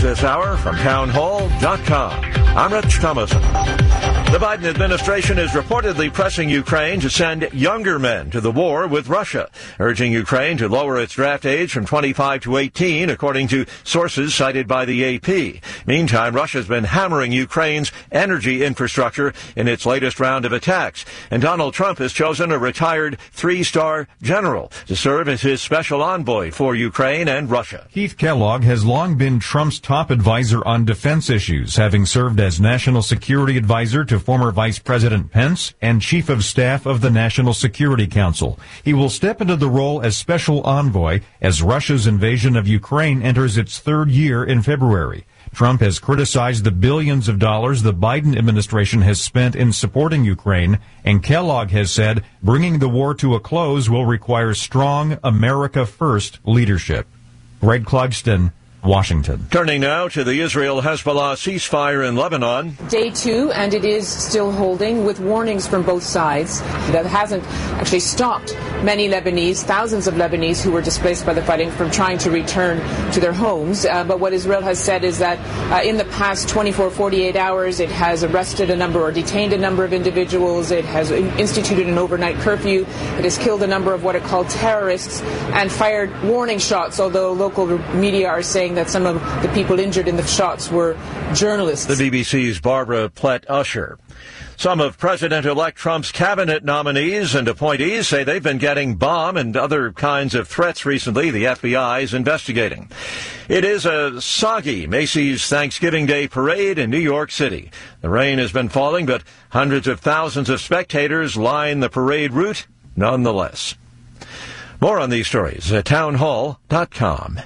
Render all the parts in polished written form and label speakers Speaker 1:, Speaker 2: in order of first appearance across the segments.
Speaker 1: this hour from townhall.com. I'm Rich Thomason. The Biden administration is reportedly pressing Ukraine to send younger men to the war with Russia, urging Ukraine to lower its draft age from 25 to 18, according to sources cited by the AP. Meantime, Russia's been hammering Ukraine's energy infrastructure in its latest round of attacks, and Donald Trump has chosen a retired three-star general to serve as his special envoy for Ukraine and Russia.
Speaker 2: Keith Kellogg has long been Trump's top advisor on defense issues, having served as national security advisor to former Vice President Pence and Chief of Staff of the National Security Council. He will step into the role as special envoy as Russia's invasion of Ukraine enters its third year in February. Trump has criticized the billions of dollars the Biden administration has spent in supporting Ukraine, and Kellogg has said bringing the war to a close will require strong America First leadership. Greg Clugston, Washington.
Speaker 1: Turning now to the Israel-Hezbollah ceasefire in Lebanon.
Speaker 3: Day 2, and it is still holding, with warnings from both sides. That hasn't actually stopped many Lebanese, thousands of Lebanese who were displaced by the fighting, from trying to return to their homes. But what Israel has said is that in the past 24, 48 hours, it has arrested a number or detained a number of individuals. It has instituted an overnight curfew. It has killed a number of what it called terrorists and fired warning shots, although local media are saying that some of the people injured in the shots were journalists.
Speaker 1: The BBC's Barbara Plett-Usher. Some of President-elect Trump's cabinet nominees and appointees say they've been getting bomb and other kinds of threats recently. The FBI is investigating. It is a soggy Macy's Thanksgiving Day parade in New York City. The rain has been falling, but hundreds of thousands of spectators line the parade route nonetheless. More on these stories at townhall.com.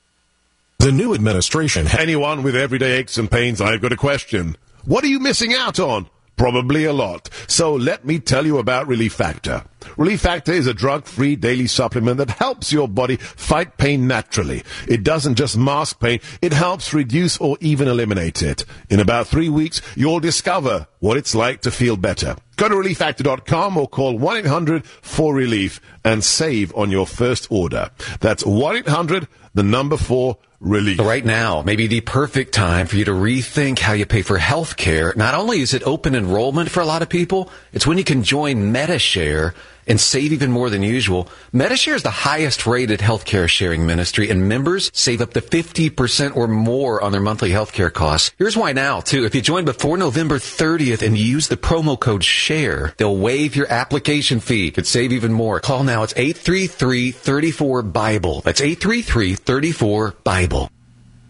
Speaker 4: The new administration. Anyone with everyday aches and pains, I've got a question. What are you missing out on? Probably a lot. So let me tell you about Relief Factor. Relief Factor is a drug-free daily supplement that helps your body fight pain naturally. It doesn't just mask pain, it helps reduce or even eliminate it. In about 3 weeks, you'll discover what it's like to feel better. Go to relieffactor.com or call 1-800-4RELIEF and save on your first order. That's 1-800-4RELIEF.
Speaker 5: Right now may be the perfect time for you to rethink how you pay for health care. Not only is it open enrollment for a lot of people, it's when you can join MediShare and save even more than usual. MediShare is the highest rated healthcare sharing ministry, and members save up to 50% or more on their monthly healthcare costs. Here's why now, too. If you join before November 30th and you use the promo code SHARE, they'll waive your application fee. You could save even more. Call now. It's 833-34-BIBLE. That's 833-34-BIBLE.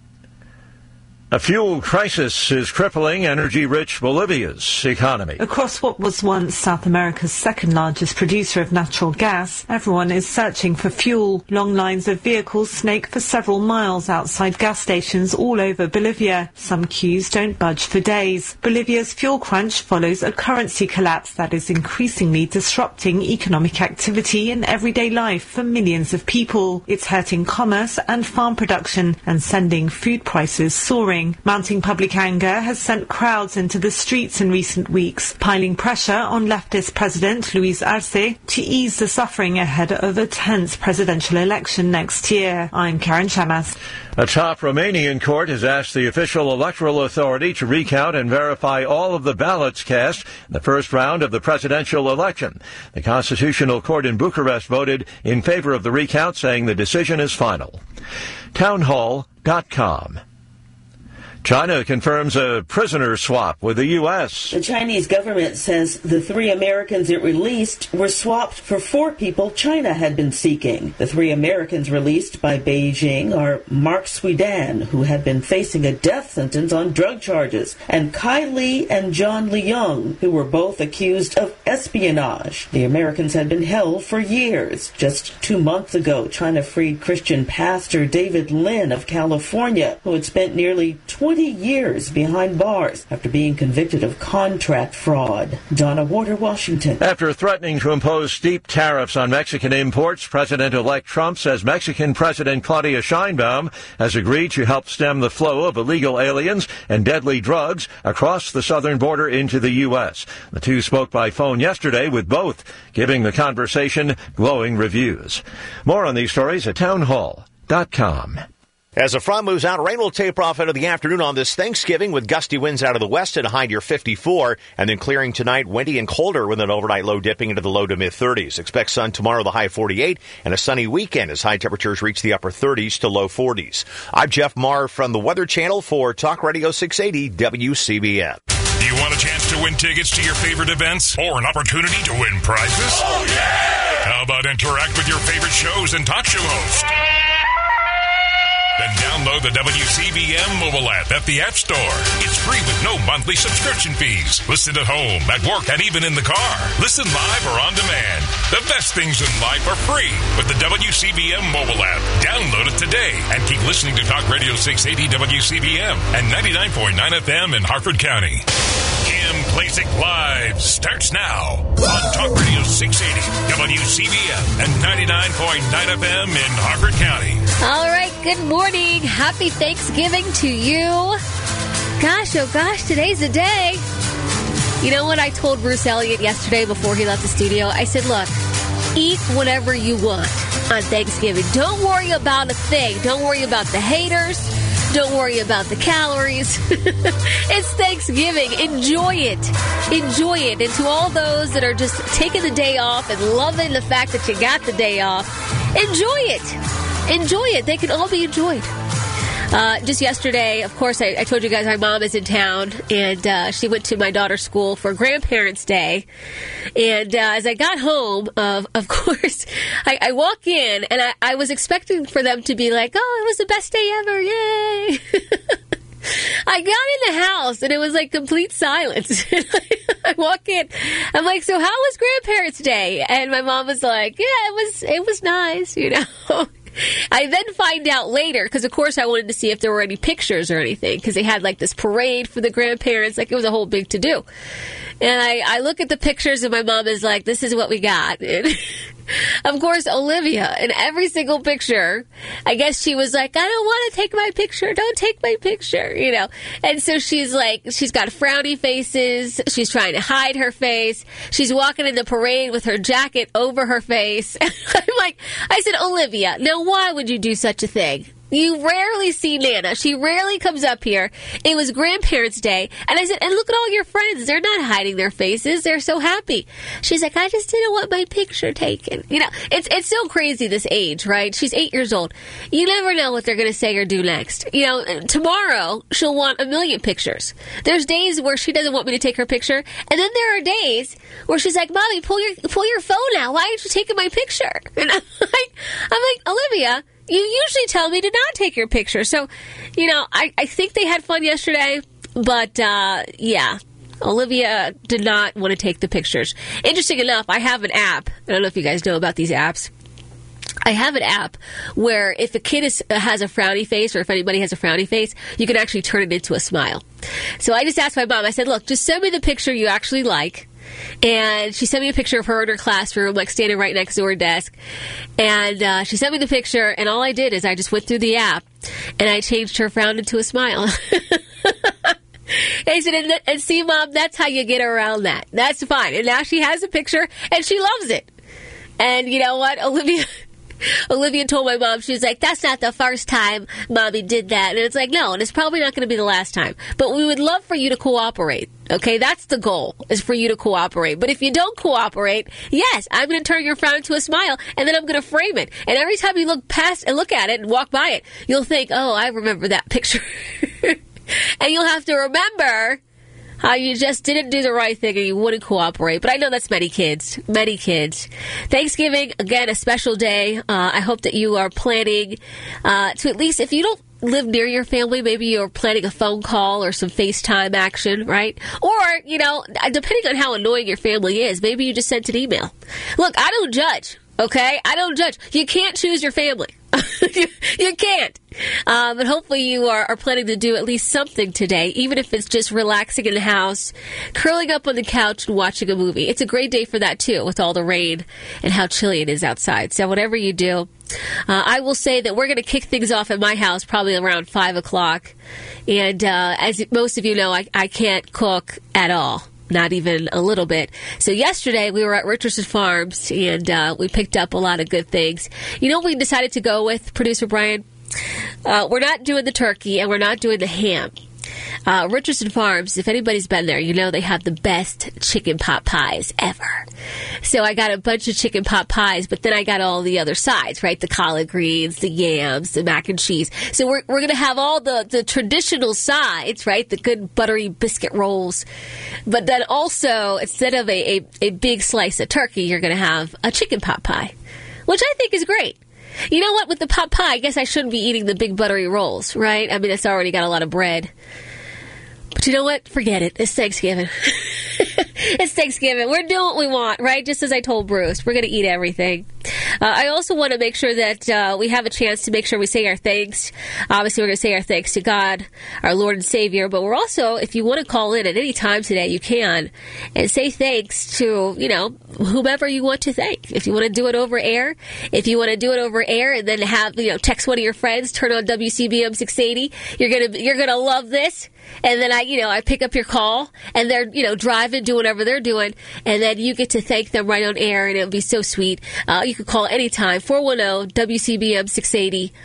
Speaker 1: A fuel crisis is crippling energy-rich Bolivia's economy.
Speaker 6: Across what was once South America's second-largest producer of natural gas, everyone is searching for fuel. Long lines of vehicles snake for several miles outside gas stations all over Bolivia. Some queues don't budge for days. Bolivia's fuel crunch follows a currency collapse that is increasingly disrupting economic activity and everyday life for millions of people. It's hurting commerce and farm production and sending food prices soaring. Mounting public anger has sent crowds into the streets in recent weeks, piling pressure on leftist President Luis Arce to ease the suffering ahead of a tense presidential election next year. I'm Karen Chamas.
Speaker 1: A top Romanian court has asked the official electoral authority to recount and verify all of the ballots cast in the first round of the presidential election. The Constitutional Court in Bucharest voted in favor of the recount, saying the decision is final. Townhall.com. China confirms a prisoner swap with the U.S.
Speaker 7: The Chinese government says the 3 Americans it released were swapped for 4 people China had been seeking. The 3 Americans released by Beijing are Mark Swedan, who had been facing a death sentence on drug charges, and Kai Li and John Leung, who were both accused of espionage. The Americans had been held for years. Just 2 months ago, China freed Christian pastor David Lin of California, who had spent nearly 20 years behind bars after being convicted of contract fraud. Donna Warder, Washington.
Speaker 1: After threatening to impose steep tariffs on Mexican imports, President-elect Trump says Mexican President Claudia Sheinbaum has agreed to help stem the flow of illegal aliens and deadly drugs across the southern border into the U.S. The two spoke by phone yesterday, with both giving the conversation glowing reviews. More on these stories at townhall.com.
Speaker 8: As the front moves out, rain will taper off into the afternoon on this Thanksgiving with gusty winds out of the west at a high near 54, and then clearing tonight, windy and colder with an overnight low dipping into the low to mid-30s. Expect sun tomorrow, the high 48, and a sunny weekend as high temperatures reach the upper 30s to low 40s. I'm Jeff Marr from the Weather Channel for Talk Radio 680 WCBN.
Speaker 9: Do you want a chance to win tickets to your favorite events or an opportunity to win prizes? Oh, yeah! How about interact with your favorite shows and talk show host? Then download the WCBM mobile app at the App Store. It's free with no monthly subscription fees. Listen at home, at work, and even in the car. Listen live or on demand. The best things in life are free with the WCBM mobile app. Download it today and keep listening to Talk Radio 680 WCBM and 99.9 FM in Harford County. Kim Klacik Live starts now on Talk Radio 680 WCBM and 99.9 FM in Harford County.
Speaker 10: All right, good morning. Happy Thanksgiving to you. Gosh, oh gosh, today's the day. You know what I told Bruce Elliott yesterday before he left the studio? I said, look, eat whatever you want on Thanksgiving. Don't worry about a thing. Don't worry about the haters. Don't worry about the calories. It's Thanksgiving. Enjoy it. Enjoy it. And to all those that are just taking the day off and loving the fact that you got the day off, enjoy it. Enjoy it. They can all be enjoyed. Just yesterday, of course, I told you guys my mom is in town, and she went to my daughter's school for Grandparents' Day. And as I got home, of course, I walk in, and I was expecting for them to be like, oh, it was the best day ever, yay! I got in the house, and it was like complete silence. I walk in, I'm like, so how was Grandparents' Day? And my mom was like, yeah, it was nice, you know. I then find out later, because of course I wanted to see if there were any pictures or anything, because they had like this parade for the grandparents, like it was a whole big to-do. And I look at the pictures and my mom is like, this is what we got. And of course, Olivia, in every single picture, I guess she was like, I don't want to take my picture. Don't take my picture, you know. And so she's like, she's got frowny faces. She's trying to hide her face. She's walking in the parade with her jacket over her face. I'm like, I said, Olivia, now why would you do such a thing? You rarely see Nana. She rarely comes up here. It was Grandparents' Day. And I said, and look at all your friends. They're not hiding their faces. They're so happy. She's like, I just didn't want my picture taken. You know, it's so crazy, this age, right? She's 8 years old. You never know what they're going to say or do next. You know, tomorrow she'll want 1 million pictures. There's days where she doesn't want me to take her picture. And then there are days where she's like, Mommy, pull your phone out. Why aren't you taking my picture? And I'm like, Olivia, you usually tell me to not take your picture. So, you know, I think they had fun yesterday, but, yeah, Olivia did not want to take the pictures. Interesting enough, I have an app. I don't know if you guys know about these apps. I have an app where if a kid has a frowny face, or if anybody has a frowny face, you can actually turn it into a smile. So I just asked my mom, I said, look, just send me the picture you actually like. And she sent me a picture of her in her classroom, like standing right next to her desk. And she sent me the picture, and all I did is I just went through the app, and I changed her frown into a smile. I said, and see, Mom, that's how you get around that. That's fine. And now she has a picture, and she loves it. And you know what, Olivia told my mom, she was like, that's not the first time Mommy did that. And it's like, no, and it's probably not going to be the last time. But we would love for you to cooperate. Okay, that's the goal, is for you to cooperate. But if you don't cooperate, yes, I'm going to turn your frown into a smile, and then I'm going to frame it. And every time you look past and look at it and walk by it, you'll think, oh, I remember that picture. And you'll have to remember how you just didn't do the right thing and you wouldn't cooperate. But I know that's many kids. Many kids. Thanksgiving, again, a special day. I hope that you are planning to at least, if you don't live near your family, maybe you're planning a phone call or some FaceTime action, right? Or, you know, depending on how annoying your family is, maybe you just sent an email. Look, I don't judge, okay? I don't judge. You can't choose your family. You can't. But hopefully you are planning to do at least something today, even if it's just relaxing in the house, curling up on the couch and watching a movie. It's a great day for that, too, with all the rain and how chilly it is outside. So whatever you do, I will say that we're going to kick things off at my house probably around 5 o'clock. And as most of you know, I can't cook at all. Not even a little bit. So yesterday we were at Richardson Farms and we picked up a lot of good things. You know what we decided to go with, Producer Brian? We're not doing the turkey, and we're not doing the ham. Richardson Farms, if anybody's been there, you know they have the best chicken pot pies ever. So I got a bunch of chicken pot pies, but then I got all the other sides, right? The collard greens, the yams, the mac and cheese. So we're going to have all the traditional sides, right? The good buttery biscuit rolls. But then also, instead of a big slice of turkey, you're going to have a chicken pot pie, which I think is great. You know what? With the pot pie, I guess I shouldn't be eating the big buttery rolls, right? I mean, it's already got a lot of bread. But you know what? Forget it. It's Thanksgiving. It's Thanksgiving. We're doing what we want, right? Just as I told Bruce, we're going to eat everything. I also want to make sure that we have a chance to make sure we say our thanks. Obviously, we're going to say our thanks to God, our Lord and Savior. But we're also, if you want to call in at any time today, you can. And say thanks to, whomever you want to thank. If you want to do it over air, and then have, text one of your friends, turn on WCBM 680. You're going to love this. And then I pick up your call, and they're, driving, doing whatever they're doing, and then you get to thank them right on air, and it'll be so sweet. You can call anytime, 410-WCBM-680,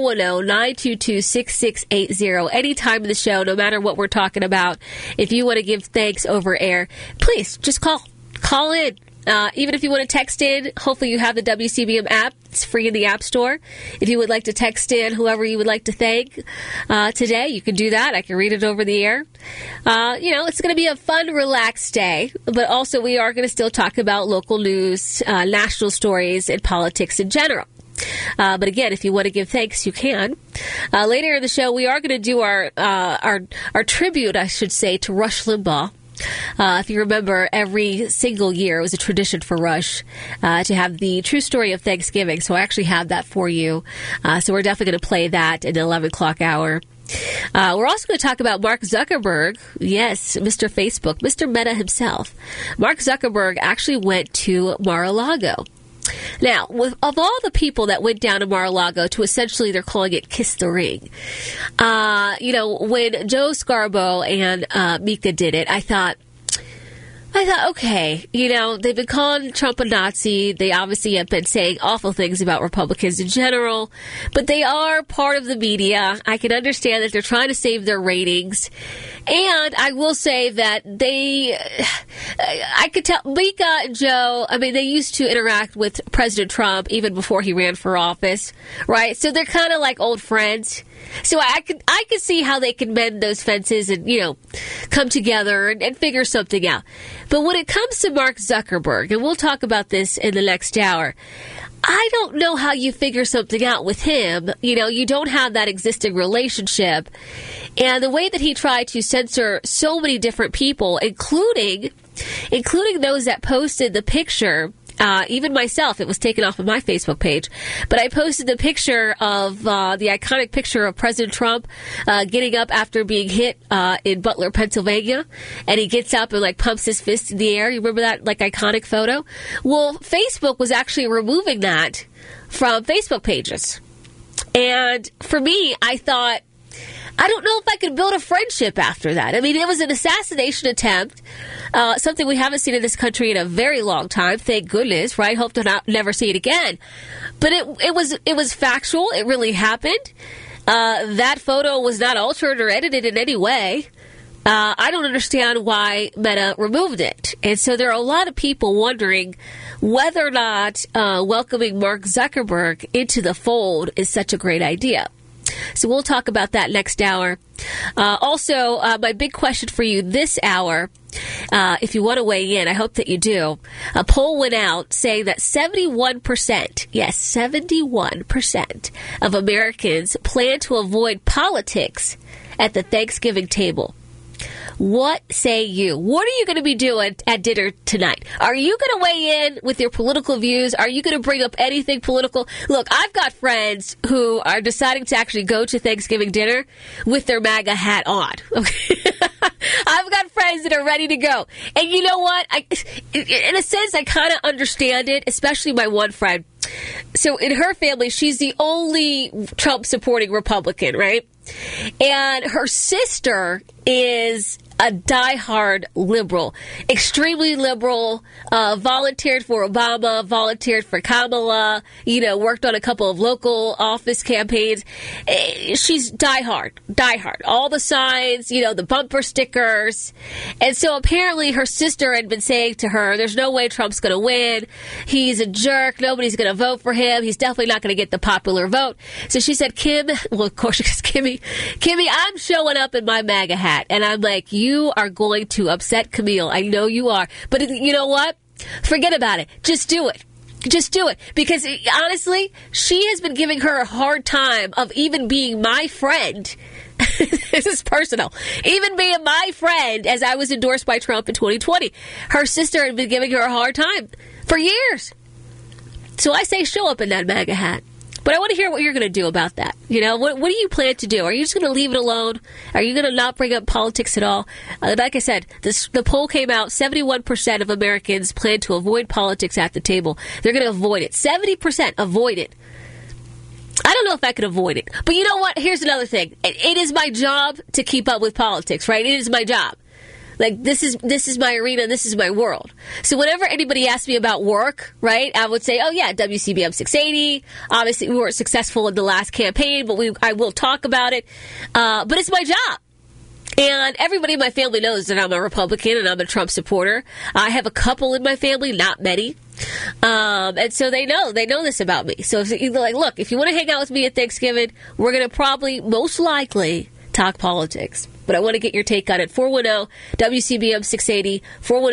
Speaker 10: 410-922-6680, anytime in the show, no matter what we're talking about. If you want to give thanks over air, please, just call in. Even if you want to text in, hopefully you have the WCBM app. It's free in the App Store. If you would like to text in whoever you would like to thank today, you can do that. I can read it over the air. It's going to be a fun, relaxed day, but also we are going to still talk about local news, national stories, and politics in general. But again, if you want to give thanks, you can. Later in the show, we are going to do our tribute, I should say, to Rush Limbaugh. If you remember, every single year it was a tradition for Rush to have the true story of Thanksgiving. So I actually have that for you. So we're definitely going to play that in the 11 o'clock hour. We're also going to talk about Mark Zuckerberg. Yes, Mr. Facebook, Mr. Meta himself. Mark Zuckerberg actually went to Mar-a-Lago. Now, of all the people that went down to Mar-a-Lago to essentially, they're calling it Kiss the Ring. When Joe Scarborough and Mika did it, I thought, okay, they've been calling Trump a Nazi. They obviously have been saying awful things about Republicans in general, but they are part of the media. I can understand that they're trying to save their ratings. And I will say that I could tell, Mika and Joe, they used to interact with President Trump even before he ran for office, right? So they're kind of like old friends. So I could see how they can mend those fences and, come together and figure something out. But when it comes to Mark Zuckerberg, and we'll talk about this in the next hour, I don't know how you figure something out with him. You don't have that existing relationship. And the way that he tried to censor so many different people, including those that posted the picture, even myself, it was taken off of my Facebook page, but I posted the picture of the iconic picture of President Trump getting up after being hit in Butler, Pennsylvania, and he gets up and pumps his fist in the air. You remember that iconic photo? Well, Facebook was actually removing that from Facebook pages. And for me, I thought, I don't know if I could build a friendship after that. It was an assassination attempt, something we haven't seen in this country in a very long time. Thank goodness, right? Hope to never see it again. But it was factual. It really happened. That photo was not altered or edited in any way. I don't understand why Meta removed it. And so there are a lot of people wondering whether or not welcoming Mark Zuckerberg into the fold is such a great idea. So we'll talk about that next hour. Also, my big question for you this hour, if you want to weigh in, I hope that you do. A poll went out saying that 71%, yes, 71% of Americans plan to avoid politics at the Thanksgiving table. What say you? What are you going to be doing at dinner tonight? Are you going to weigh in with your political views? Are you going to bring up anything political? Look, I've got friends who are deciding to actually go to Thanksgiving dinner with their MAGA hat on. Okay? I've got friends that are ready to go. And you know what? In a sense, I kind of understand it, especially my one friend. So in her family, she's the only Trump-supporting Republican, right? And her sister is a diehard liberal, extremely liberal, volunteered for Obama, volunteered for Kamala, worked on a couple of local office campaigns. She's diehard. All the signs, the bumper stickers. And so apparently her sister had been saying to her, there's no way Trump's going to win. He's a jerk. Nobody's going to vote for him. He's definitely not going to get the popular vote. So she said, of course, because Kimmy, I'm showing up in my MAGA hat. And I'm like, you are going to upset Camille. I know you are. But you know what? Forget about it. Just do it. Just do it. Because honestly, she has been giving her a hard time of even being my friend. This is personal. Even being my friend as I was endorsed by Trump in 2020. Her sister had been giving her a hard time for years. So I say show up in that MAGA hat. But I want to hear what you're going to do about that. What do you plan to do? Are you just going to leave it alone? Are you going to not bring up politics at all? Like I said, the poll came out, 71% of Americans plan to avoid politics at the table. They're going to avoid it. 70% avoid it. I don't know if I could avoid it. But you know what? Here's another thing. It is my job to keep up with politics, right? It is my job. Like, this is my arena, this is my world. So whenever anybody asks me about work, right, I would say, oh yeah, WCBM 680. Obviously, we weren't successful in the last campaign, but I will talk about it. But it's my job. And everybody in my family knows that I'm a Republican and I'm a Trump supporter. I have a couple in my family, not many. And so they know this about me. So if you're like, look, if you want to hang out with me at Thanksgiving, we're going to probably, most likely, talk politics. But I want to get your take on it. 410-WCBM 680,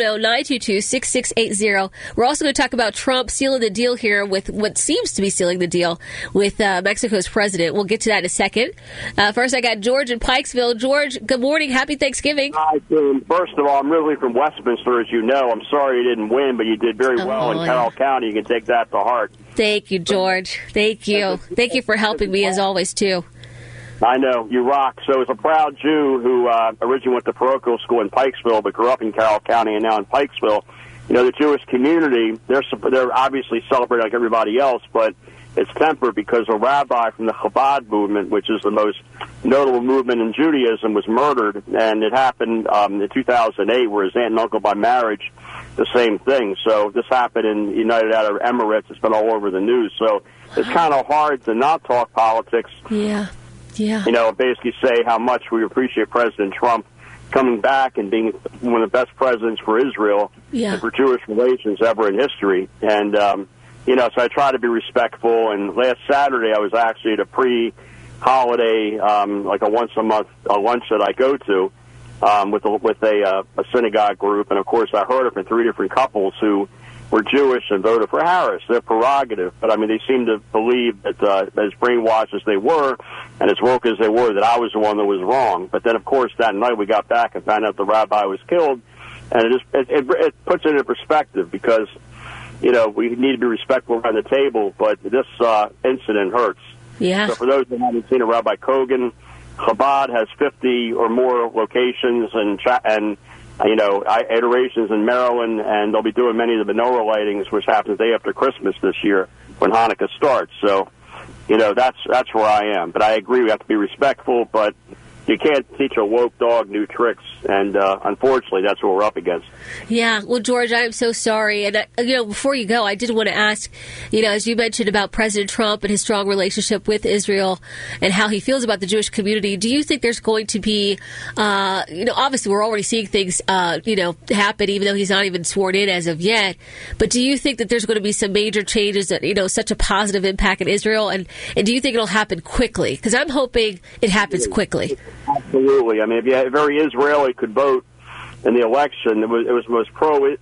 Speaker 10: 410-922-6680. We're also going to talk about Trump sealing the deal here with what seems to be sealing the deal with Mexico's president. We'll get to that in a second. First, I got George in Pikesville. George, good morning. Happy Thanksgiving.
Speaker 11: Hi, Tim. First of all, I'm really from Westminster, as you know. I'm sorry you didn't win, but you did very well in Carroll County. You can take that to heart.
Speaker 10: Thank you, George. Thank you. Thank you for helping me, as always, too.
Speaker 11: I know, you rock. So as a proud Jew who originally went to parochial school in Pikesville but grew up in Carroll County and now in Pikesville, the Jewish community, they're obviously celebrating like everybody else, but it's tempered because a rabbi from the Chabad movement, which is the most notable movement in Judaism, was murdered, and it happened in 2008 where his aunt and uncle by marriage, the same thing. So this happened in United Arab Emirates. It's been all over the news. So it's kind of hard to not talk politics.
Speaker 10: Yeah.
Speaker 11: Basically say how much we appreciate President Trump coming back and being one of the best presidents for Israel and for Jewish relations ever in history. And, so I try to be respectful. And last Saturday I was actually at a pre-holiday, like a once-a-month lunch that I go to with a synagogue group. And, of course, I heard it from 3 different couples who were Jewish and voted for Harris. Their prerogative. But, they seem to believe that as brainwashed as they were and as woke as they were, that I was the one that was wrong. But then, of course, that night we got back and found out the rabbi was killed. And it puts it into perspective because, we need to be respectful around the table, but this incident hurts.
Speaker 10: Yeah.
Speaker 11: So for those who haven't seen it, Rabbi Kogan, Chabad has 50 or more locations and iterations in Maryland, and they'll be doing many of the menorah lightings, which happens the day after Christmas this year when Hanukkah starts. So, that's where I am. But I agree, we have to be respectful, but you can't teach a woke dog new tricks, and unfortunately, that's what we're up against.
Speaker 10: Yeah, well, George, I'm so sorry. And, before you go, I did want to ask, as you mentioned about President Trump and his strong relationship with Israel and how he feels about the Jewish community, do you think there's going to be, obviously we're already seeing things, happen, even though he's not even sworn in as of yet, but do you think that there's going to be some major changes that, such a positive impact in Israel, and do you think it'll happen quickly? Because I'm hoping it happens quickly.
Speaker 11: Absolutely. If every Israeli could vote in the election, it was most pro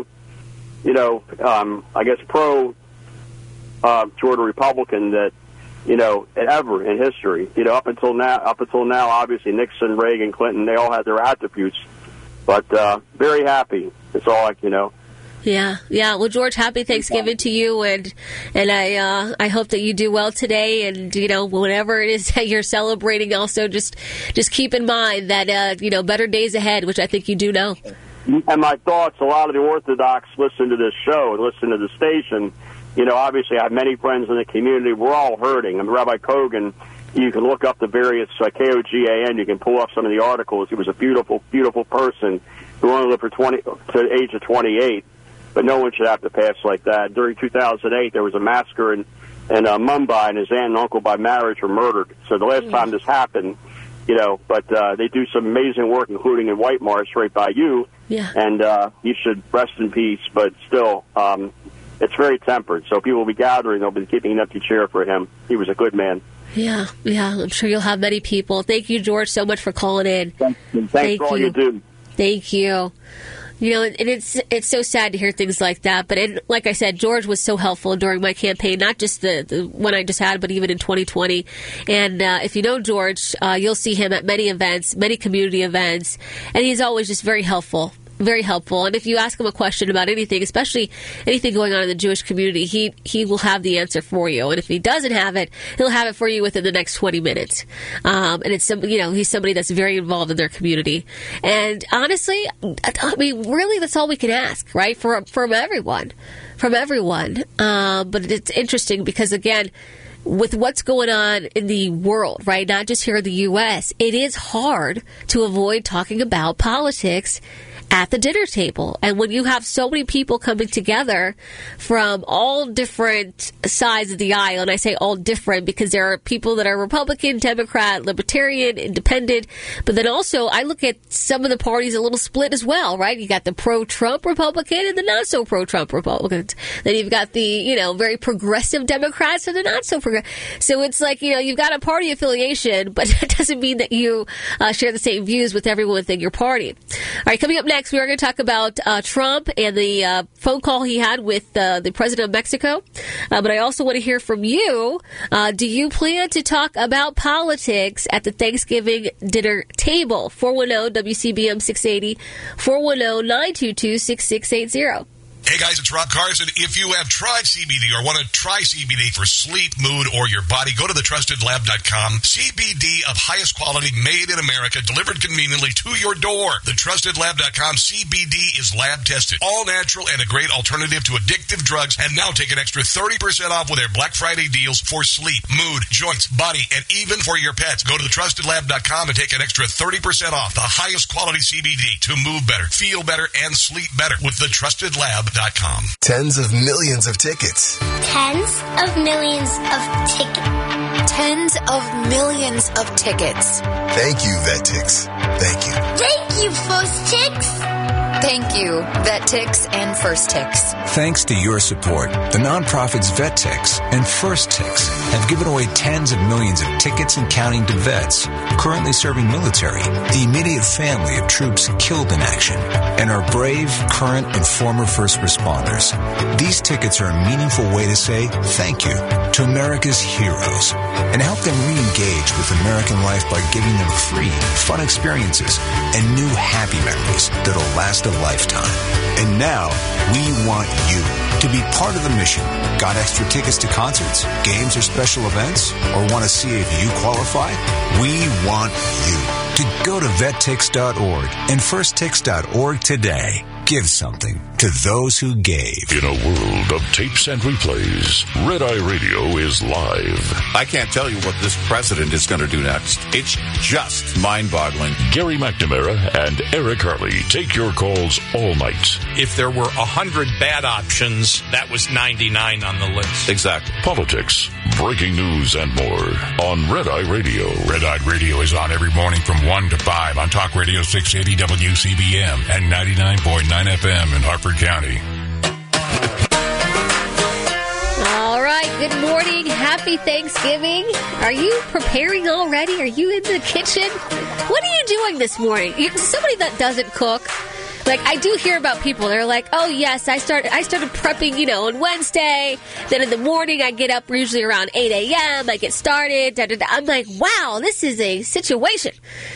Speaker 11: Jordan Republican that ever in history. Up until now, obviously Nixon, Reagan, Clinton, they all had their attributes, but very happy. It's all
Speaker 10: Yeah. Well, George, happy Thanksgiving to you, and I hope that you do well today. And whatever it is that you're celebrating, also just keep in mind that better days ahead, which I think you do know.
Speaker 11: And my thoughts: a lot of the Orthodox listen to this show and listen to the station. Obviously, I have many friends in the community. We're all hurting. Rabbi Kogan, you can look up the various KOGAN. You can pull up some of the articles. He was a beautiful, beautiful person who only lived to the age of 28. But no one should have to pass like that. During 2008, there was a massacre in Mumbai, and his aunt and uncle by marriage were murdered. So the last time this happened, but they do some amazing work, including in White Marsh, right by you.
Speaker 10: Yeah. And
Speaker 11: you should rest in peace. But still, it's very tempered. So people will be gathering. They'll be keeping an empty chair for him. He was a good man.
Speaker 10: Yeah. I'm sure you'll have many people. Thank you, George, so much for calling in.
Speaker 11: Thanks for all you do.
Speaker 10: Thank you. And it's so sad to hear things like that. But like I said, George was so helpful during my campaign, not just the one I just had, but even in 2020. And if you know George, you'll see him at many events, many community events, and he's always just very helpful. Very helpful. And if you ask him a question about anything, especially anything going on in the Jewish community, he will have the answer for you. And if he doesn't have it, he'll have it for you within the next 20 minutes. And it's he's somebody that's very involved in their community. And honestly, I mean, really, that's all we can ask, right? From everyone. But it's interesting because, again, with what's going on in the world, right? Not just here in the U.S., it is hard to avoid talking about politics at the dinner table. And when you have so many people coming together from all different sides of the aisle, and I say all different because there are people that are Republican, Democrat, Libertarian, Independent, but then also I look at some of the parties a little split as well, right? You got the pro-Trump Republican and the not-so-pro-Trump Republicans. Then you've got the, very progressive Democrats and the not-so-progressive. So it's like, you've got a party affiliation, but that doesn't mean that you share the same views with everyone within your party. All right, coming up next, we are going to talk about Trump and the phone call he had with the president of Mexico. But I also want to hear from you. Do you plan to talk about politics at the Thanksgiving dinner table? 410-WCBM 680, 410-922-6680.
Speaker 12: Hey guys, it's Rob Carson. If you have tried CBD or want to try CBD for sleep, mood, or your body, go to thetrustedlab.com. CBD of highest quality, made in America, delivered conveniently to your door. Thetrustedlab.com CBD is lab tested, all natural, and a great alternative to addictive drugs. And now take an extra 30% off with their Black Friday deals for sleep, mood, joints, body, and even for your pets. Go to thetrustedlab.com and take an extra 30% off the highest quality CBD to move better, feel better, and sleep better with thetrustedlab.com.
Speaker 13: Tens of millions of tickets.
Speaker 14: Tens of millions of tickets.
Speaker 15: Tens of millions of tickets.
Speaker 13: Thank you, VetTix. Thank you.
Speaker 14: Thank you, First Tix.
Speaker 15: Thank you, VetTix and First Tix.
Speaker 16: Thanks to your support, the nonprofits VetTix and First Tix have given away tens of millions of tickets and counting to vets currently serving military, the immediate family of troops killed in action, and our brave, current, and former first responders. These tickets are a meaningful way to say thank you to America's heroes and help them re-engage with American life by giving them free, fun experiences and new happy memories that'll last a lifetime. And now, we want you to be part of the mission. Got extra tickets to concerts, games, or special events? Or want to see if you qualify? We want you to go to vettix.org and firsttix.org today. Give something to those who gave.
Speaker 9: In a world of tapes and replays, Red Eye Radio is live.
Speaker 17: I can't tell you what this president is going to do next. It's just mind-boggling.
Speaker 9: Gary McNamara and Eric Harley take your calls all night.
Speaker 18: If there were 100 bad options, that was 99 on the list.
Speaker 17: Exactly.
Speaker 9: Politics, breaking news, and more on Red Eye Radio.
Speaker 19: Red Eye Radio is on every morning from 1 to 5 on Talk Radio 680 WCBM and 99.9 FM in Harford County.
Speaker 10: All right, good morning. Happy Thanksgiving. Are you preparing already? Are you in the kitchen? What are you doing this morning? Somebody that doesn't cook. Like, I do hear about people, they're like, oh, yes, I started prepping, on Wednesday. Then in the morning, I get up usually around 8 a.m. I get started. Da, da, da. I'm like, wow, this is a situation.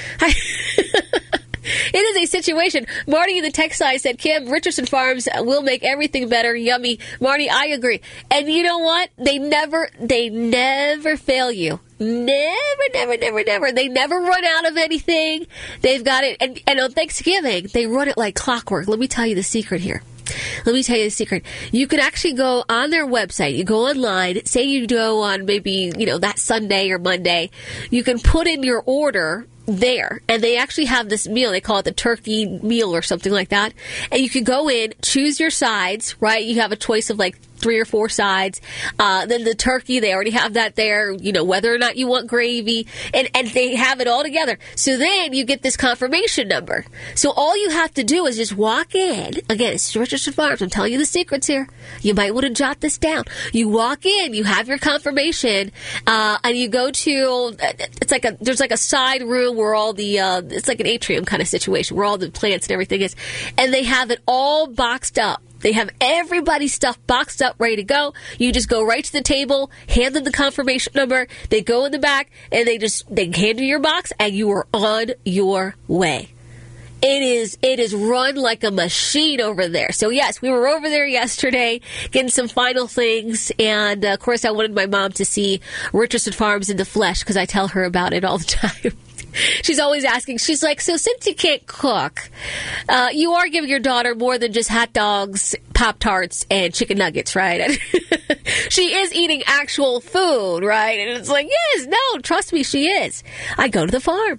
Speaker 10: It is a situation. Marty in the text side said, Kim, Richardson Farms will make everything better. Yummy. Marty, I agree. And you know what? They never fail you. Never. They never run out of anything. They've got it. And on Thanksgiving, they run it like clockwork. Let me tell you the secret here. Let me tell you the secret. You can actually go on their website. You go online. Say you go on maybe, that Sunday or Monday. You can put in your order there, and they actually have this meal. They call it the turkey meal or something like that. And you can go in, choose your sides, right? You have a choice of like 3 or 4 sides. Then the turkey, they already have that there, whether or not you want gravy, and they have it all together. So then you get this confirmation number. So all you have to do is just walk in. Again, it's Richardson Farms. I'm telling you the secrets here. You might want to jot this down. You walk in, you have your confirmation, and you go to, there's like a side room where all the, it's like an atrium kind of situation where all the plants and everything is. And they have it all boxed up. They have everybody's stuff boxed up, ready to go. You just go right to the table, hand them the confirmation number. They go in the back, and they hand you your box, and you are on your way. It is run like a machine over there. So, yes, we were over there yesterday getting some final things. And, of course, I wanted my mom to see Richardson Farms in the flesh because I tell her about it all the time. She's always asking. She's like, so since you can't cook, you are giving your daughter more than just hot dogs, Pop-Tarts, and chicken nuggets, right? She is eating actual food, right? And it's like, yes, no, trust me, she is. I go to the farm.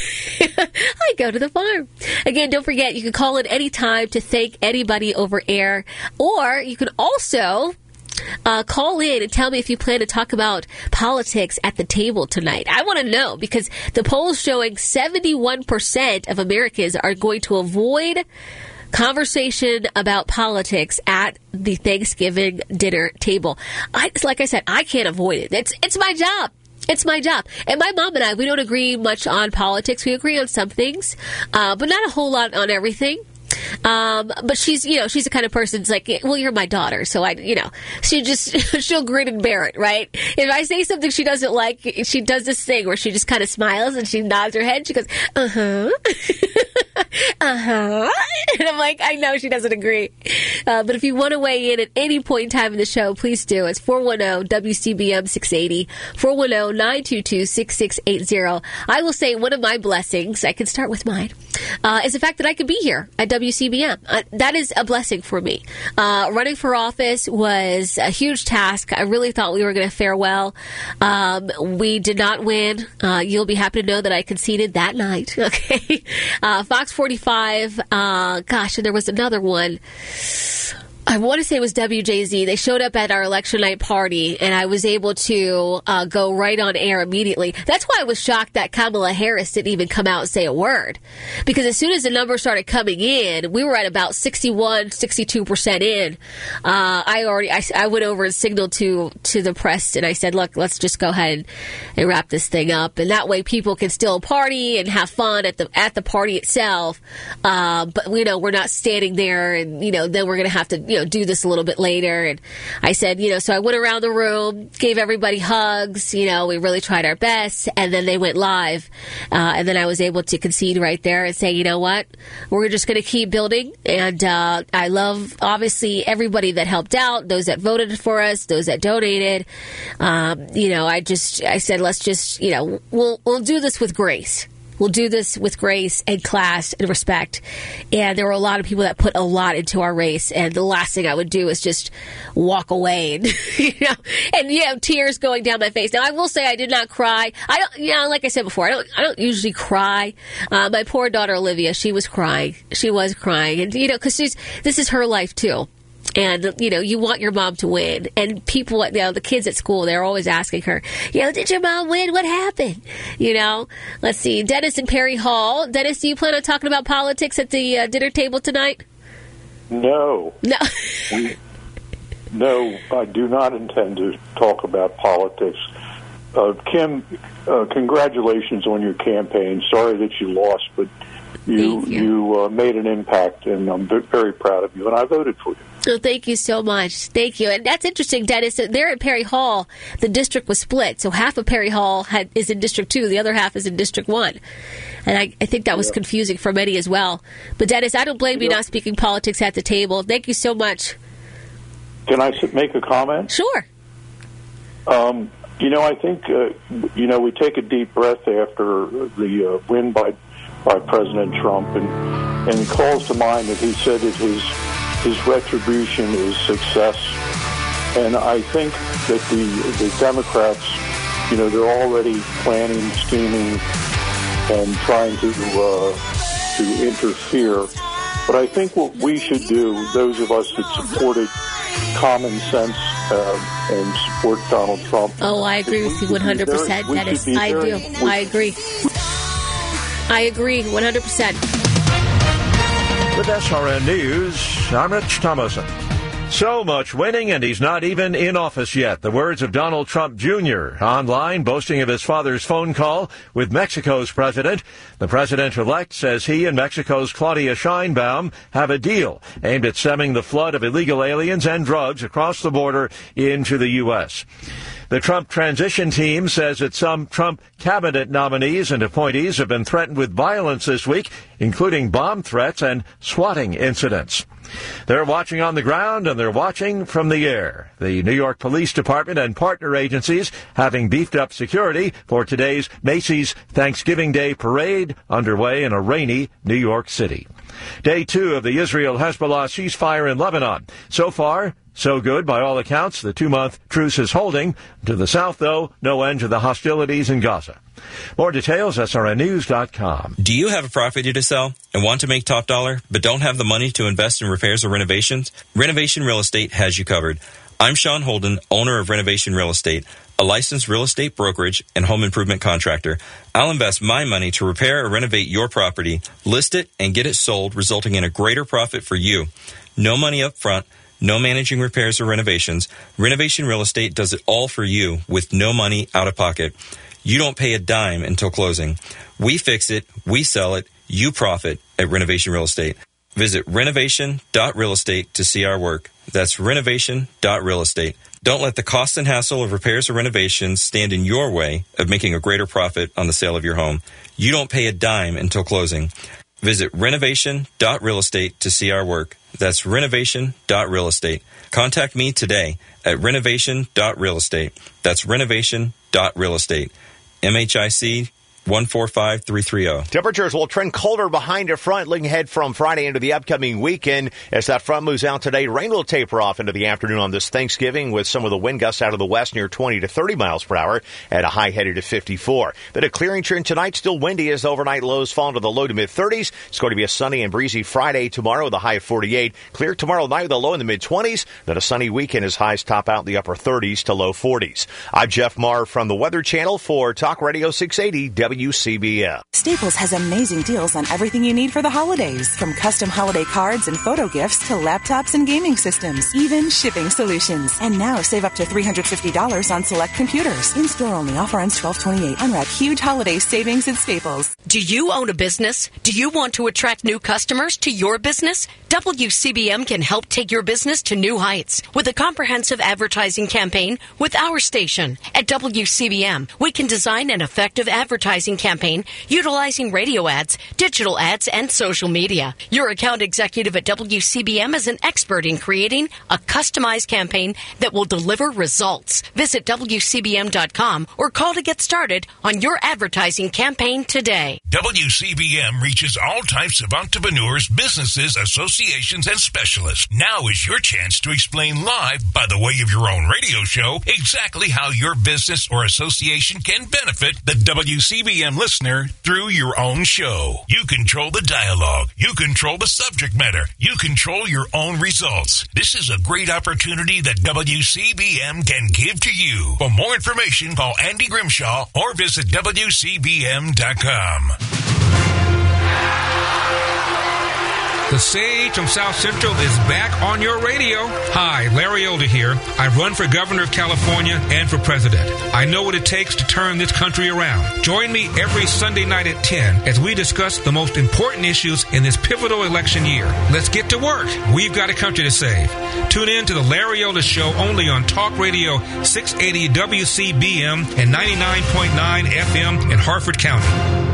Speaker 10: I go to the farm. Again, don't forget, you can call in any time to thank anybody over air, or you can also call in and tell me if you plan to talk about politics at the table tonight. I want to know, because the poll's showing 71% of Americans are going to avoid conversation about politics at the Thanksgiving dinner table. Like I said, I can't avoid it. It's my job. It's my job. And my mom and I, we don't agree much on politics. We agree on some things, but not a whole lot on everything. But she's the kind of person that's like, well, you're my daughter. So she'll grin and bear it, right? If I say something she doesn't like, she does this thing where she just kind of smiles and she nods her head. She goes, uh-huh. Uh-huh. And I'm like, I know she doesn't agree. But if you want to weigh in at any point in time in the show, please do. It's 410-WCBM-680, 410-922-6680. I will say one of my blessings, I can start with mine, is the fact that I could be here at WCBM. That is a blessing for me. Running for office was a huge task. I really thought we were going to fare well. We did not win. You'll be happy to know that I conceded that night. Okay. Fox 45, and there was another one. I want to say it was WJZ. They showed up at our election night party, and I was able to go right on air immediately. That's why I was shocked that Kamala Harris didn't even come out and say a word. Because as soon as the numbers started coming in, we were at about 61, 62% in. I went over and signaled to the press, and I said, look, let's just go ahead and wrap this thing up. And that way people can still party and have fun at the party itself. But, we're not standing there, and, then we're going to have to, do this a little bit later. And I said, so I went around the room, gave everybody hugs, we really tried our best, and then they went live. And then I was able to concede right there and say, you know what, we're just going to keep building. And I love, obviously, everybody that helped out, those that voted for us, those that donated. I said, let's just, we'll do this with grace. We'll do this with grace and class and respect. And there were a lot of people that put a lot into our race. And the last thing I would do is just walk away and, tears going down my face. Now, I will say I did not cry. I don't, like I said before, I don't usually cry. My poor daughter, Olivia, she was crying. She was crying. And, because this is her life too. And, you want your mom to win. And people, the kids at school, they're always asking her, did your mom win? What happened? Let's see. Dennis and Perry Hall. Dennis, do you plan on talking about politics at the dinner table tonight?
Speaker 20: No. No, I do not intend to talk about politics. Kim, congratulations on your campaign. Sorry that you lost, but you made an impact, and I'm very proud of you, and I voted for you.
Speaker 10: Oh, thank you so much. Thank you. And that's interesting, Dennis. There at Perry Hall, the district was split. So half of Perry Hall is in District 2. The other half is in District 1. And I think that was confusing for many as well. But, Dennis, I don't blame you not speaking politics at the table. Thank you so much.
Speaker 20: Can I make a comment?
Speaker 10: Sure.
Speaker 20: I think, we take a deep breath after the win by President Trump, and it calls to mind that he said that his his retribution is success. And I think that the Democrats, they're already planning, scheming, and trying to interfere. But I think what we should do, those of us that supported common sense and support Donald Trump.
Speaker 10: Oh, I agree with you 100%. I do. I agree. I agree 100%.
Speaker 1: With SRN News, I'm Rich Thomason. So much winning, and he's not even in office yet. The words of Donald Trump Jr. online, boasting of his father's phone call with Mexico's president. The president-elect says he and Mexico's Claudia Sheinbaum have a deal aimed at stemming the flood of illegal aliens and drugs across the border into the U.S. The Trump transition team says that some Trump cabinet nominees and appointees have been threatened with violence this week, including bomb threats and swatting incidents. They're watching on the ground and they're watching from the air. The New York Police Department and partner agencies having beefed up security for today's Macy's Thanksgiving Day parade underway in a rainy New York City. Day 2 of the Israel-Hezbollah ceasefire in Lebanon. So far, so good by all accounts. The 2-month truce is holding. To the south, though, no end to the hostilities in Gaza. More details, srnnews.com.
Speaker 21: Do you have a property to sell and want to make top dollar, but don't have the money to invest in repairs or renovations? Renovation Real Estate has you covered. I'm Sean Holden, owner of Renovation Real Estate, a licensed real estate brokerage and home improvement contractor. I'll invest my money to repair or renovate your property, list it, and get it sold, resulting in a greater profit for you. No money up front. No managing repairs or renovations. Renovation Real Estate does it all for you with no money out of pocket. You don't pay a dime until closing. We fix it, we sell it, you profit at Renovation Real Estate. Visit renovation.realestate to see our work. That's renovation.realestate. Don't let the cost and hassle of repairs or renovations stand in your way of making a greater profit on the sale of your home. You don't pay a dime until closing. Visit renovation.realestate to see our work. That's renovation.realestate. Contact me today at renovation.realestate. That's renovation.realestate. MHIC 145330.
Speaker 8: Temperatures will trend colder behind a front looking ahead from Friday into the upcoming weekend. As that front moves out today, rain will taper off into the afternoon on this Thanksgiving with some of the wind gusts out of the west near 20 to 30 miles per hour at a high headed to 54. Then a clearing trend tonight, still windy as overnight lows fall into the low to mid 30s. It's going to be a sunny and breezy Friday tomorrow with a high of 48. Clear tomorrow night with a low in the mid 20s. Then a sunny weekend as highs top out in the upper 30s to low 40s. I'm Jeff Marr from the Weather Channel for Talk Radio 680 WCBM.
Speaker 22: Staples has amazing deals on everything you need for the holidays, from custom holiday cards and photo gifts to laptops and gaming systems, even shipping solutions. And now save up to $350 on select computers. In-store only. Offer ends 12/28. Unwrap huge holiday savings at Staples.
Speaker 23: Do you own a business? Do you want to attract new customers to your business? WCBM can help take your business to new heights with a comprehensive advertising campaign with our station. At WCBM, we can design an effective advertising campaign utilizing radio ads, digital ads, and social media. Your account executive at WCBM is an expert in creating a customized campaign that will deliver results. Visit WCBM.com or call to get started on your advertising campaign today.
Speaker 9: WCBM reaches all types of entrepreneurs, businesses, associations, and specialists. Now is your chance to explain live, by the way of your own radio show, exactly how your business or association can benefit the WCBM listener through your own show. You control the dialogue. You control the subject matter. You control your own results. This is a great opportunity that WCBM can give to you. For more information, call Andy Grimshaw or visit WCBM.com.
Speaker 24: The Sage from South Central is back on your radio. Hi, Larry Elder here. I run for governor of California and for president. I know what it takes to turn this country around. Join me every Sunday night at 10 as we discuss the most important issues in this pivotal election year. Let's get to work. We've got a country to save. Tune in to the Larry Elder Show only on Talk Radio 680 WCBM and 99.9 FM in Harford County.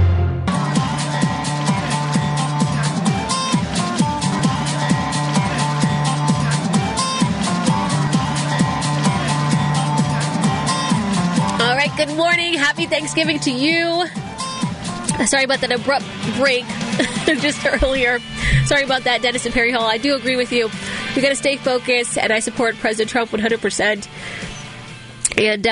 Speaker 10: Good morning. Happy Thanksgiving to you. Sorry about that abrupt break just earlier. Sorry about that, Dennis and Perry Hall. I do agree with you. we got to stay focused, and I support President Trump 100%. And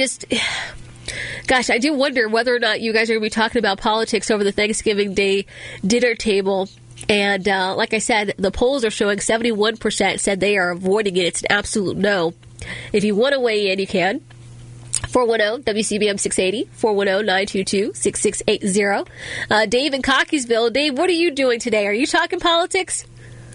Speaker 10: I do wonder whether or not you guys are going to be talking about politics over the Thanksgiving Day dinner table. And like I said, the polls are showing 71% said they are avoiding it. It's an absolute no. If you want to weigh in, you can. 410-WCBM 680, 410-922-6680. Dave in Cockeysville. Dave, what are you doing today? Are you talking politics?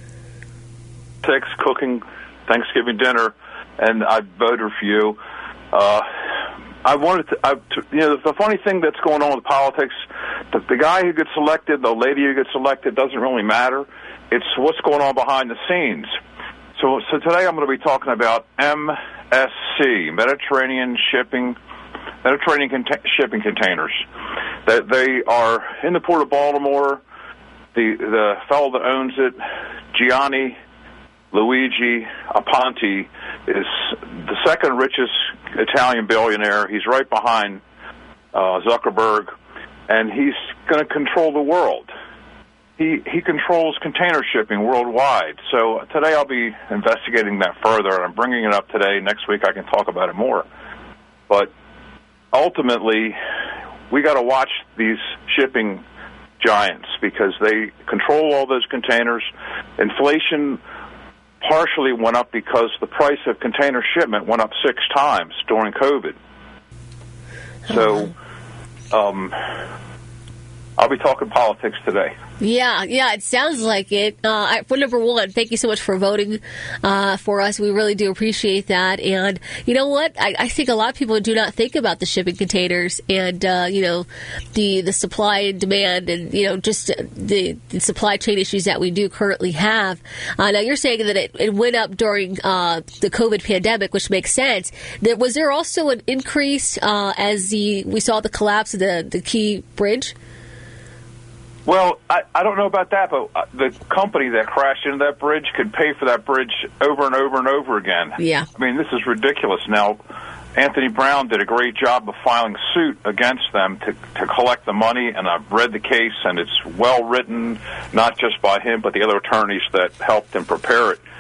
Speaker 2: Cooking Thanksgiving dinner, and I voted for you. I wanted to, the funny thing that's going on with politics, the guy who gets elected, the lady who gets elected, doesn't really matter. It's what's going on behind the scenes. So today I'm going to be talking about MSC, Mediterranean Shipping Containers. That they are in the Port of Baltimore. The fellow that owns it, Gianni Luigi Aponte, is the second richest Italian billionaire. He's right behind Zuckerberg, and he's going to control the world. He controls container shipping worldwide. So today I'll be investigating that further, and I'm bringing it up today. Next week I can talk about it more. But ultimately, we got to watch these shipping giants because they control all those containers. Inflation partially went up because the price of container shipment went up 6 times during COVID. So I'll be talking politics today.
Speaker 10: Yeah, it sounds like it. For number one, thank you so much for voting for us. We really do appreciate that. And you know what? I think a lot of people do not think about the shipping containers and, the supply and demand and, just the supply chain issues that we do currently have. Now, you're saying that it went up during the COVID pandemic, which makes sense. Was there also an increase as we saw the collapse of the Key Bridge?
Speaker 2: Well, I don't know about that, but the company that crashed into that bridge could pay for that bridge over and over and over again.
Speaker 10: Yeah.
Speaker 2: I mean, this is ridiculous. Now, Anthony Brown did a great job of filing suit against them to collect the money, and I've read the case, and it's well written, not just by him, but the other attorneys that helped him prepare it.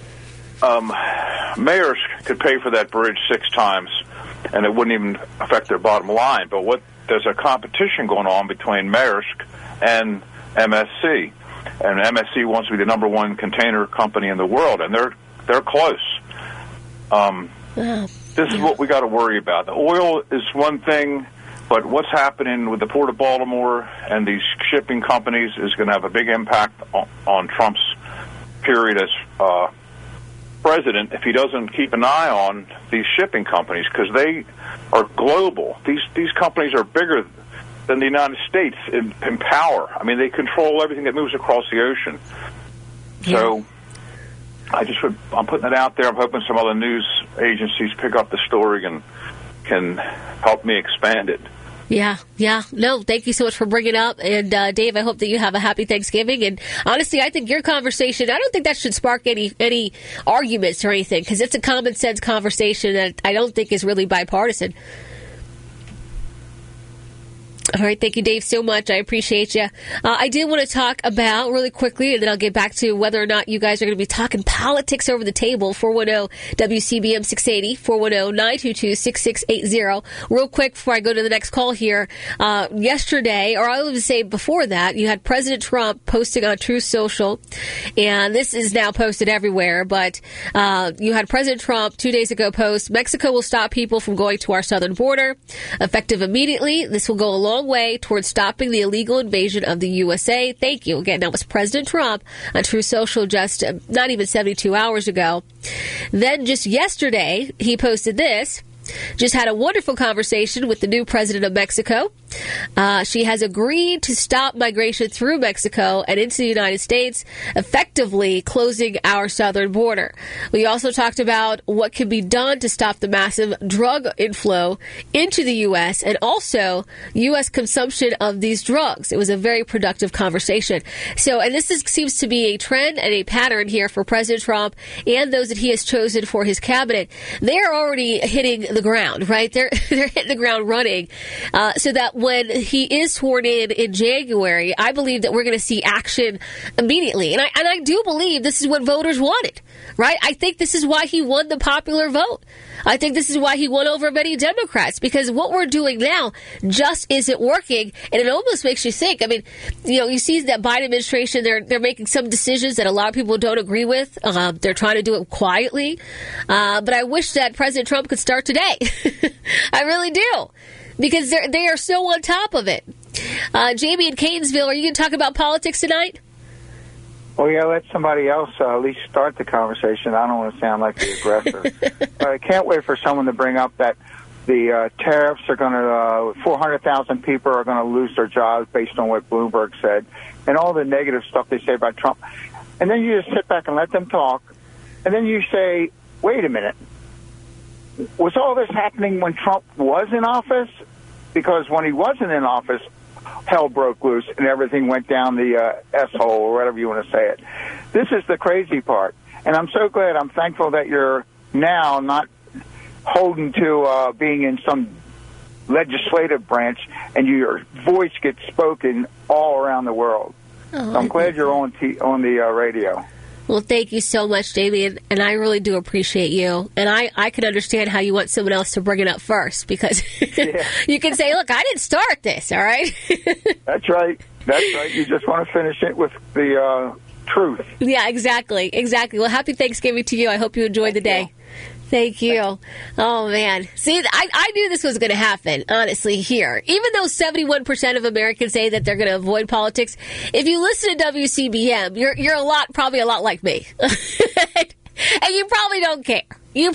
Speaker 2: Mayors could pay for that bridge 6 times, and it wouldn't even affect their bottom line. But there's a competition going on between Maersk and MSC, and MSC wants to be the number 1 container company in the world, and they're close. This is what we got to worry about. The oil is one thing, but what's happening with the Port of Baltimore and these shipping companies is going to have a big impact on Trump's period as president if he doesn't keep an eye on these shipping companies, because they are global. These companies are bigger than the United States in power. I mean, they control everything that moves across the ocean. Yeah. So I'm putting it out there. I'm hoping some other news agencies pick up the story and can help me expand it.
Speaker 10: Yeah. No, thank you so much for bringing it up. And Dave, I hope that you have a happy Thanksgiving. And honestly, I think your conversation, I don't think that should spark any arguments or anything, because it's a common sense conversation that I don't think is really bipartisan. All right. Thank you, Dave, so much. I appreciate you. I did want to talk about really quickly, and then I'll get back to whether or not you guys are going to be talking politics over the table. 410-WCBM 680, 410-922-6680. Real quick before I go to the next call here. Yesterday, or I would say before that, you had President Trump posting on Truth Social, and this is now posted everywhere, but you had President Trump 2 days ago post, Mexico will stop people from going to our southern border. Effective immediately, this will go a long way towards stopping the illegal invasion of the USA. Thank you. Again, that was President Trump on Truth Social just not even 72 hours ago. Then just yesterday, he posted this. Just had a wonderful conversation with the new president of Mexico. She has agreed to stop migration through Mexico and into the United States, effectively closing our southern border. We also talked about what can be done to stop the massive drug inflow into the U.S. and also U.S. consumption of these drugs. It was a very productive conversation. So, and this seems to be a trend and a pattern here for President Trump and those that he has chosen for his cabinet. They're already hitting the ground, right? They're hitting the ground running, so that when he is sworn in January, I believe that we're going to see action immediately. And I do believe this is what voters wanted, right? I think this is why he won the popular vote. I think this is why he won over many Democrats, because what we're doing now just isn't working, and it almost makes you think. I mean, you see that Biden administration, they're making some decisions that a lot of people don't agree with. They're trying to do it quietly, but I wish that President Trump could start today. I really do, because they are so on top of it. Jamie in Catonsville, are you going to talk about politics tonight?
Speaker 3: Well, yeah, let somebody else at least start the conversation. I don't want to sound like the aggressor. I can't wait for someone to bring up that the tariffs are going to, 400,000 people are going to lose their jobs based on what Bloomberg said, and all the negative stuff they say about Trump. And then you just sit back and let them talk, and then you say, wait a minute, was all this happening when Trump was in office? Because when he wasn't in office, hell broke loose and everything went down the S-hole, or whatever you want to say it. This is the crazy part. And I'm so glad, I'm thankful that you're now not holding to being in some legislative branch and your voice gets spoken all around the world. So I'm glad you're on the radio.
Speaker 10: Well, thank you so much, Damien, and I really do appreciate you. And I can understand how you want someone else to bring it up first, because you can say, look, I didn't start this, all right?
Speaker 3: That's right. That's right. You just want to finish it with the truth. Yeah,
Speaker 10: exactly. Well, happy Thanksgiving to you. I hope you enjoyed the day. Thank you. Oh, man. See, I knew this was going to happen, honestly, here. Even though 71% of Americans say that they're going to avoid politics, if you listen to WCBM, you're probably a lot like me. And you probably don't care. You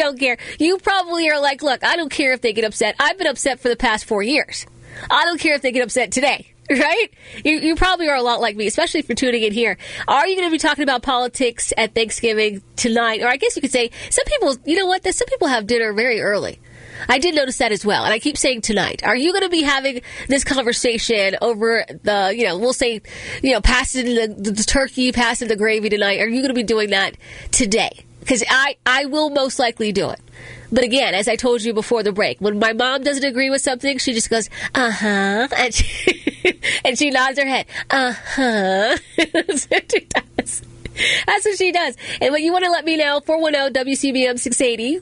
Speaker 10: probably are like, look, I don't care if they get upset. I've been upset for the past 4 years. I don't care if they get upset today. Right? You probably are a lot like me, especially if you're tuning in here. Are you going to be talking about politics at Thanksgiving tonight? Or I guess you could say, some people, you know what, some people have dinner very early. I did notice that as well. And I keep saying tonight. Are you going to be having this conversation over the, we'll say, passing the turkey, passing the gravy tonight? Are you going to be doing that today? Because I will most likely do it. But again, as I told you before the break, when my mom doesn't agree with something, she just goes, uh-huh, and she nods her head, uh-huh. That's what she does. That's what she does. And when you want to let me know, 410-WCBM-680,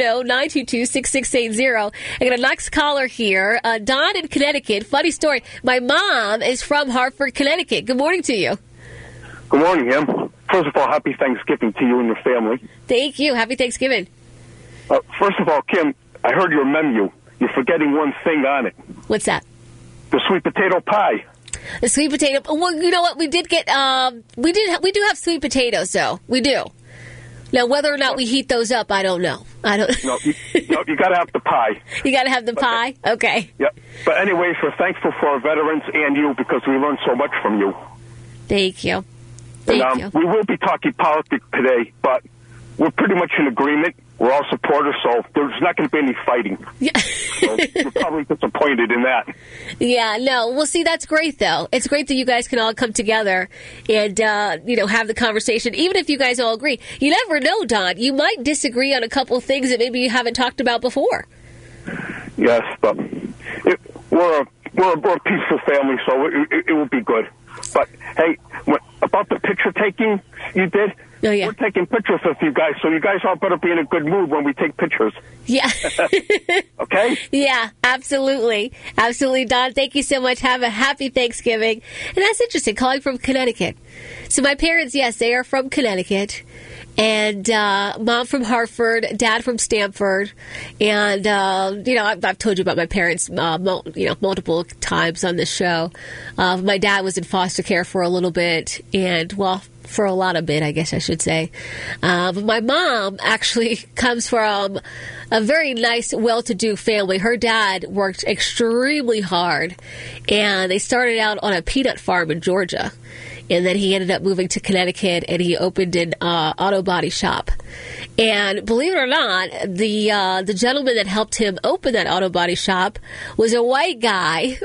Speaker 10: 410-922-6680. I got a next caller here, Don in Connecticut. Funny story. My mom is from Hartford, Connecticut. Good morning to you.
Speaker 4: Good morning, Em. First of all, happy Thanksgiving to you and your family.
Speaker 10: Thank you. Happy Thanksgiving.
Speaker 4: First of all, Kim, I heard your menu. You're forgetting one thing on it.
Speaker 10: What's that?
Speaker 4: The sweet potato pie.
Speaker 10: The sweet potato. Well, you know what? We did get. We do have sweet potatoes, though. We do. Now, whether or not we heat those up, I don't know.
Speaker 4: No, you got to have the pie.
Speaker 10: You got to have the pie. Okay.
Speaker 4: Yep. But anyways, we're thankful for our veterans and you, because we learned so much from you.
Speaker 10: Thank you.
Speaker 4: We will be talking politics today, but we're pretty much in agreement. We're all supporters, so there's not going to be any fighting. Yeah. So we're probably disappointed in that.
Speaker 10: Yeah, no. Well, see, that's great, though. It's great that you guys can all come together and, have the conversation, even if you guys all agree. You never know, Don. You might disagree on a couple of things that maybe you haven't talked about before.
Speaker 4: Yes, but we're a peaceful family, so it will be good. But, hey, about the picture taking you did, we're taking pictures with you guys, so you guys all better be in a good mood when we take pictures.
Speaker 10: Yeah.
Speaker 4: Okay?
Speaker 10: Yeah, absolutely. Absolutely, Don. Thank you so much. Have a happy Thanksgiving. And that's interesting, calling from Connecticut. So my parents, yes, they are from Connecticut. And mom from Hartford, dad from Stamford. And, I've told you about my parents, multiple times on this show. My dad was in foster care for a little bit, and, for a lot of bit, I guess I should say. But my mom actually comes from a very nice, well-to-do family. Her dad worked extremely hard, and they started out on a peanut farm in Georgia. And then he ended up moving to Connecticut, and he opened an auto body shop. And believe it or not, the gentleman that helped him open that auto body shop was a white guy.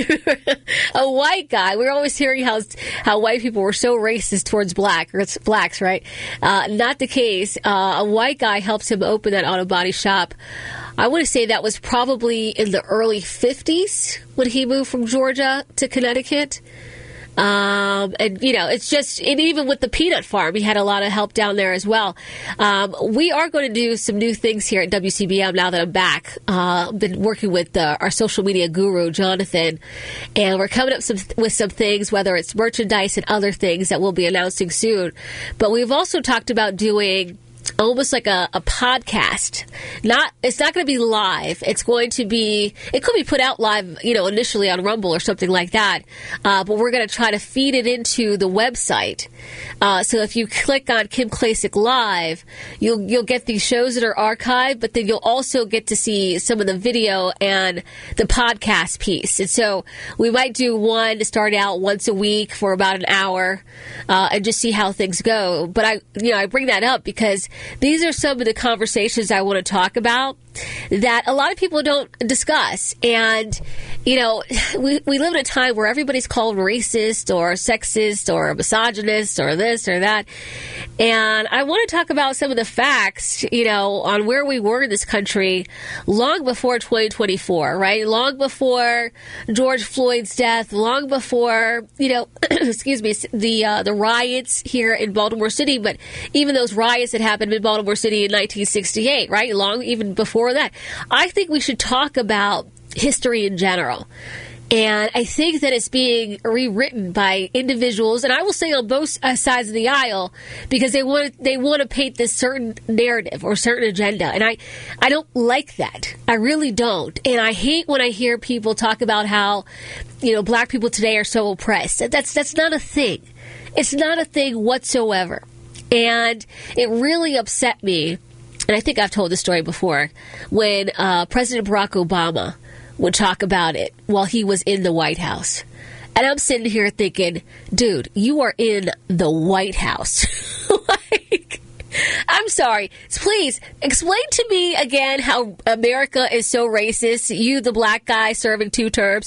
Speaker 10: A white guy. We were always hearing how white people were so racist towards blacks, right? Not the case. A white guy helped him open that auto body shop. I want to say that was probably in the early 50s when he moved from Georgia to Connecticut. And, you know, it's just, and even with the peanut farm, he had a lot of help down there as well. We are going to do some new things here at WCBM now that I'm back. Been working with our social media guru, Jonathan, and we're coming up with some things, whether it's merchandise and other things that we'll be announcing soon. But we've also talked about doing almost like a podcast. It's not going to be live. It could be put out live, you know, initially on Rumble or something like that. But we're going to try to feed it into the website. So if you click on Kim Klacik Live, you'll get these shows that are archived, but then you'll also get to see some of the video and the podcast piece. And so we might do one to start out once a week for about an hour, and just see how things go. But I bring that up because these are some of the conversations I want to talk about that a lot of people don't discuss. And, you know, we live in a time where everybody's called racist or sexist or misogynist or this or that. And I want to talk about some of the facts, you know, on where we were in this country long before 2024, right? Long before George Floyd's death, long before, you know, excuse me, the riots here in Baltimore City, but even those riots that happened in Baltimore City in 1968, right? Long even before that. I think we should talk about history in general. And I think that it's being rewritten by individuals, and I will say on both sides of the aisle, because they want to paint this certain narrative or certain agenda. And I don't like that. I really don't. And I hate when I hear people talk about how, you know, black people today are so oppressed. That's not a thing. It's not a thing whatsoever. And it really upset me, and I think I've told this story before, when President Barack Obama would talk about it while he was in the White House. And I'm sitting here thinking, dude, you are in the White House. Like, I'm sorry. Please explain to me again how America is so racist. You, the black guy serving 2 terms.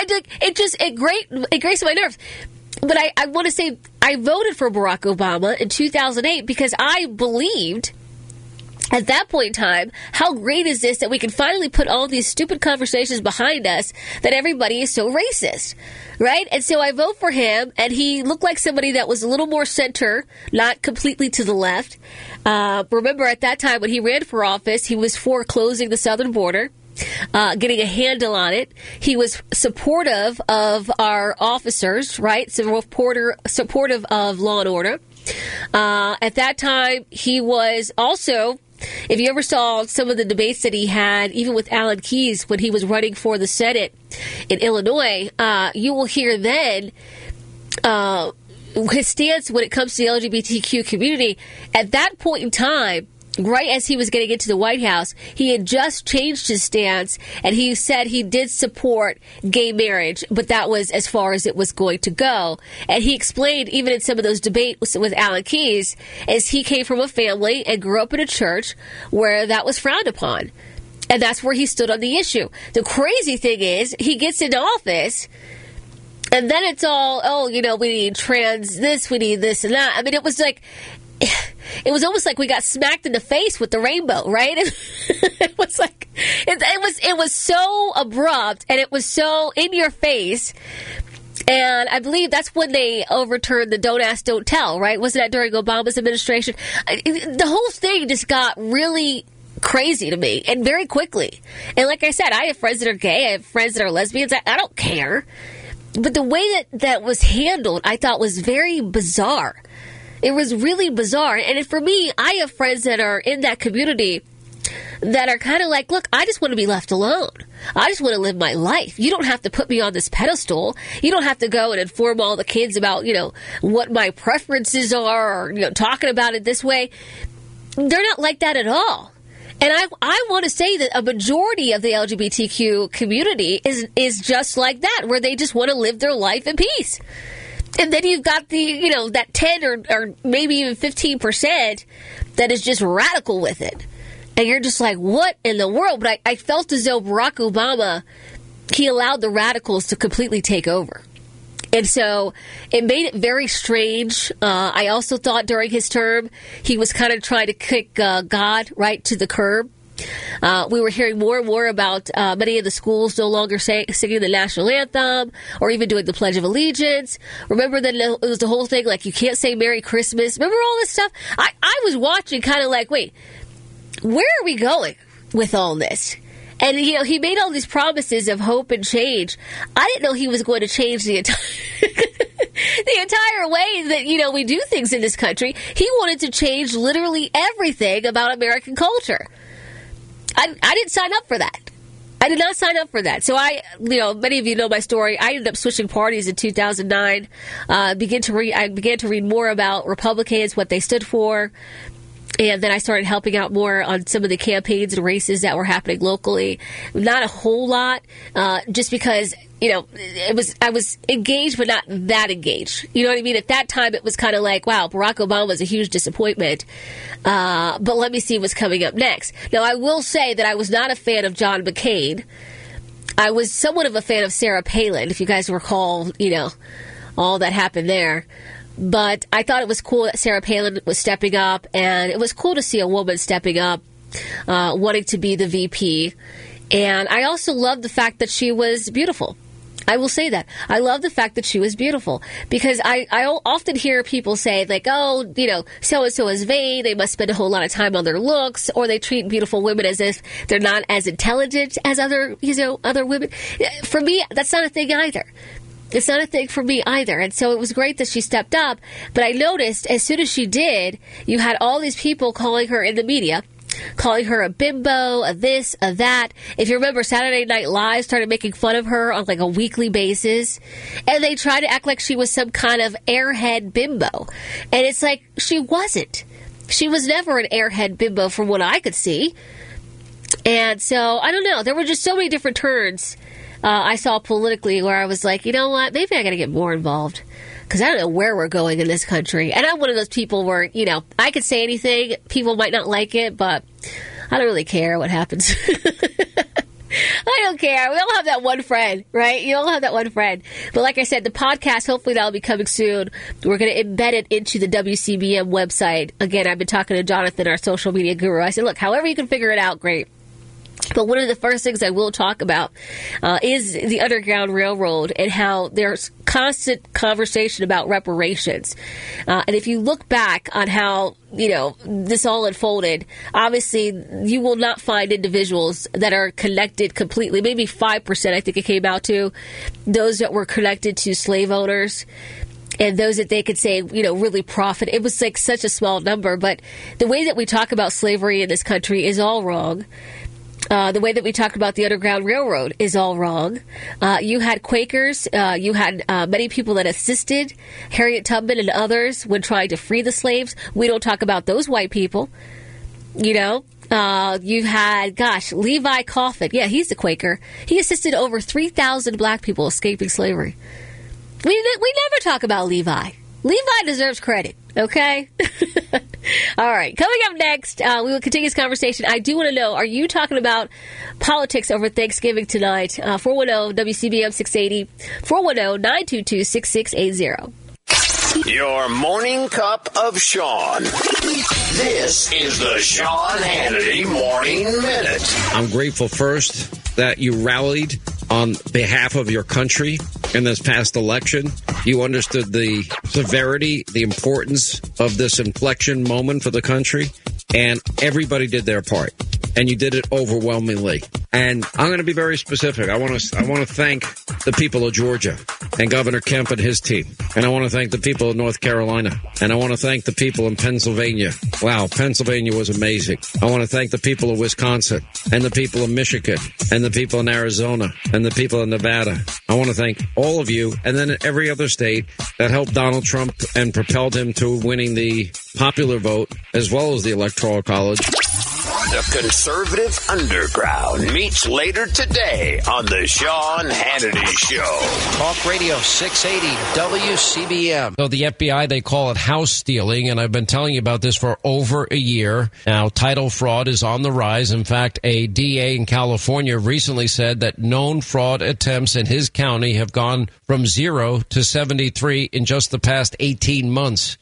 Speaker 10: It grates my nerves. But I want to say I voted for Barack Obama in 2008 because I believed at that point in time, how great is this that we can finally put all these stupid conversations behind us that everybody is so racist, right? And so I vote for him, and he looked like somebody that was a little more center, not completely to the left. Remember, at that time when he ran for office, he was for closing the southern border. Getting a handle on it. He was supportive of our officers, right? Supportive of law and order. At that time, he was also, if you ever saw some of the debates that he had, even with Alan Keyes when he was running for the Senate in Illinois, you will hear then his stance when it comes to the LGBTQ community. At that point in time, right as he was getting into the White House, he had just changed his stance, and he said he did support gay marriage, but that was as far as it was going to go. And he explained, even in some of those debates with Alan Keyes, as he came from a family and grew up in a church where that was frowned upon. And that's where he stood on the issue. The crazy thing is, he gets into office, and then it's all, oh, you know, we need trans this, we need this and that. I mean, it was like, it was almost like we got smacked in the face with the rainbow, right? It was like, it was so abrupt, and it was so in your face. And I believe that's when they overturned the Don't Ask, Don't Tell, right? Wasn't that during Obama's administration? The whole thing just got really crazy to me, and very quickly. And like I said, I have friends that are gay, I have friends that are lesbians. I don't care. But the way that was handled, I thought was very bizarre. It was really bizarre. And for me, I have friends that are in that community that are kind of like, look, I just want to be left alone. I just want to live my life. You don't have to put me on this pedestal. You don't have to go and inform all the kids about, you know, what my preferences are, or, you know, talking about it this way. They're not like that at all. And I want to say that a majority of the LGBTQ community is just like that, where they just want to live their life in peace. And then you've got the, you know, that 10 or maybe even 15% that is just radical with it. And you're just like, what in the world? But I felt as though Barack Obama, he allowed the radicals to completely take over. And so it made it very strange. I also thought during his term, he was kind of trying to kick God right to the curb. We were hearing more and more about many of the schools no longer singing the national anthem or even doing the Pledge of Allegiance. Remember that it was the whole thing, like, you can't say Merry Christmas. Remember all this stuff? I was watching kind of like, wait, where are we going with all this? And, he made all these promises of hope and change. I didn't know he was going to change the entire way that, we do things in this country. He wanted to change literally everything about American culture. I didn't sign up for that. I did not sign up for that. So many of you know my story. I ended up switching parties in 2009. I began to read more about Republicans, what they stood for. And then I started helping out more on some of the campaigns and races that were happening locally. Not a whole lot, just because, I was engaged, but not that engaged. You know what I mean? At that time, it was kind of like, wow, Barack Obama was a huge disappointment. But let me see what's coming up next. Now, I will say that I was not a fan of John McCain. I was somewhat of a fan of Sarah Palin, if you guys recall, all that happened there. But I thought it was cool that Sarah Palin was stepping up, and it was cool to see a woman stepping up, wanting to be the VP. And I also loved the fact that she was beautiful. I will say that. I love the fact that she was beautiful, because I often hear people say, like, oh, so-and-so is vain, they must spend a whole lot of time on their looks, or they treat beautiful women as if they're not as intelligent as other women. For me, that's not a thing either. It's not a thing for me either. And so it was great that she stepped up. But I noticed as soon as she did, you had all these people calling her in the media, calling her a bimbo, a this, a that. If you remember, Saturday Night Live started making fun of her on like a weekly basis. And they tried to act like she was some kind of airhead bimbo. And it's like, she wasn't. She was never an airhead bimbo from what I could see. And so, I don't know. There were just so many different turns I saw politically where I was like, you know what, maybe I got to get more involved, because I don't know where we're going in this country. And I'm one of those people where, I could say anything, people might not like it, but I don't really care what happens. I don't care. We all have that one friend, right? You all have that one friend. But like I said, the podcast, hopefully that'll be coming soon. We're going to embed it into the WCBM website. Again, I've been talking to Jonathan, our social media guru. I said, look, however you can figure it out, great. But one of the first things I will talk about is the Underground Railroad and how there's constant conversation about reparations. And if you look back on how, this all unfolded, obviously you will not find individuals that are connected completely. Maybe 5%, I think it came out to, those that were connected to slave owners. And those that they could say, really profit. It was like such a small number. But the way that we talk about slavery in this country is all wrong. The way that we talked about the Underground Railroad is all wrong. You had Quakers. You had many people that assisted Harriet Tubman and others when trying to free the slaves. We don't talk about those white people. You had, Levi Coffin. Yeah, he's a Quaker. He assisted over 3,000 black people escaping slavery. We never talk about Levi. Levi deserves credit, okay? All right, coming up next, we will continue this conversation. I do want to know, are you talking about politics over Thanksgiving tonight? 410-WCBM 680, 410-922-6680.
Speaker 5: Your morning cup of Sean. This is the Sean Hannity Morning Minute.
Speaker 6: I'm grateful first that you rallied on behalf of your country in this past election. You understood the severity, the importance of this inflection moment for the country, and everybody did their part. And you did it overwhelmingly. And I'm going to be very specific. I want to thank the people of Georgia and Governor Kemp and his team. And I want to thank the people of North Carolina. And I want to thank the people in Pennsylvania. Wow, Pennsylvania was amazing. I want to thank the people of Wisconsin and the people of Michigan and the people in Arizona and the people in Nevada. I want to thank all of you and then every other state that helped Donald Trump and propelled him to winning the popular vote as well as the Electoral College.
Speaker 5: The Conservative Underground meets later today on the Sean Hannity Show.
Speaker 7: Talk Radio 680 WCBM.
Speaker 11: So the FBI, they call it house stealing, and I've been telling you about this for over a year. Now, title fraud is on the rise. In fact, a DA in California recently said that known fraud attempts in his county have gone from 0 to 73 in just the past 18 months.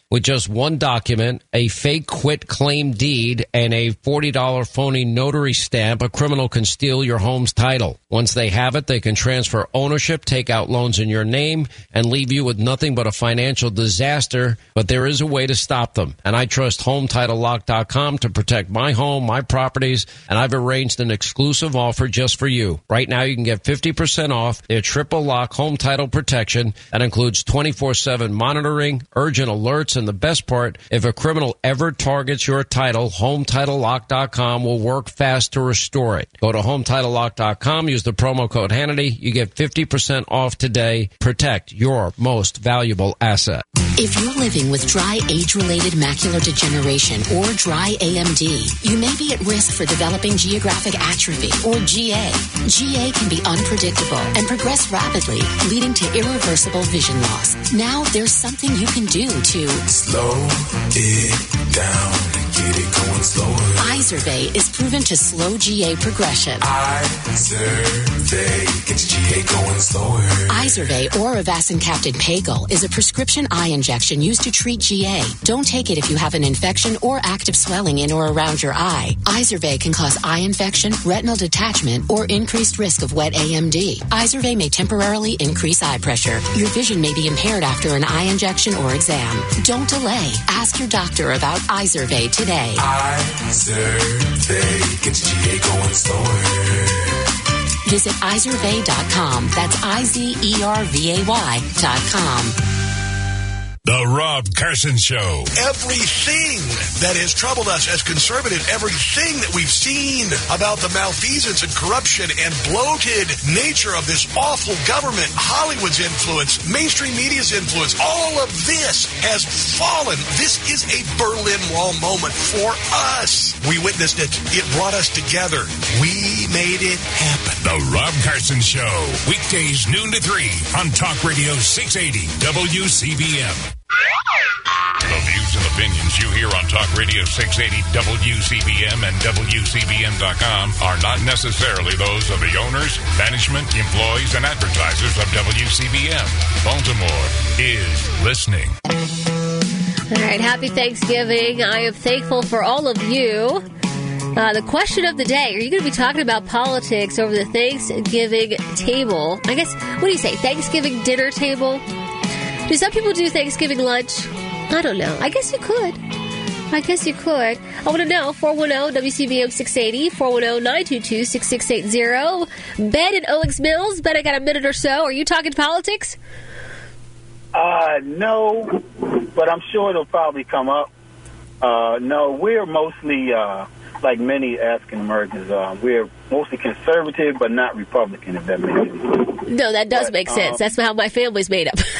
Speaker 11: with just one document, a fake quit claim deed, and a $40 phony notary stamp, a criminal can steal your home's title. Once they have it, they can transfer ownership, take out loans in your name, and leave you with nothing but a financial disaster. But there is a way to stop them. And I trust HomeTitleLock.com to protect my home, my properties, and I've arranged an exclusive offer just for you. Right now, you can get 50% off their triple lock home title protection. That includes 24/7 monitoring, urgent alerts, and the best part, if a criminal ever targets your title, HomeTitleLock.com will work fast to restore it. Go to HomeTitleLock.com, use the promo code Hannity. You get 50% off today. Protect your most valuable asset.
Speaker 12: If you're living with dry age-related macular degeneration or dry AMD, you may be at risk for developing geographic atrophy or GA. GA can be unpredictable and progress rapidly, leading to irreversible vision loss. Now there's something you can do to
Speaker 13: slow it down and get it going slower.
Speaker 12: Izervay is proven to slow GA progression.
Speaker 13: Izervay gets GA going slower.
Speaker 12: Izervay or avacincaptad pagel is a prescription eye injection used to treat GA. Don't take it if you have an infection or active swelling in or around your eye. Izervay can cause eye infection, retinal detachment, or increased risk of wet AMD. Izervay may temporarily increase eye pressure. Your vision may be impaired after an eye injection or exam. Don't delay. Ask your doctor about Izervay today.
Speaker 13: Izervay gets GA going slower.
Speaker 12: Visit Izervay.com. That's IZERVAY.com.
Speaker 14: The Rob Carson Show.
Speaker 15: Everything that has troubled us as conservative, everything that we've seen about the malfeasance and corruption and bloated nature of this awful government, Hollywood's influence, mainstream media's influence, all of this has fallen. This is a Berlin Wall moment for us. We witnessed it. It brought us together. We made it happen.
Speaker 14: The Rob Carson Show. Weekdays noon to 3 on Talk Radio 680 WCBM. The views and opinions you hear on Talk Radio 680 WCBM and WCBM.com are not necessarily those of the owners, management, employees, and advertisers of WCBM. Baltimore is listening.
Speaker 10: All right, happy Thanksgiving. I am thankful for all of you. The question of the day, are you going to be talking about politics over the Thanksgiving table? I guess, what do you say, Thanksgiving dinner table? Do some people do Thanksgiving lunch? I don't know. I guess you could. I want to know. 410-WCBM-680, 410-922-6680. Ben in Owings Mills. Ben, I got a minute or so. Are you talking politics?
Speaker 25: No, but I'm sure it'll probably come up. No, we're mostly, like many African Americans, we're mostly conservative, but not Republican, if that makes sense.
Speaker 10: No, that does make sense. That's how my family's made up.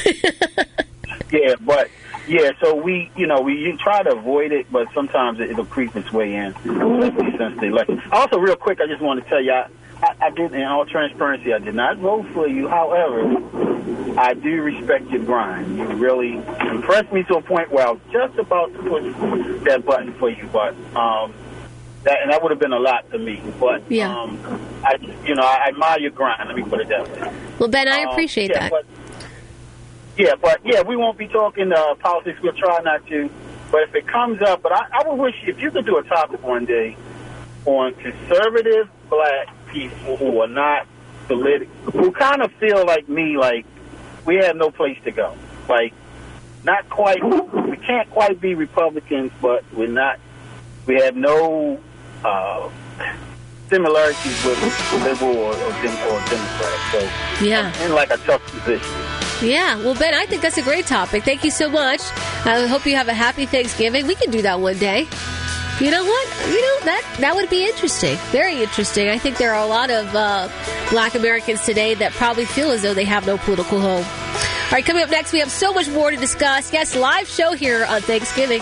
Speaker 25: So we try to avoid it, but sometimes it'll creep its way in, especially since the election. Also, real quick, I just want to tell you, I did, in all transparency, I did not vote for you. However, I do respect your grind. You really impressed me to a point where I was just about to push that button for you, but that would have been a lot to me. But I admire your grind. Let me put it that way.
Speaker 10: Well, Ben, I appreciate that.
Speaker 25: But we won't be talking politics. We'll try not to. But if it comes up, but I would wish if you could do a topic one day on conservative black people who are not political, who kind of feel like me, like we have no place to go. Like, not quite, we can't quite be Republicans, but we have no similarities with liberal or Democrat. So, I'm in like a tough position.
Speaker 10: Yeah, well, Ben, I think that's a great topic. Thank you so much. I hope you have a happy Thanksgiving. We can do that one day. You know what? That would be interesting. Very interesting. I think there are a lot of black Americans today that probably feel as though they have no political home. All right, coming up next, we have so much more to discuss. Yes, live show here on Thanksgiving.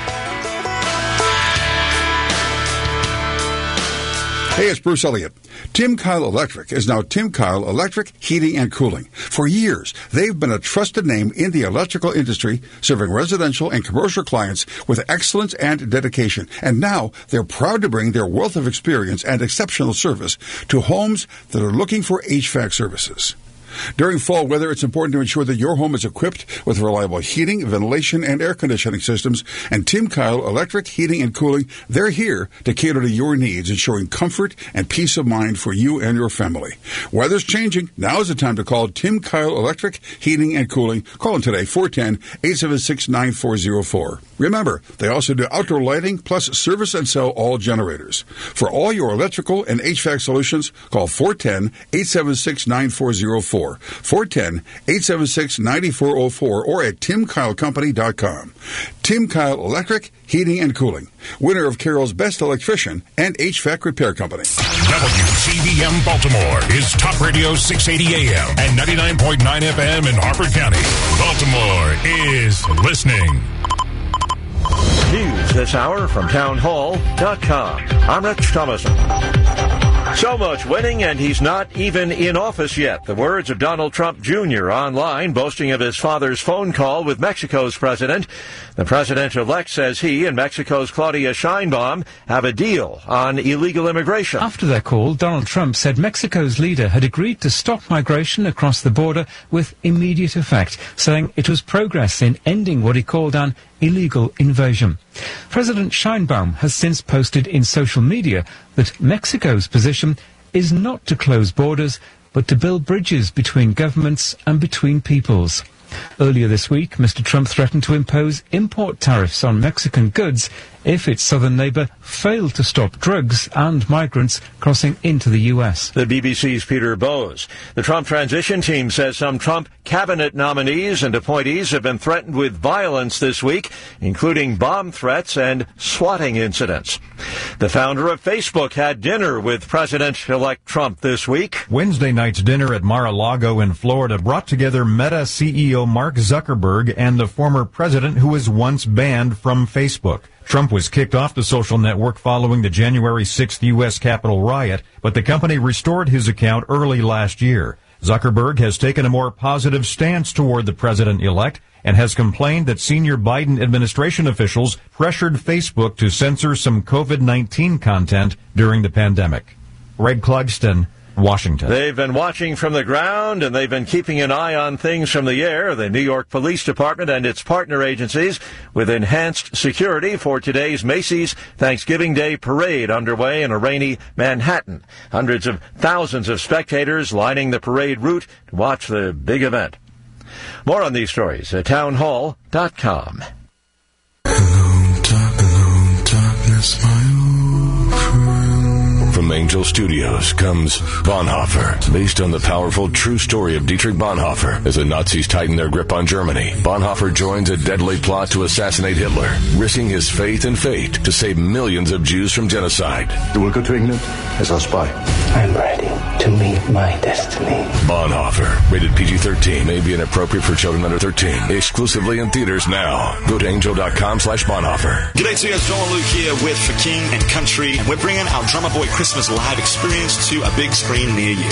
Speaker 26: Hey, it's Bruce Elliott. Tim Kyle Electric is now Tim Kyle Electric Heating and Cooling. For years, they've been a trusted name in the electrical industry, serving residential and commercial clients with excellence and dedication. And now they're proud to bring their wealth of experience and exceptional service to homes that are looking for HVAC services. During fall weather, it's important to ensure that your home is equipped with reliable heating, ventilation, and air conditioning systems. And Tim Kyle Electric Heating and Cooling, they're here to cater to your needs, ensuring comfort and peace of mind for you and your family. Weather's changing. Now is the time to call Tim Kyle Electric Heating and Cooling. Call them today, 410-876-9404. Remember, they also do outdoor lighting plus service and sell all generators. For all your electrical and HVAC solutions, call 410-876-9404, 410-876-9404, or at timkylecompany.com. Tim Kyle Electric Heating and Cooling, winner of Carroll's Best Electrician and HVAC Repair Company.
Speaker 14: WCBM Baltimore is Talk Radio 680 AM and 99.9 FM in Harford County. Baltimore is listening.
Speaker 1: News this hour from townhall.com. I'm Rich Thomason. So much winning, and he's not even in office yet. The words of Donald Trump Jr. online, boasting of his father's phone call with Mexico's president. The president-elect says he and Mexico's Claudia Sheinbaum have a deal on illegal immigration.
Speaker 16: After their call, Donald Trump said Mexico's leader had agreed to stop migration across the border with immediate effect, saying it was progress in ending what he called an illegal invasion. President Sheinbaum has since posted in social media that Mexico's position is not to close borders, but to build bridges between governments and between peoples. Earlier this week, Mr. Trump threatened to impose import tariffs on Mexican goods if its southern neighbor failed to stop drugs and migrants crossing into the U.S.
Speaker 1: The BBC's Peter Bowes. The Trump transition team says some Trump cabinet nominees and appointees have been threatened with violence this week, including bomb threats and swatting incidents. The founder of Facebook had dinner with President-elect Trump this week.
Speaker 17: Wednesday night's dinner at Mar-a-Lago in Florida brought together Meta CEO Mark Zuckerberg and the former president who was once banned from Facebook. Trump was kicked off the social network following the January 6th U.S. Capitol riot, but the company restored his account early last year. Zuckerberg has taken a more positive stance toward the president-elect and has complained that senior Biden administration officials pressured Facebook to censor some COVID-19 content during the pandemic. Greg Clugston, Washington.
Speaker 1: They've been watching from the ground, and they've been keeping an eye on things from the air. The New York Police Department and its partner agencies with enhanced security for today's Macy's Thanksgiving Day Parade underway in a rainy Manhattan. Hundreds of thousands of spectators lining the parade route to watch the big event. More on these stories at townhall.com.
Speaker 13: Hello, darkness, my old friend.
Speaker 18: From Angel Studios comes Bonhoeffer, based on the powerful true story of Dietrich Bonhoeffer. As the Nazis tighten their grip on Germany, Bonhoeffer joins a deadly plot to assassinate Hitler, risking his faith and fate to save millions of Jews from genocide.
Speaker 19: You will go to England as our spy.
Speaker 20: I'm ready to meet my destiny.
Speaker 18: Bonhoeffer, rated PG-13, may be inappropriate for children under 13. Exclusively in theaters now. Go to angel.com/Bonhoeffer.
Speaker 27: G'day to you, it's John Luke here with For King and Country, and we're bringing our Drummer Boy Christmas live experience to a big screen near you.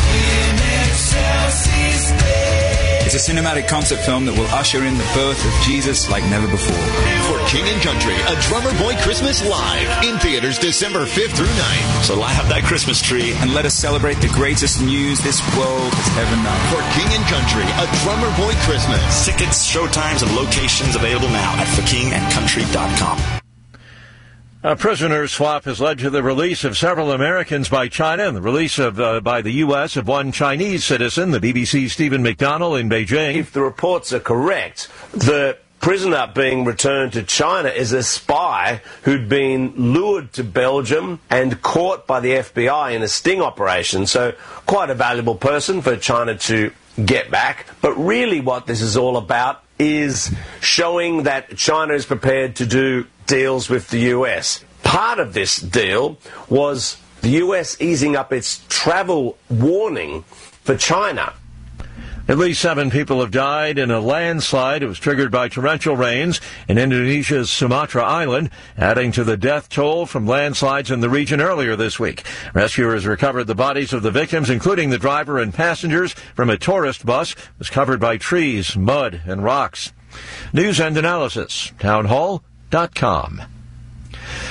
Speaker 28: It's a cinematic concept film that will usher in the birth of Jesus like never before.
Speaker 5: For King and Country, a Drummer Boy Christmas live in theaters December 5th through 9th.
Speaker 27: So light up that Christmas tree
Speaker 28: and let us celebrate the greatest news this world has ever known.
Speaker 5: For King and Country, a Drummer Boy Christmas.
Speaker 27: Tickets, showtimes, and locations available now at forkingandcountry.com.
Speaker 1: A prisoner swap has led to the release of several Americans by China and the release of by the U.S. of one Chinese citizen, the BBC's Stephen McDonnell in Beijing.
Speaker 29: If the reports are correct, the prisoner being returned to China is a spy who'd been lured to Belgium and caught by the FBI in a sting operation. So quite a valuable person for China to get back. But really what this is all about is showing that China is prepared to do deals with the US. Part of this deal was the US easing up its travel warning for China.
Speaker 1: At least 7 people have died in a landslide. It was triggered by torrential rains in Indonesia's Sumatra Island, adding to the death toll from landslides in the region earlier this week. Rescuers recovered the bodies of the victims, including the driver and passengers, from a tourist bus. It was covered by trees, mud, and rocks. News and analysis, townhall.com.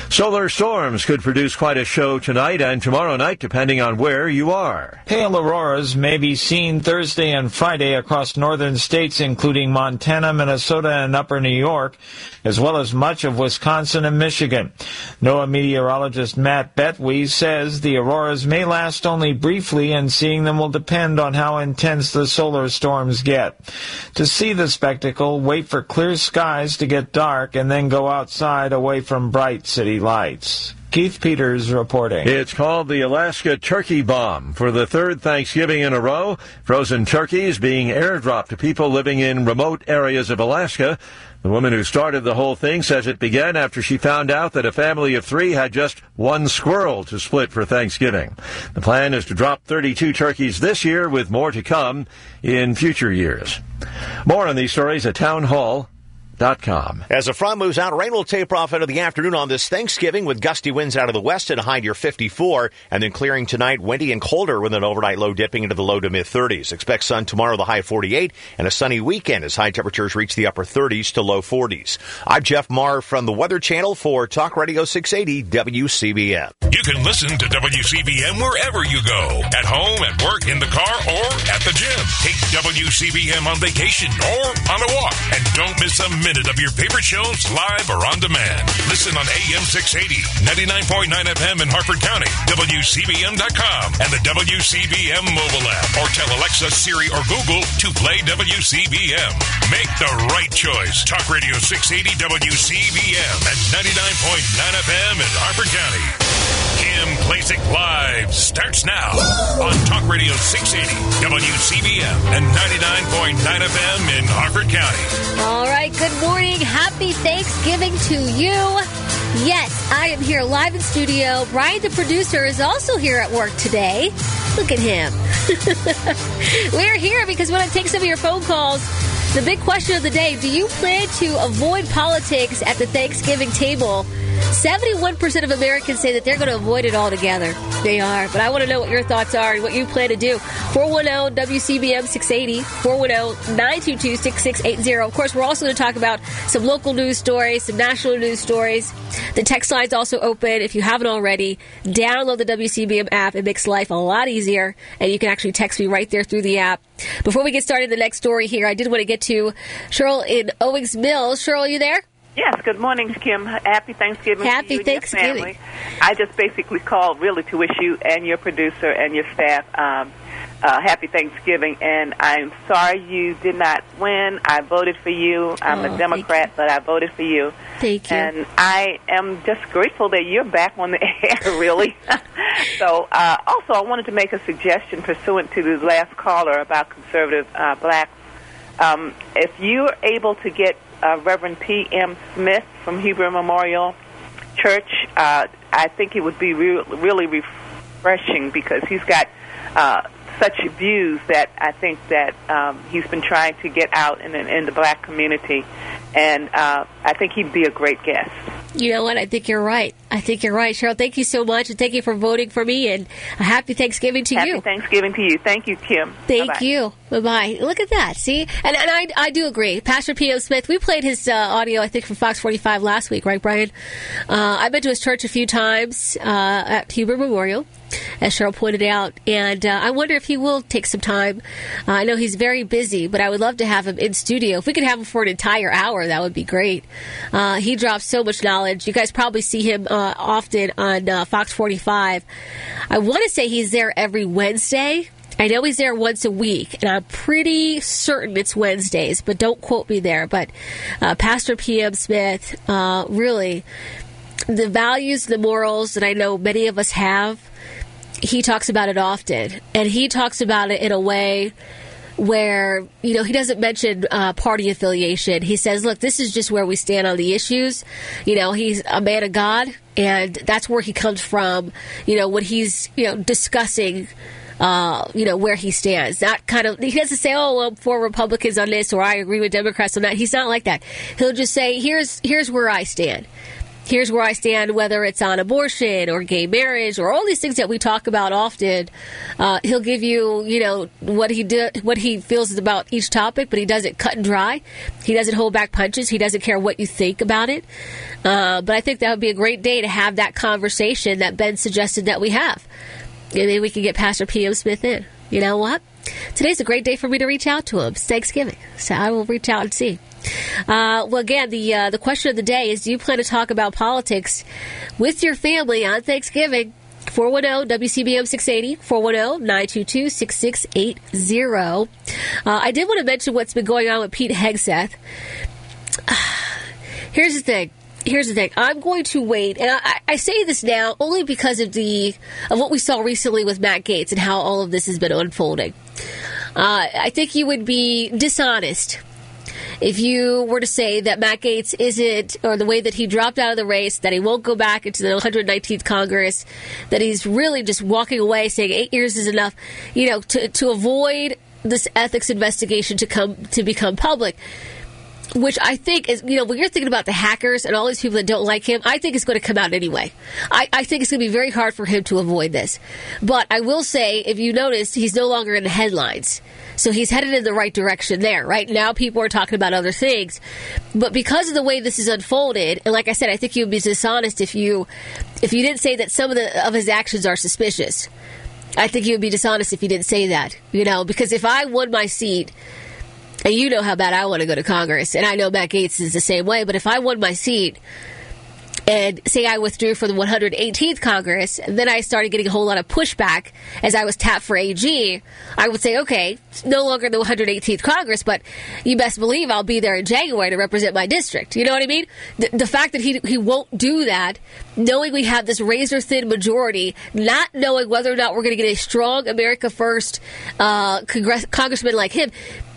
Speaker 1: Solar storms could produce quite a show tonight and tomorrow night, depending on where you are.
Speaker 2: Pale auroras may be seen Thursday and Friday across northern states, including Montana, Minnesota, and upper New York, as well as much of Wisconsin and Michigan. NOAA meteorologist Matt Betwe says the auroras may last only briefly, and seeing them will depend on how intense the solar storms get. To see the spectacle, wait for clear skies to get dark and then go outside away from bright city lights. Keith Peters reporting.
Speaker 1: It's called the Alaska Turkey Bomb. For the third Thanksgiving in a row, frozen turkeys being airdropped to people living in remote areas of Alaska. The woman who started the whole thing says it began after she found out that a family of 3 had just one squirrel to split for Thanksgiving. The plan is to drop 32 turkeys this year, with more to come in future years. More on these stories at townhall.com.
Speaker 3: As the front moves out, rain will taper off into the afternoon on this Thanksgiving with gusty winds out of the west at a high near 54, and then clearing tonight, windy and colder with an overnight low dipping into the low to mid-30s. Expect sun tomorrow, the high 48, and a sunny weekend as high temperatures reach the upper 30s to low 40s. I'm Jeff Marr from the Weather Channel for Talk Radio 680 WCBM.
Speaker 14: You can listen to WCBM wherever you go, at home, at work, in the car, or at the gym. Take WCBM on vacation or on a walk, and don't miss a minute of your favorite shows live or on demand. Listen on AM 680, 99.9 FM in Harford County, WCBM.com, and the WCBM mobile app. Or tell Alexa, Siri, or Google to play WCBM. Make the right choice. Talk Radio 680 WCBM at 99.9 FM in Harford County. Kim Klacik Live starts now on Talk Radio 680 WCBM and 99.9 FM in Harford County.
Speaker 10: All right, good morning. Happy Thanksgiving to you. Yes, I am here live in studio. Brian, the producer, is also here at work today. Look at him. We're here because we want to take some of your phone calls. The big question of the day, do you plan to avoid politics at the Thanksgiving table? 71% of Americans say that they're going to avoid it altogether. They are. But I want to know what your thoughts are and what you plan to do. 410-WCBM-680, 410-922-6680. Of course, we're also going to talk about some local news stories, some national news stories. The text line's also open. If you haven't already, download the WCBM app. It makes life a lot easier, and you can actually text me right there through the app. Before we get started, the next story here, I did want to get to Cheryl in Owings Mills. Cheryl, are you there?
Speaker 4: Yes, good morning, Kim. Happy Thanksgiving
Speaker 10: Happy
Speaker 4: to you
Speaker 10: Thanksgiving.
Speaker 4: and your family. I just basically called really to wish you and your producer and your staff happy Thanksgiving, and I'm sorry you did not win. I voted for you. I'm a Democrat, but I voted for you.
Speaker 10: Thank you.
Speaker 4: And I am just grateful that you're back on the air, really. So, also, I wanted to make a suggestion pursuant to the last caller about conservative blacks. If you're able to get Reverend P.M. Smith from Hebrew Memorial Church, I think it would be really refreshing because he's got such views that I think that he's been trying to get out in the black community, and I think he'd be a great guest.
Speaker 10: You know what? I think you're right. Cheryl, thank you so much, and thank you for voting for me, and a happy Thanksgiving to you.
Speaker 4: Happy Thanksgiving to you. Thank you, Kim.
Speaker 10: Thank you. Bye-bye. Look at that. See? And I do agree. Pastor P.O. Smith, we played his audio, I think, from Fox 45 last week, right, Brian? I've been to his church a few times at Hebrew Memorial, as Cheryl pointed out, and I wonder if he will take some time. I know he's very busy, but I would love to have him in studio. If we could have him for an entire hour, that would be great. He drops so much knowledge. You guys probably see him often on Fox 45. I want to say he's there every Wednesday. I know he's there once a week, and I'm pretty certain it's Wednesdays, but don't quote me there. But Pastor P.M. Smith, really, the values, the morals that I know many of us have, he talks about it often, and he talks about it in a way where, you know, he doesn't mention party affiliation. He says, look, this is just where we stand on the issues. You know, he's a man of God, and that's where he comes from, you know, when he's, you know, discussing, you know, where he stands. That kind of, he doesn't say, oh, well, I'm for Republicans on this, or I agree with Democrats on that. He's not like that. He'll just say, here's where I stand. here's where I stand, whether it's on abortion or gay marriage or all these things that we talk about often. He'll give you, what he feels about each topic, but he does it cut and dry. He doesn't hold back punches. He doesn't care what you think about it. But I think that would be a great day to have that conversation that Ben suggested that we have. And maybe we can get Pastor P.M. Smith in. You know what? Today's a great day for me to reach out to him. It's Thanksgiving, so I will reach out and see. Well, again, the question of the day is, do you plan to talk about politics with your family on Thanksgiving? 410-WCBM-680, 410-922-6680. I did want to mention what's been going on with Pete Hegseth. Here's the thing. I'm going to wait, and I say this now only because of what we saw recently with Matt Gaetz and how all of this has been unfolding. I think you would be dishonest if you were to say that Matt Gaetz isn't, or the way that he dropped out of the race, that he won't go back into the 119th Congress, that he's really just walking away saying 8 years is enough, to avoid this ethics investigation to become public. Which I think is, when you're thinking about the hackers and all these people that don't like him, I think it's going to come out anyway. I think it's going to be very hard for him to avoid this. But I will say, if you notice, he's no longer in the headlines. So he's headed in the right direction there. Right now, people are talking about other things. But because of the way this is unfolded, and like I said, I think you'd be dishonest if you didn't say that some of his actions are suspicious. I think you would be dishonest if you didn't say that. Because if I won my seat, and you know how bad I want to go to Congress, and I know Matt Gaetz is the same way, but if I won my seat and say I withdrew for the 118th Congress, and then I started getting a whole lot of pushback as I was tapped for AG, I would say, okay, it's no longer the 118th Congress, but you best believe I'll be there in January to represent my district. You know what I mean? The fact that he won't do that, knowing we have this razor-thin majority, not knowing whether or not we're going to get a strong America First congressman like him,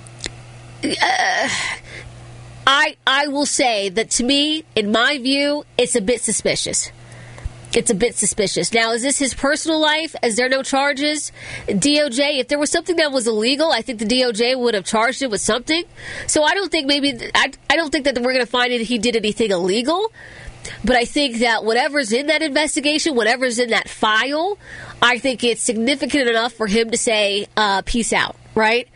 Speaker 10: I will say that to me, in my view, it's a bit suspicious. It's a bit suspicious. Now, is this his personal life? Is there no charges? DOJ, if there was something that was illegal, I think the DOJ would have charged him with something. So I don't think I don't think that we're going to find that he did anything illegal. But I think that whatever's in that investigation, whatever's in that file, I think it's significant enough for him to say, peace out, right?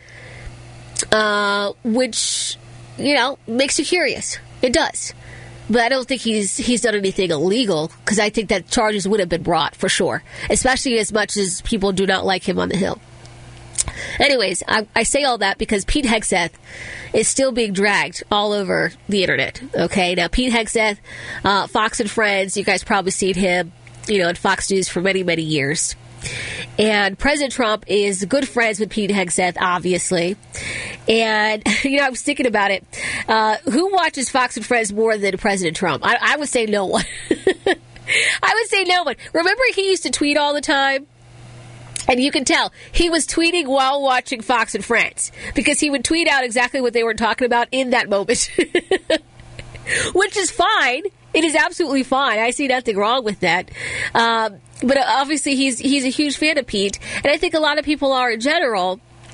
Speaker 10: Which, makes you curious. It does. But I don't think he's done anything illegal, because I think that charges would have been brought for sure, especially as much as people do not like him on the Hill. Anyways, I say all that because Pete Hegseth is still being dragged all over the internet. Okay, now Pete Hegseth, Fox and Friends, you guys probably seen him, on Fox News for many, many years. And President Trump is good friends with Pete Hegseth, obviously. And, I was thinking about it. Who watches Fox and Friends more than President Trump? I would say no one. I would say no one. Remember he used to tweet all the time? And you can tell he was tweeting while watching Fox and Friends, because he would tweet out exactly what they were talking about in that moment. Which is fine. It is absolutely fine. I see nothing wrong with that. But obviously he's a huge fan of Pete, and I think a lot of people are in general.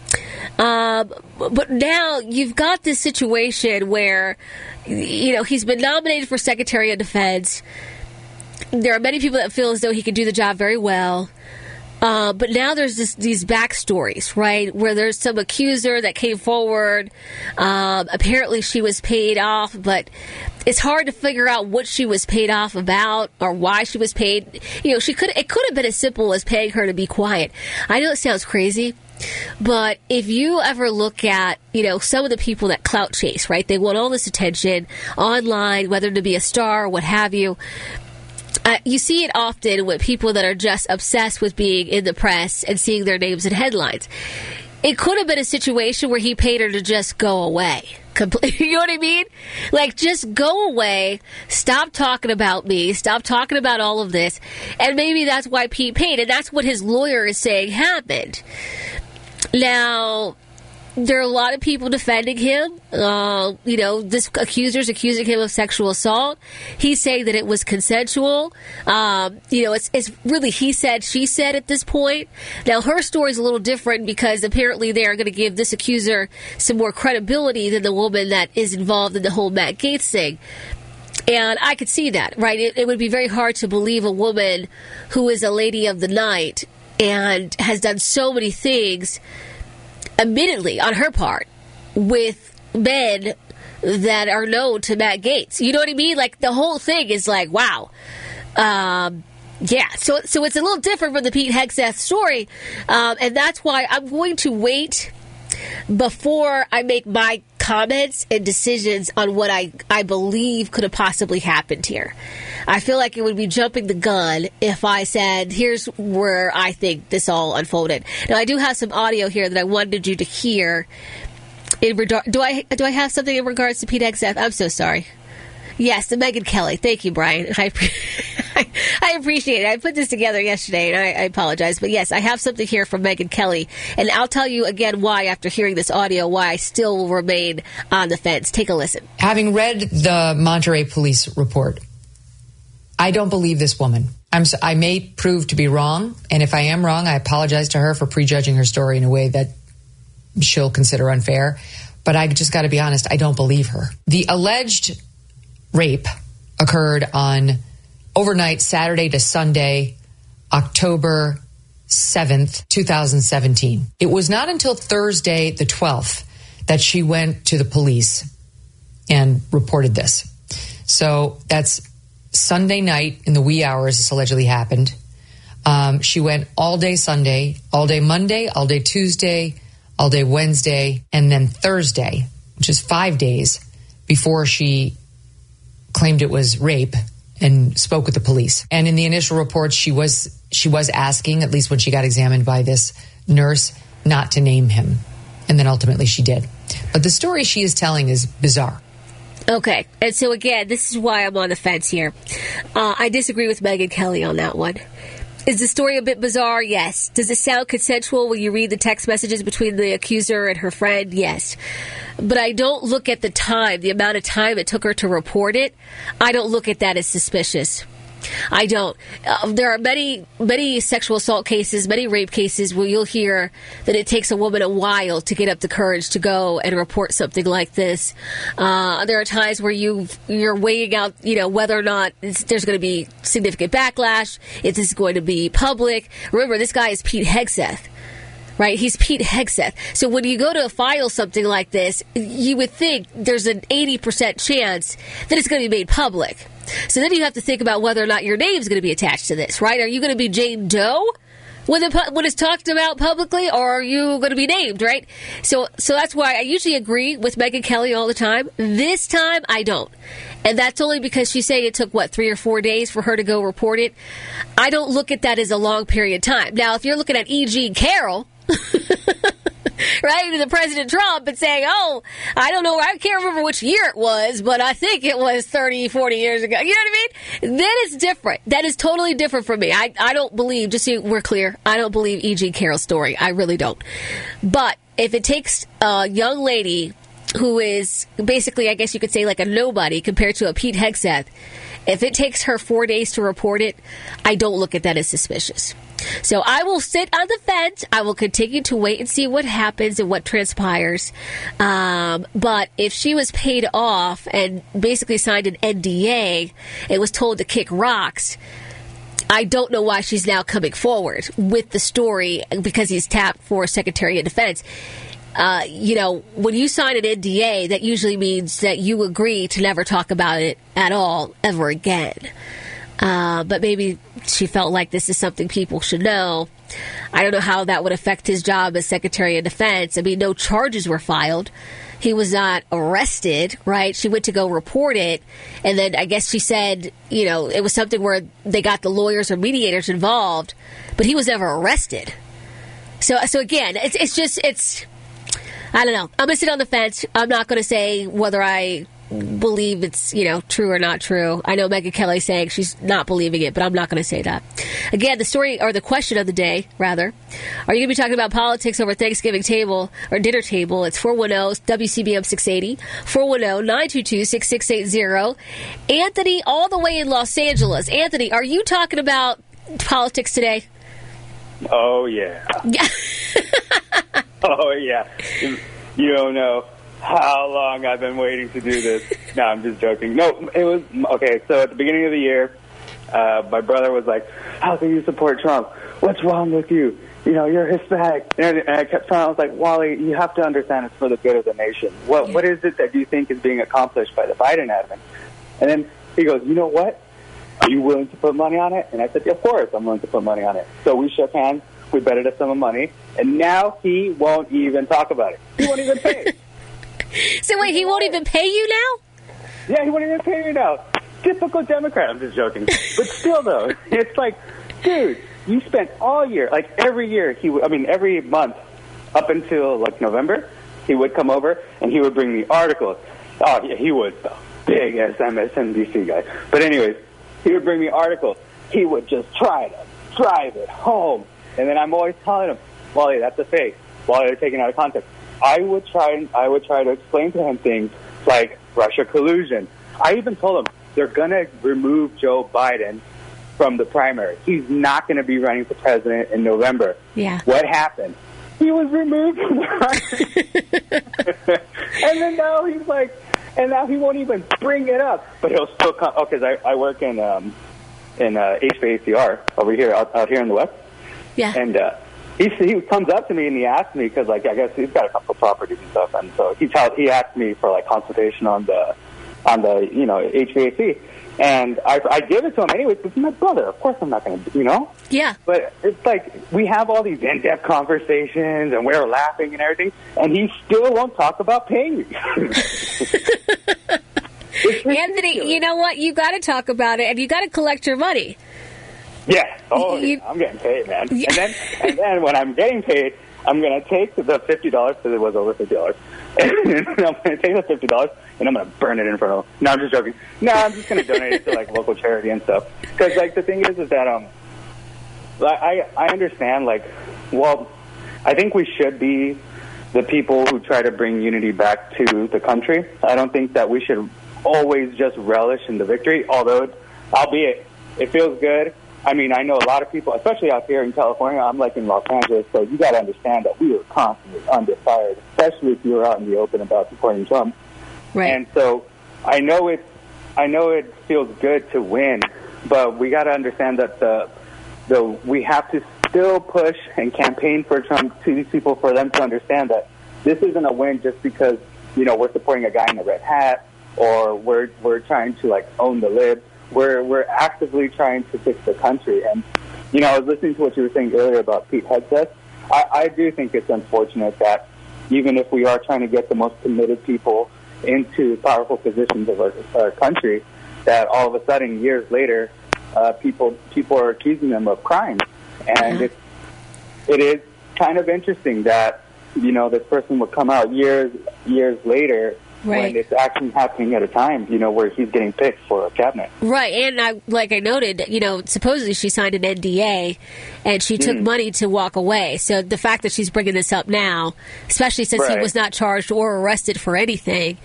Speaker 10: But now you've got this situation where, he's been nominated for Secretary of Defense. There are many people that feel as though he could do the job very well. But now there's these backstories, right, where there's some accuser that came forward. Apparently she was paid off, but it's hard to figure out what she was paid off about or why she was paid. It could have been as simple as paying her to be quiet. I know it sounds crazy, but if you ever look at, some of the people that clout chase, right, they want all this attention online, whether to be a star or what have you. You see it often with people that are just obsessed with being in the press and seeing their names in headlines. It could have been a situation where he paid her to just go away. You know what I mean? Like, just go away, stop talking about me, stop talking about all of this, and maybe that's why Pete paid, and that's what his lawyer is saying happened. Now, there are a lot of people defending him. This accuser's accusing him of sexual assault. He's saying that it was consensual. It's really he said, she said at this point. Now, her story's a little different because apparently they are going to give this accuser some more credibility than the woman that is involved in the whole Matt Gaetz thing. And I could see that, right? It would be very hard to believe a woman who is a lady of the night and has done so many things, admittedly, on her part, with men that are known to Matt Gaetz. You know what I mean? Like, the whole thing is like, wow. Yeah, so it's a little different from the Pete Hegseth story, and that's why I'm going to wait before I make my comments and decisions on what I believe could have possibly happened here. I feel like it would be jumping the gun if I said, here's where I think this all unfolded. Now, I do have some audio here that I wanted you to hear. Do I have something in regards to Pete Hegseth? I'm so sorry. Yes, the Megyn Kelly. Thank you, Brian. I appreciate it. I put this together yesterday, and I apologize. But yes, I have something here from Megyn Kelly. And I'll tell you again why, after hearing this audio, why I still will remain on the fence. Take a listen.
Speaker 6: Having read the Monterey police report, I don't believe this woman. I may prove to be wrong. And if I am wrong, I apologize to her for prejudging her story in a way that she'll consider unfair. But I just got to be honest, I don't believe her. The alleged rape occurred on overnight Saturday to Sunday, October 7th, 2017. It was not until Thursday, the 12th, that she went to the police and reported this. So that's Sunday night in the wee hours this allegedly happened. She went all day Sunday, all day Monday, all day Tuesday, all day Wednesday, and then Thursday, which is 5 days before she claimed it was rape and spoke with the police. And in the initial reports, she was asking, at least when she got examined by this nurse, not to name him. And then ultimately she did. But the story she is telling is bizarre.
Speaker 10: Okay. And so again, this is why I'm on the fence here. I disagree with Megyn Kelly on that one. Is the story a bit bizarre? Yes. Does it sound consensual when you read the text messages between the accuser and her friend? Yes. But I don't look at the time, the amount of time it took her to report it. I don't look at that as suspicious. I don't. There are many sexual assault cases, many rape cases where you'll hear that it takes a woman a while to get up the courage to go and report something like this. There are times where you're weighing out, whether or not there's going to be significant backlash, if this is going to be public. Remember, this guy is Pete Hegseth. Right? He's Pete Hegseth. So when you go to file something like this, you would think there's an 80% chance that it's going to be made public. So then you have to think about whether or not your name's going to be attached to this, right? Are you going to be Jane Doe when it's talked about publicly, or are you going to be named, right? So that's why I usually agree with Megyn Kelly all the time. This time, I don't. And that's only because she's saying it took, 3 or 4 days for her to go report it. I don't look at that as a long period of time. Now, if you're looking at E. Jean Carroll, right, to the President Trump and saying, I don't know, I can't remember which year it was, but I think it was 30, 40 years ago. You know what I mean? Then it's different. That is totally different from me. I don't believe, just so we're clear, I don't believe E. Jean Carroll's story. I really don't. But if it takes a young lady who is basically, I guess you could say, like a nobody compared to a Pete Hegseth, if it takes her 4 days to report it, I don't look at that as suspicious. So I will sit on the fence. I will continue to wait and see what happens and what transpires. But if she was paid off and basically signed an NDA and was told to kick rocks, I don't know why she's now coming forward with the story because he's tapped for Secretary of Defense. When you sign an NDA, that usually means that you agree to never talk about it at all ever again. But maybe she felt like this is something people should know. I don't know how that would affect his job as Secretary of Defense. I mean, no charges were filed. He was not arrested, right? She went to go report it. And then I guess she said, it was something where they got the lawyers or mediators involved, but he was never arrested. So again, it's I don't know. I'm going to sit on the fence. I'm not going to say whether I believe it's, true or not true. I know Megyn Kelly saying she's not believing it, but I'm not going to say that. Again, the story, or the question of the day, rather, are you going to be talking about politics over Thanksgiving table or dinner table? It's 410-WCBM 680, 410-922-6680. Anthony, all the way in Los Angeles. Anthony, are you talking about politics today?
Speaker 7: Oh, yeah. Oh, yeah. You don't know. how long I've been waiting to do this. No, I'm just joking. No, it was, okay, so at the beginning of the year, my brother was like, how can you support Trump? What's wrong with you? You know, you're Hispanic. And I kept trying, I was like, Wally, you have to understand it's for the good of the nation. What is it that you think is being accomplished by the Biden admin? And then he goes, you know what? Are you willing to put money on it? And I said, yeah, of course I'm willing to put money on it. So we shook hands. We betted a sum of money. And now he won't even talk about it. He won't even pay.
Speaker 10: So wait, he won't even pay you now?
Speaker 7: Yeah, he won't even pay me now. Typical Democrat. I'm just joking. But still, though, it's like, dude, you spent all year, like every year, every month up until like November, he would come over and he would bring me articles. Oh, yeah, he was the big MSNBC guy. But anyways, he would bring me articles. He would just try to drive it home. And then I'm always telling him, Wally, that's a fake. Wally, they're taken out of context. I would try to explain to him things like Russia collusion. I even told him they're going to remove Joe Biden from the primary. He's not going to be running for president in November.
Speaker 10: Yeah.
Speaker 7: What happened? He was removed from the primary. And then now he's like, and now he won't even bring it up. But he'll still come. Oh, because I work in HVACR over here, out here in the West.
Speaker 10: Yeah.
Speaker 7: And he comes up to me and he asks me, because like I guess he's got a couple of properties and stuff, and so he asked me for like consultation on the HVAC. And I give it to him anyway because he's my brother. Of course I'm not going to,
Speaker 10: Yeah.
Speaker 7: But it's like we have all these in-depth conversations and we're laughing and everything, and he still won't talk about paying me.
Speaker 10: Anthony, you know what? You got to talk about it, and you got to collect your money.
Speaker 7: Yeah. Oh, I'm getting paid, man. Yeah. And then when I'm getting paid, I'm going to take the $50 because it was over $50. And I'm going to take the $50 and I'm going to burn it in front of them. No, I'm just joking. No, I'm just going to donate it to like local charity and stuff. Because like the thing is that I understand I think we should be the people who try to bring unity back to the country. I don't think that we should always just relish in the victory. Although, albeit it feels good. I mean, I know a lot of people, especially out here in California. I'm like in Los Angeles, so you got to understand that we are constantly under fire, especially if you're out in the open about supporting Trump.
Speaker 10: Right.
Speaker 7: And so I know it feels good to win, but we got to understand that we have to still push and campaign for Trump to these people for them to understand that this isn't a win just because we're supporting a guy in a red hat or we're trying to like own the libs. We're actively trying to fix the country. And, I was listening to what you were saying earlier about Pete Hegseth. I do think it's unfortunate that even if we are trying to get the most committed people into powerful positions of our country, that all of a sudden, years later, people are accusing them of crimes. And it is kind of interesting that, this person would come out years later when it's actually happening at a time, where he's getting picked for a cabinet.
Speaker 10: Right, and I noted, supposedly she signed an NDA, and she took money to walk away. So the fact that she's bringing this up now, especially since he was not charged or arrested for anything,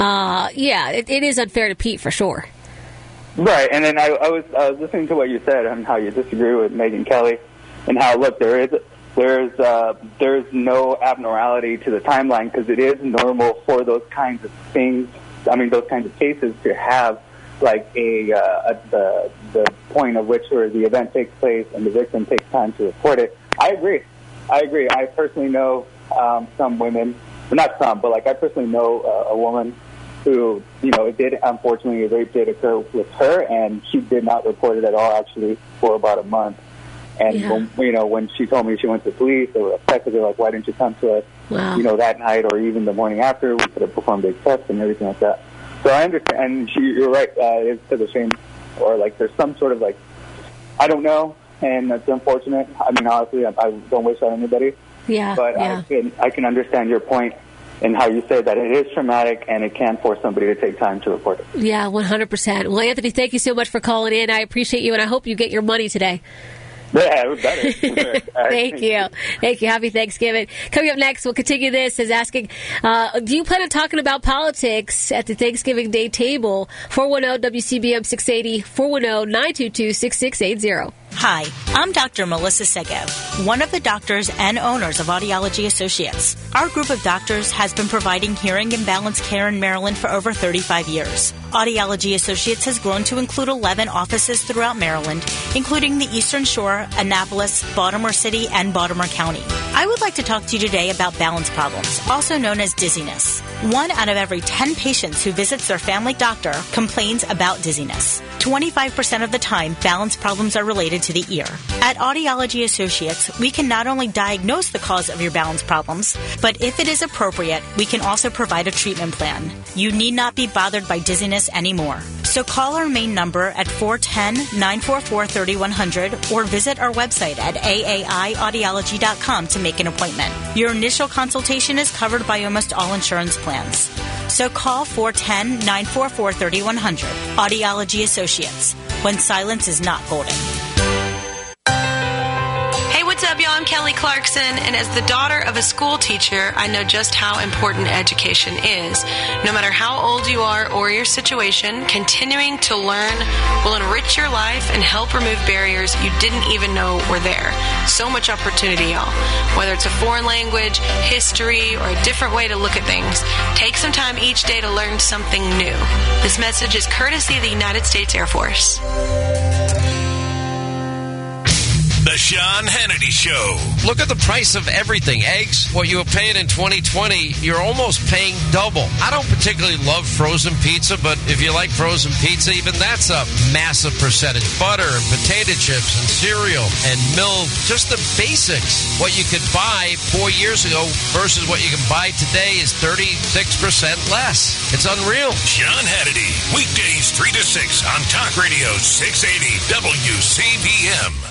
Speaker 10: it is unfair to Pete for sure.
Speaker 7: Right, and then I was listening to what you said and how you disagree with Megyn Kelly, and how there's no abnormality to the timeline because it is normal for those kinds of things. I mean, those kinds of cases to have like the point of which where the event takes place and the victim takes time to report it. I agree. I personally know some women, well, not some, but like I personally know a woman who, it did, unfortunately, a rape did occur with her, and she did not report it at all, actually, for about a month. And, when she told me she went to police, they were upset because they were like, why didn't you come to us, that night or even the morning after? We could have performed a test and everything like that. So I understand. And you're right, it's to the shame, or like there's some sort of like, I don't know, and that's unfortunate. I mean, honestly, I don't wish that on anybody.
Speaker 10: Yeah.
Speaker 7: But I can understand your point and how you say that it is traumatic and it can force somebody to take time to report it.
Speaker 10: Yeah, 100%. Well, Anthony, thank you so much for calling in. I appreciate you, and I hope you get your money today.
Speaker 7: Yeah, it was better.
Speaker 10: Thank you. Thank you. Happy Thanksgiving. Coming up next, we'll continue this as asking, do you plan on talking about politics at the Thanksgiving Day table? 410-WCBM 680, 410-922-6680.
Speaker 8: Hi, I'm Dr. Melissa Segev, one of the doctors and owners of Audiology Associates. Our group of doctors has been providing hearing and balance care in Maryland for over 35 years. Audiology Associates has grown to include 11 offices throughout Maryland, including the Eastern Shore, Annapolis, Baltimore City, and Baltimore County. I would like to talk to you today about balance problems, also known as dizziness. 1 out of every 10 patients who visits their family doctor complains about dizziness. 25% of the time, balance problems are related to the ear. At Audiology Associates, we can not only diagnose the cause of your balance problems, but if it is appropriate, we can also provide a treatment plan. You need not be bothered by dizziness anymore. So call our main number at 410-944-3100 or visit our website at aaiaudiology.com to make an appointment. Your initial consultation is covered by almost all insurance plans. So call 410-944-3100. Audiology Associates. When silence is not golden.
Speaker 9: Hey, what's up, y'all? I'm Kelly Clarkson, and as the daughter of a school teacher, I know just how important education is. No matter how old you are or your situation, continuing to learn will enrich your life and help remove barriers you didn't even know were there. So much opportunity, y'all. Whether it's a foreign language, history, or a different way to look at things, take some time each day to learn something new. This message is courtesy of the United States Air Force.
Speaker 11: The Sean Hannity Show. Look at the price of everything. Eggs, what you were paying in 2020, you're almost paying double. I don't particularly love frozen pizza, but if you like frozen pizza, even that's a massive percentage. Butter and potato chips and cereal and milk, just the basics. What you could buy 4 years ago versus what you can buy today is 36% less. It's unreal.
Speaker 14: Sean Hannity, weekdays 3 to 6 on Talk Radio 680 WCBM.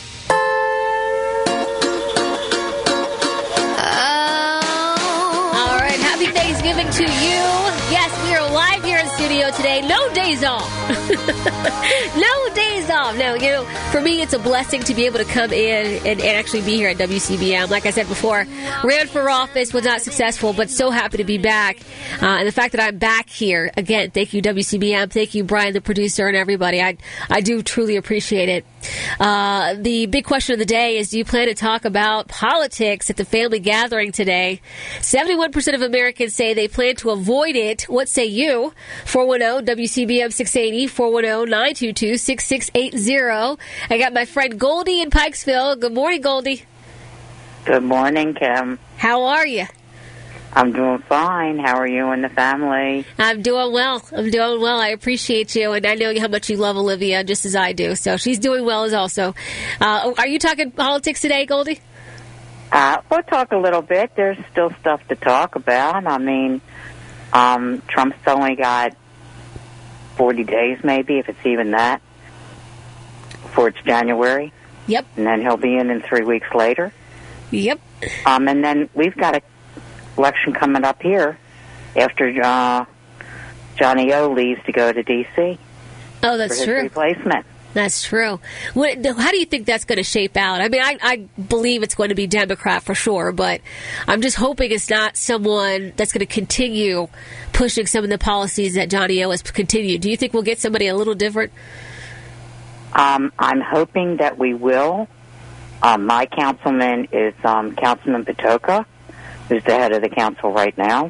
Speaker 10: All right, happy Thanksgiving to you. Yes, we are live here in studio today. No days off. No days off. Now, you know, for me, it's a blessing to be able to come in and actually be here at WCBM. Like I said before, ran for office, was not successful, but so happy to be back. And the fact that I'm back here, again, thank you, WCBM. Thank you, Brian, the producer, and everybody. I do truly appreciate it. The big question of the day is, do you plan to talk about politics at the family gathering today? 71% of Americans say they plan to avoid it. What say you? 410-WCBM 680, 410-922-6680. I got my friend Goldie in Pikesville. Good morning, Goldie.
Speaker 12: Good morning, Kim.
Speaker 10: How are you?
Speaker 12: I'm doing fine. How are you and the family?
Speaker 10: I'm doing well. I appreciate you, and I know how much you love Olivia, just as I do. So she's doing well as also. Are you talking politics today, Goldie?
Speaker 12: We'll talk a little bit. There's still stuff to talk about. I mean, Trump's only got 40 days, maybe, if it's even that, before it's January.
Speaker 10: Yep.
Speaker 12: And then he'll be in 3 weeks later.
Speaker 10: Yep.
Speaker 12: And then we've got a election coming up here after Johnny O leaves to go to D.C.
Speaker 10: Oh, that's
Speaker 12: for his
Speaker 10: true.
Speaker 12: Replacement.
Speaker 10: That's true. How do you think that's going to shape out? I mean, I believe it's going to be Democrat for sure, but I'm just hoping it's not someone that's going to continue pushing some of the policies that Johnny O has continued. Do you think we'll get somebody a little different?
Speaker 12: I'm hoping that we will. My councilman is Councilman Patoka, who's the head of the council right now.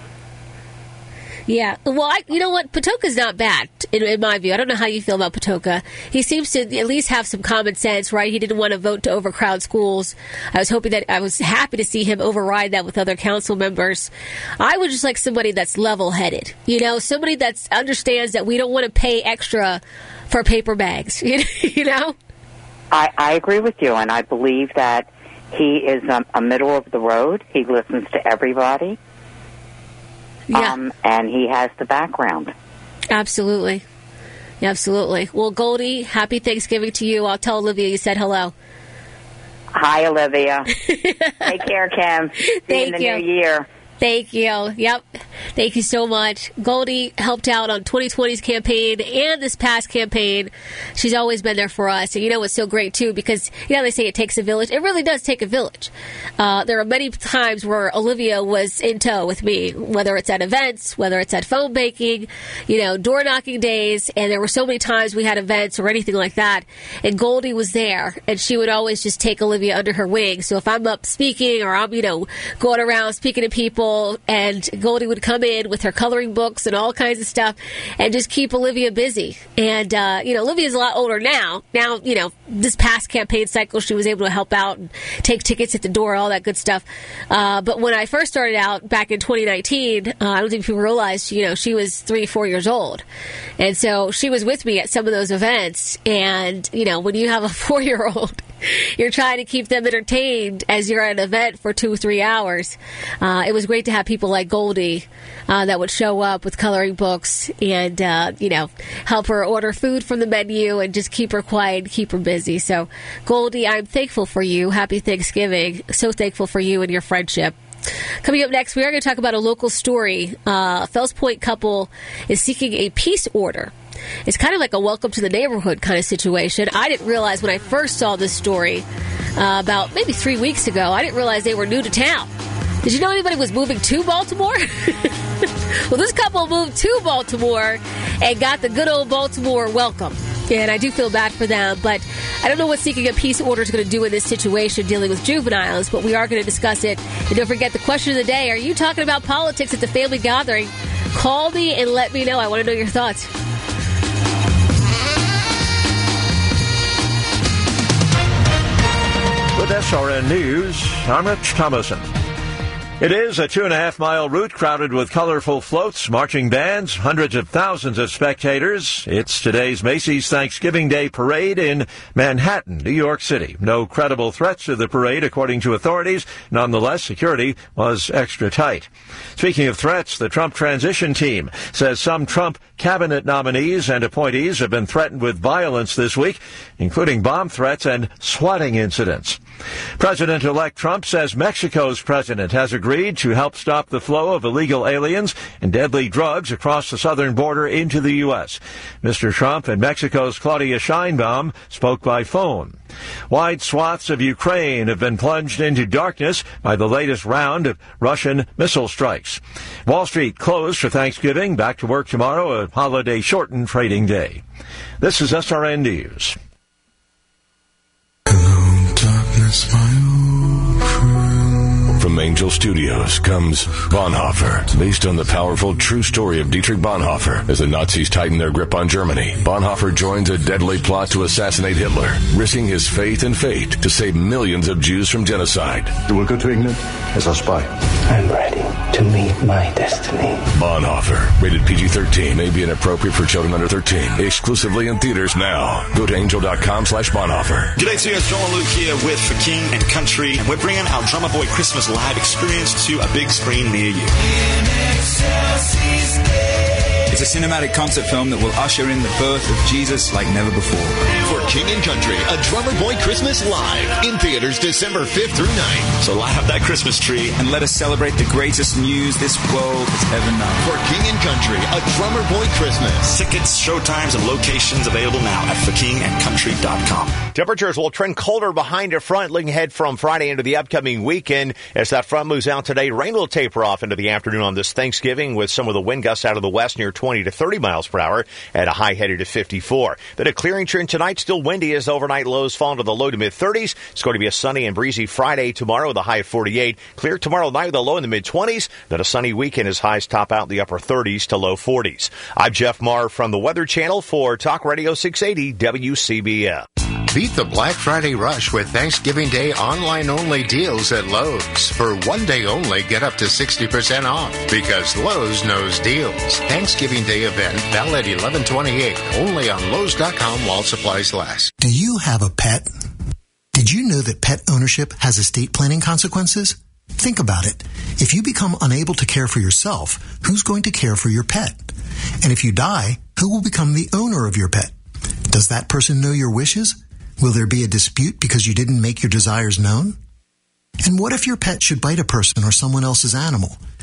Speaker 10: Yeah. Well, you know what? Patoka's not bad, in my view. I don't know how you feel about Patoka. He seems to at least have some common sense, right? He didn't want to vote to overcrowd schools. I was happy to see him override that with other council members. I would just like somebody that's level-headed. You know, somebody that understands that we don't want to pay extra for paper bags. You know?
Speaker 12: I agree with you, and I believe that he is a middle of the road. He listens to everybody.
Speaker 10: Yeah.
Speaker 12: And he has the background.
Speaker 10: Absolutely. Absolutely. Well, Goldie, happy Thanksgiving to you. I'll tell Olivia you said hello.
Speaker 12: Hi, Olivia. Take care, Kim. See you in the new year.
Speaker 10: Thank you. Yep. Thank you so much. Goldie helped out on 2020's campaign and this past campaign. She's always been there for us. And you know what's so great, too, because, they say it takes a village. It really does take a village. There are many times where Olivia was in tow with me, whether it's at events, whether it's at phone banking, door knocking days. And there were so many times we had events or anything like that. And Goldie was there. And she would always just take Olivia under her wing. So if I'm up speaking or I'm, going around speaking to people, and Goldie would come in with her coloring books and all kinds of stuff and just keep Olivia busy. And, Olivia's a lot older now. Now, this past campaign cycle, she was able to help out and take tickets at the door, all that good stuff. But when I first started out back in 2019, I don't think people realized, she was 3-4 years old. And so she was with me at some of those events. And, when you have a 4-year-old, you're trying to keep them entertained as you're at an event for 2-3 hours. It was great to have people like Goldie that would show up with coloring books and, help her order food from the menu and just keep her quiet, keep her busy. So, Goldie, I'm thankful for you. Happy Thanksgiving. So thankful for you and your friendship. Coming up next, we are going to talk about a local story. Fells Point couple is seeking a peace order. It's kind of like a welcome to the neighborhood kind of situation. I didn't realize when I first saw this story about maybe 3 weeks ago, I didn't realize they were new to town. Did you know anybody was moving to Baltimore? Well, this couple moved to Baltimore and got the good old Baltimore welcome. And I do feel bad for them, but I don't know what seeking a peace order is going to do in this situation dealing with juveniles, but we are going to discuss it. And don't forget the question of the day, are you talking about politics at the family gathering? Call me and let me know. I want to know your thoughts.
Speaker 1: With SRN News, I'm Rich Thomason. It is a 2.5-mile route crowded with colorful floats, marching bands, hundreds of thousands of spectators. It's today's Macy's Thanksgiving Day Parade in Manhattan, New York City. No credible threats to the parade, according to authorities. Nonetheless, security was extra tight. Speaking of threats, the Trump transition team says some Trump cabinet nominees and appointees have been threatened with violence this week, including bomb threats and swatting incidents. President-elect Trump says Mexico's president has agreed to help stop the flow of illegal aliens and deadly drugs across the southern border into the U.S. Mr. Trump and Mexico's Claudia Sheinbaum spoke by phone. Wide swaths of Ukraine have been plunged into darkness by the latest round of Russian missile strikes. Wall Street closed for Thanksgiving. Back to work tomorrow, a holiday-shortened trading day. This is SRN News.
Speaker 18: From Angel Studios comes Bonhoeffer, based on the powerful true story of Dietrich Bonhoeffer. As the Nazis tighten their grip on Germany, Bonhoeffer joins a deadly plot to assassinate Hitler, risking his faith and fate to save millions of Jews from genocide.
Speaker 19: You will go to England as a spy.
Speaker 20: I'm ready to meet my destiny.
Speaker 18: Bonhoeffer, rated PG-13, may be inappropriate for children under 13. Exclusively in theaters now. Go to angel.com/Bonhoeffer.
Speaker 27: G'day to you, John and Luke here with For King and Country, and we're bringing our Drummer Boy Christmas live experience to a big screen near you.
Speaker 28: It's a cinematic concert film that will usher in the birth of Jesus like never before.
Speaker 5: For King and Country, a Drummer Boy Christmas live in theaters December 5th through 9th.
Speaker 27: So light up that Christmas tree
Speaker 28: and let us celebrate the greatest news this world has ever known.
Speaker 5: For King and Country, a Drummer Boy Christmas.
Speaker 27: Tickets, showtimes, and locations available now at forkingandcountry.com.
Speaker 3: Temperatures will trend colder behind a front looking ahead from Friday into the upcoming weekend. As that front moves out today, rain will taper off into the afternoon on this Thanksgiving with some of the wind gusts out of the west near 20 to 30 miles per hour at a high headed to 54. Then a clearing trend tonight, still windy as overnight lows fall into the low to mid 30s. It's going to be a sunny and breezy Friday tomorrow with a high of 48. Clear tomorrow night with a low in the mid 20s. Then a sunny weekend as highs top out in the upper 30s to low 40s. I'm Jeff Marr from the Weather Channel for Talk Radio 680 WCBM.
Speaker 15: Beat the Black Friday rush with Thanksgiving Day online-only deals at Lowe's. For one day only, get up to 60% off because Lowe's knows deals. Thanksgiving Day event valid 11/28. Only on Lowe's.com while supplies last.
Speaker 16: Do you have a pet? Did you know that pet ownership has estate planning consequences? Think about it. If you become unable to care for yourself, who's going to care for your pet? And if you die, who will become the owner of your pet? Does that person know your wishes? Will there be a dispute because you didn't make your desires known? And what if your pet should bite a person or someone else's animal?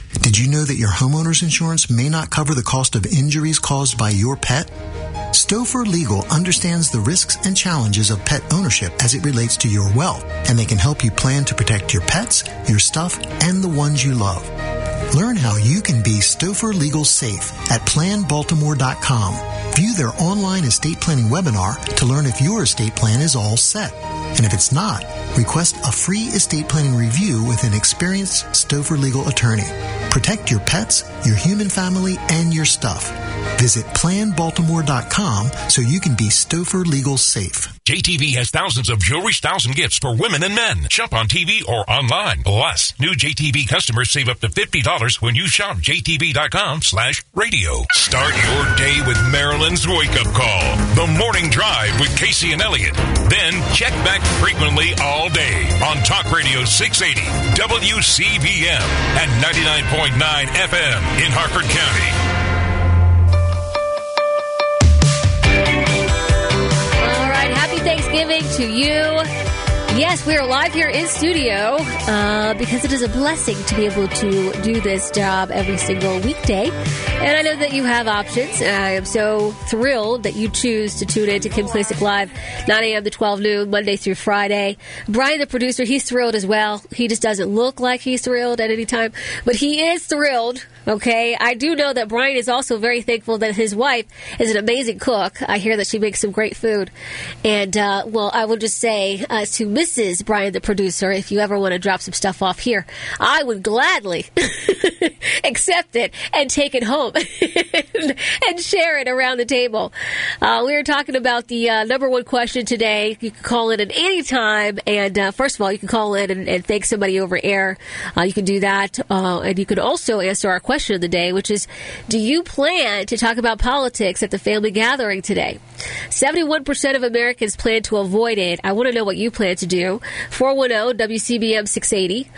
Speaker 16: Did you know that your homeowner's insurance may not cover the cost of injuries caused by your pet? Stouffer Legal understands the risks and challenges of pet ownership as it relates to your wealth, and they can help you plan to protect your pets, your stuff, and the ones you love. Learn how you can be Stouffer Legal safe at PlanBaltimore.com. View their online estate planning webinar to learn if your estate plan is all set. And if it's not, request a free estate planning review with an experienced Stouffer Legal attorney. Protect your pets, your human family, and your stuff. Visit PlanBaltimore.com so you can be Stouffer Legal safe.
Speaker 14: JTV has thousands of jewelry, styles, and gifts for women and men. Shop on TV or online. Plus, new JTV customers save up to $50 when you shop JTV.com/radio. Start your day with Maryland's wake-up call. The Morning Drive with Casey and Elliott. Then check back frequently all day on Talk Radio 680, WCBM, and 99.9 FM in Harford County.
Speaker 10: Happy Thanksgiving to you. Yes, we are live here in studio because it is a blessing to be able to do this job every single weekday. And I know that you have options. I am so thrilled that you choose to tune in to Kim Klacik Live, 9 a.m. to 12 noon, Monday through Friday. Brian, the producer, he's thrilled as well. He just doesn't look like he's thrilled at any time, but he is thrilled. Okay, I do know that Brian is also very thankful that his wife is an amazing cook. I hear that she makes some great food. And, well, I will just say to Mrs. Brian, the producer, if you ever want to drop some stuff off here, I would gladly accept it and take it home and share it around the table. We were talking about the number one question today. You can call in at any time. And first of all, you can call in and thank somebody over air. You can do that. And you can also answer our question of the day, which is, do you plan to talk about politics at the family gathering today? 71% of Americans plan to avoid it. I want to know what you plan to do. 410-WCBM-680,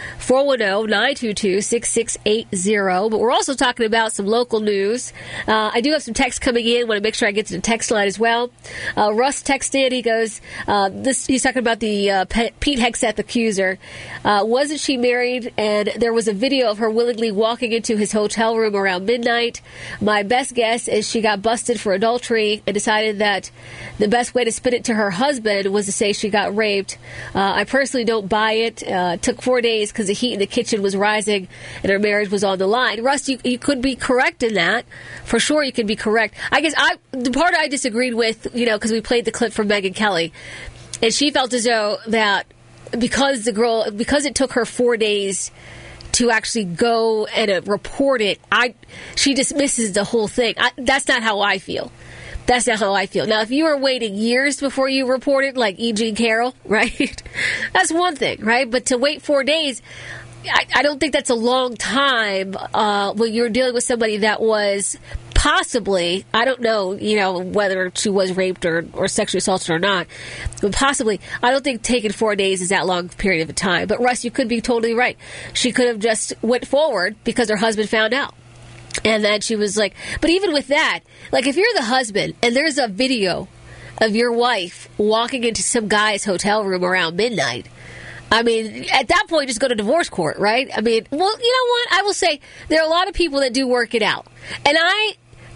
Speaker 10: 410-922-6680. But we're also talking about some local news. I do have some text coming in. Want to make sure I get to the text line as well. Russ texted. He goes, he's talking about the Pete Hegseth accuser. Wasn't she married? And there was a video of her willingly walking into his hotel room around midnight. My best guess is she got busted for adultery and decided that the best way to spin it to her husband was to say she got raped. I personally don't buy it. Took 4 days because the heat in the kitchen was rising and her marriage was on the line. Russ, you could be correct in that. For sure you can be correct. I guess the part I disagreed with, because we played the clip from Megyn Kelly, and she felt as though that because it took her 4 days to actually go and report it, she dismisses the whole thing. That's not how I feel. That's not how I feel. Now, if you were waiting years before you report it, like E. Jean Carroll, right? That's one thing, right? But to wait 4 days, I don't think that's a long time when you're dealing with somebody that was possibly, I don't know, whether she was raped or sexually assaulted or not, but possibly, I don't think taking 4 days is that long period of time. But Russ, you could be totally right. She could have just went forward because her husband found out. And then she was like, but even with that, like if you're the husband and there's a video of your wife walking into some guy's hotel room around midnight, I mean, at that point, just go to divorce court, right? I mean, well, you know what? I will say there are a lot of people that do work it out. And I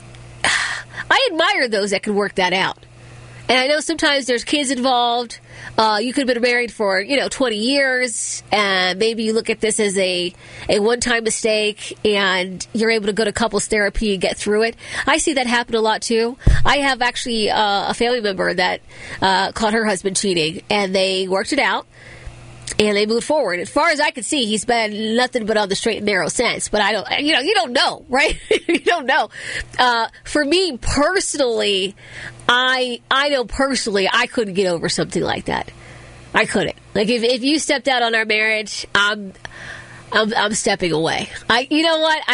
Speaker 10: admire those that can work that out. And I know sometimes there's kids involved. You could have been married for, 20 years, and maybe you look at this as a one-time mistake, and you're able to go to couples therapy and get through it. I see that happen a lot, too. I have actually a family member that caught her husband cheating, and they worked it out. And they moved forward. As far as I can see, he's been nothing but on the straight and narrow sense. But I don't, you don't know, right? You don't know. For me personally, I know personally, I couldn't get over something like that. I couldn't. Like if you stepped out on our marriage, I'm stepping away. You know what?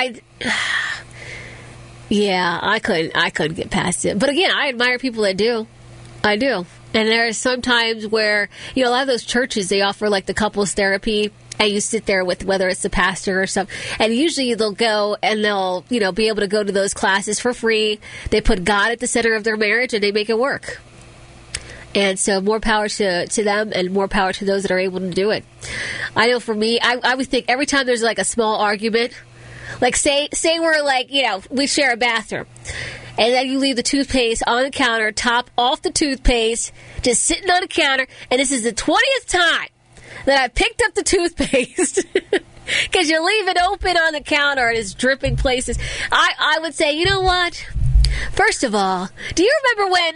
Speaker 10: I couldn't get past it. But again, I admire people that do. I do. And there are some times where, a lot of those churches, they offer like the couples therapy, and you sit there with whether it's the pastor or something. And usually they'll go and they'll, be able to go to those classes for free. They put God at the center of their marriage and they make it work. And so more power to them and more power to those that are able to do it. I know for me, I would think every time there's like a small argument, Like, say we're like, we share a bathroom. And then you leave the toothpaste on the counter, top off the toothpaste, just sitting on the counter. And this is the 20th time that I picked up the toothpaste. Because you leave it open on the counter and it's dripping places. I would say, you know what? First of all, do you remember when...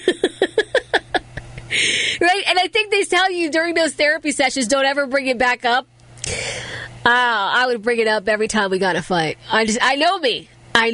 Speaker 10: Right? And I think they tell you during those therapy sessions, don't ever bring it back up. I would bring it up every time we got a fight. I know me.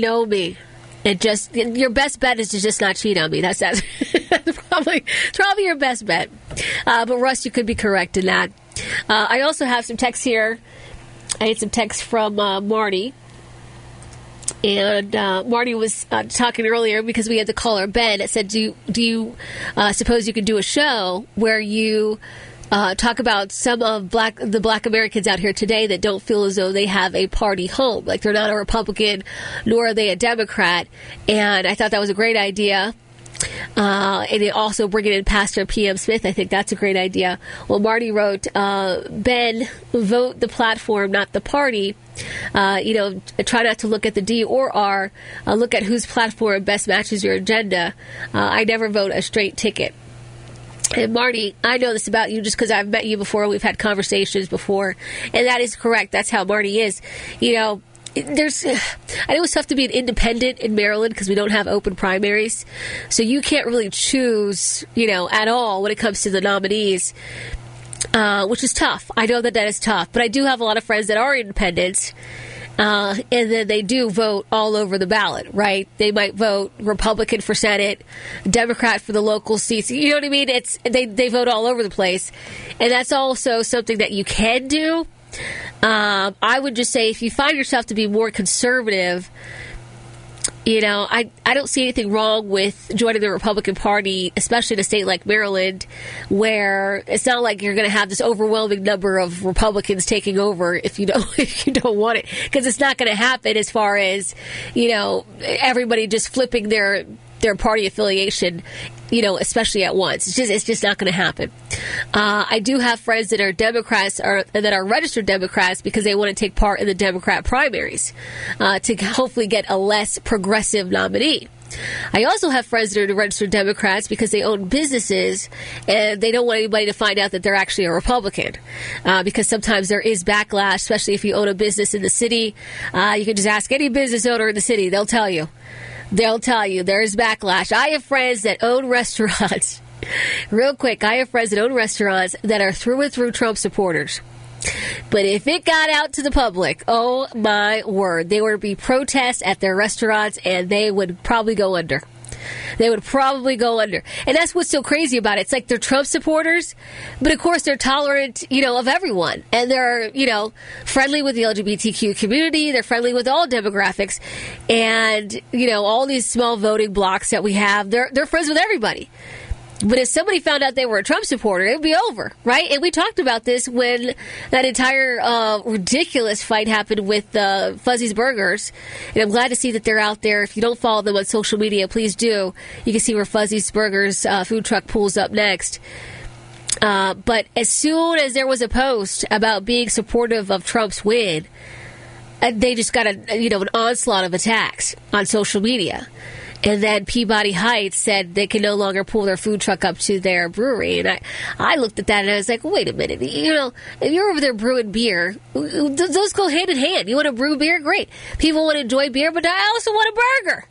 Speaker 10: Your best bet is to just not cheat on me. That's probably your best bet. But Russ, you could be correct in that. I also have some texts here. I had some texts from Marty. And Marty was talking earlier because we had the caller Ben that said, do you suppose you could do a show where you talk about some of the black Americans out here today that don't feel as though they have a party home, like they're not a Republican nor are they a Democrat? And I thought that was a great idea. And it also bringing in Pastor P.M. Smith. I think that's a great idea. Well, Marty wrote, Ben, vote the platform, not the party. Try not to look at the D or R. Look at whose platform best matches your agenda. I never vote a straight ticket. And Marty, I know this about you just because I've met you before. We've had conversations before. And that is correct. That's how Marty is. I know it's tough to be an independent in Maryland because we don't have open primaries. So you can't really choose, at all when it comes to the nominees, which is tough. I know that is tough. But I do have a lot of friends that are independents. And then they do vote all over the ballot, right? They might vote Republican for Senate, Democrat for the local seats. You know what I mean? They vote all over the place. And that's also something that you can do. I would just say if you find yourself to be more conservative, I don't see anything wrong with joining the Republican Party, especially in a state like Maryland, where it's not like you're going to have this overwhelming number of Republicans taking over if you don't want it, because it's not going to happen as far as everybody just flipping their party affiliation, especially at once. It's just not going to happen. I do have friends that are Democrats or that are registered Democrats because they want to take part in the Democrat primaries to hopefully get a less progressive nominee. I also have friends that are registered Democrats because they own businesses and they don't want anybody to find out that they're actually a Republican, because sometimes there is backlash, especially if you own a business in the city. You can just ask any business owner in the city. They'll tell you there's backlash. I have friends that own restaurants. Real quick, I have friends that own restaurants that are through and through Trump supporters. But if it got out to the public, oh my word, there would be protests at their restaurants and they would probably go under. And that's what's so crazy about it. It's like they're Trump supporters, but of course they're tolerant, of everyone. And they're, friendly with the LGBTQ community. They're friendly with all demographics. And, all these small voting blocks that we have, they're friends with everybody. But if somebody found out they were a Trump supporter, it would be over, right? And we talked about this when that entire ridiculous fight happened with Fuzzy's Burgers. And I'm glad to see that they're out there. If you don't follow them on social media, please do. You can see where Fuzzy's Burgers food truck pulls up next. But as soon as there was a post about being supportive of Trump's win, they just got an onslaught of attacks on social media. And then Peabody Heights said they can no longer pull their food truck up to their brewery. And I looked at that and I was like, wait a minute. If you're over there brewing beer, those go hand in hand. You want to brew beer? Great. People want to enjoy beer, but I also want a burger.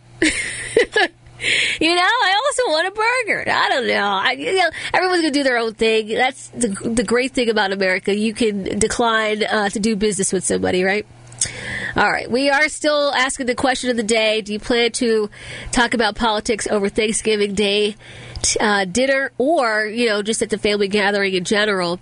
Speaker 10: I also want a burger. I don't know. Everyone's going to do their own thing. That's the great thing about America. You can decline to do business with somebody, right? All right. We are still asking the question of the day. Do you plan to talk about politics over Thanksgiving Day dinner or, just at the family gathering in general?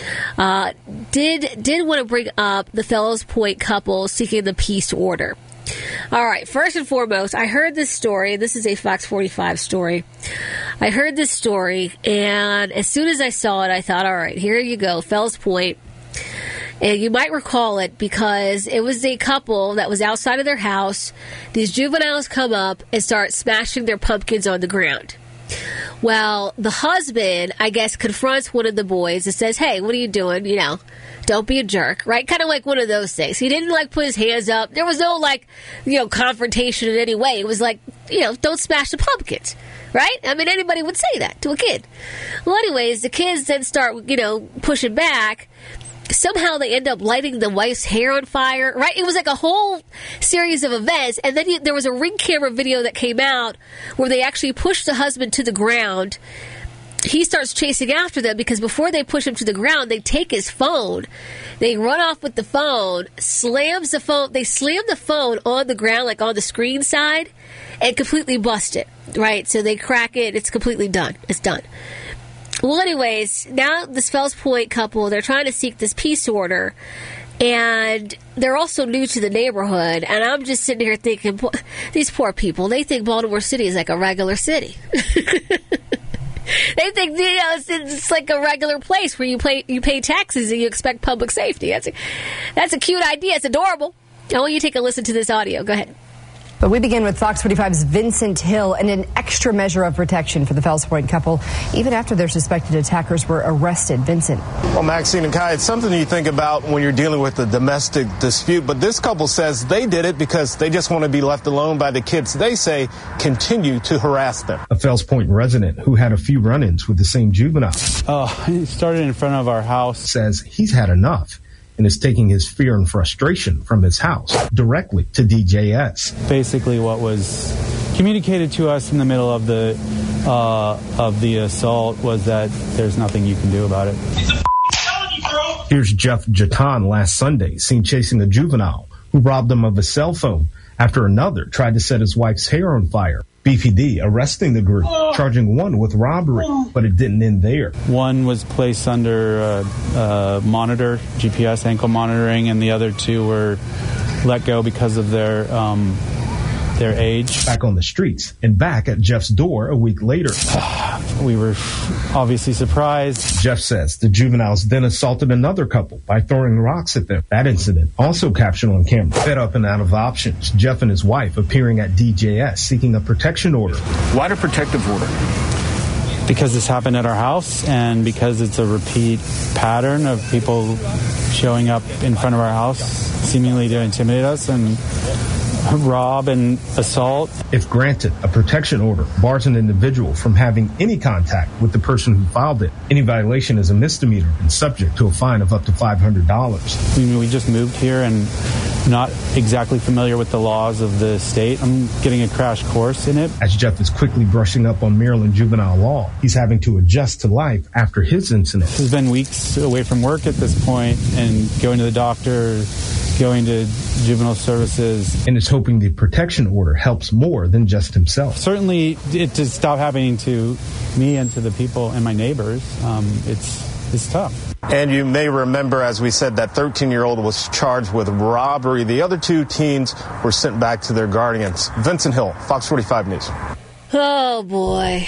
Speaker 10: Did want to bring up the Fellows Point couple seeking the peace order. All right. First and foremost, I heard this story. This is a Fox 45 story. I heard this story, and as soon as I saw it, I thought, all right, here you go, Fellows Point. And you might recall it because it was a couple that was outside of their house. These juveniles come up and start smashing their pumpkins on the ground. Well, the husband, I guess, confronts one of the boys and says, hey, what are you doing? You know, don't be a jerk, right? Kind of like one of those things. He didn't, like, put his hands up. There was no, like, you know, confrontation in any way. It was like, you know, don't smash the pumpkins, right? I mean, anybody would say that to a kid. Well, anyways, the kids then start, you know, pushing back. Somehow they end up lighting the wife's hair on fire, right? It was like a whole series of events. And then there was a Ring camera video that came out where they actually pushed the husband to the ground. He starts chasing after them because before they push him to the ground, they take his phone. They run off with the phone, slams the phone. They slam the phone on the ground, like on the screen side, and completely bust it, right? So they crack it. It's completely done. It's done. Well, anyways, now this Fells Point couple, they're trying to seek this peace order, and they're also new to the neighborhood, and I'm just sitting here thinking, these poor people, they think Baltimore City is like a regular city. They think, you know, it's like a regular place where you pay taxes and you expect public safety. That's a cute idea. It's adorable. I want you to take a listen to this audio. Go ahead.
Speaker 13: But we begin with Fox 45's Vincent Hill and an extra measure of protection for the Fells Point couple, even after their suspected attackers were arrested. Vincent.
Speaker 17: Well, Maxine and Kai, it's something you think about when you're dealing with a domestic dispute, but this couple says they did it because they just want to be left alone by the kids they say continue to harass them.
Speaker 21: A Fells Point resident who had a few run-ins with the same juvenile.
Speaker 22: He started in front of our house.
Speaker 21: Says he's had enough and is taking his fear and frustration from his house directly to DJS.
Speaker 22: Basically what was communicated to us in the middle of the assault was that there's nothing you can do about it.
Speaker 21: Here's Jeff Jatan last Sunday, seen chasing a juvenile who robbed him of a cell phone after another tried to set his wife's hair on fire. BPD arresting the group, charging one with robbery, but it didn't end there.
Speaker 22: One was placed under monitor, GPS ankle monitoring, and the other two were let go because of their age.
Speaker 21: Back on the streets and back at Jeff's door a week later.
Speaker 22: We were obviously surprised.
Speaker 21: Jeff says the juveniles then assaulted another couple by throwing rocks at them. That incident also captured on camera. Fed up and out of options, Jeff and his wife appearing at DJS seeking a protection order. Why a protective order?
Speaker 22: Because this happened at our house and because it's a repeat pattern of people showing up in front of our house seemingly to intimidate us and rob and assault.
Speaker 21: If granted, a protection order bars an individual from having any contact with the person who filed it. Any violation is a misdemeanor and subject to a fine of up to $500.
Speaker 22: We just moved here and not exactly familiar with the laws of the state. I'm getting a crash course in it.
Speaker 21: As Jeff is quickly brushing up on Maryland juvenile law, he's having to adjust to life after his incident.
Speaker 22: He's been weeks away from work at this point and going to the doctor, going to juvenile services.
Speaker 21: And is hoping the protection order helps more than just himself.
Speaker 22: Certainly, it to stop happening to me and to the people and my neighbors. It's tough.
Speaker 17: And you may remember, as we said, that 13-year-old was charged with robbery. The other two teens were sent back to their guardians. Vincent Hill, Fox 45 News.
Speaker 10: Oh, boy.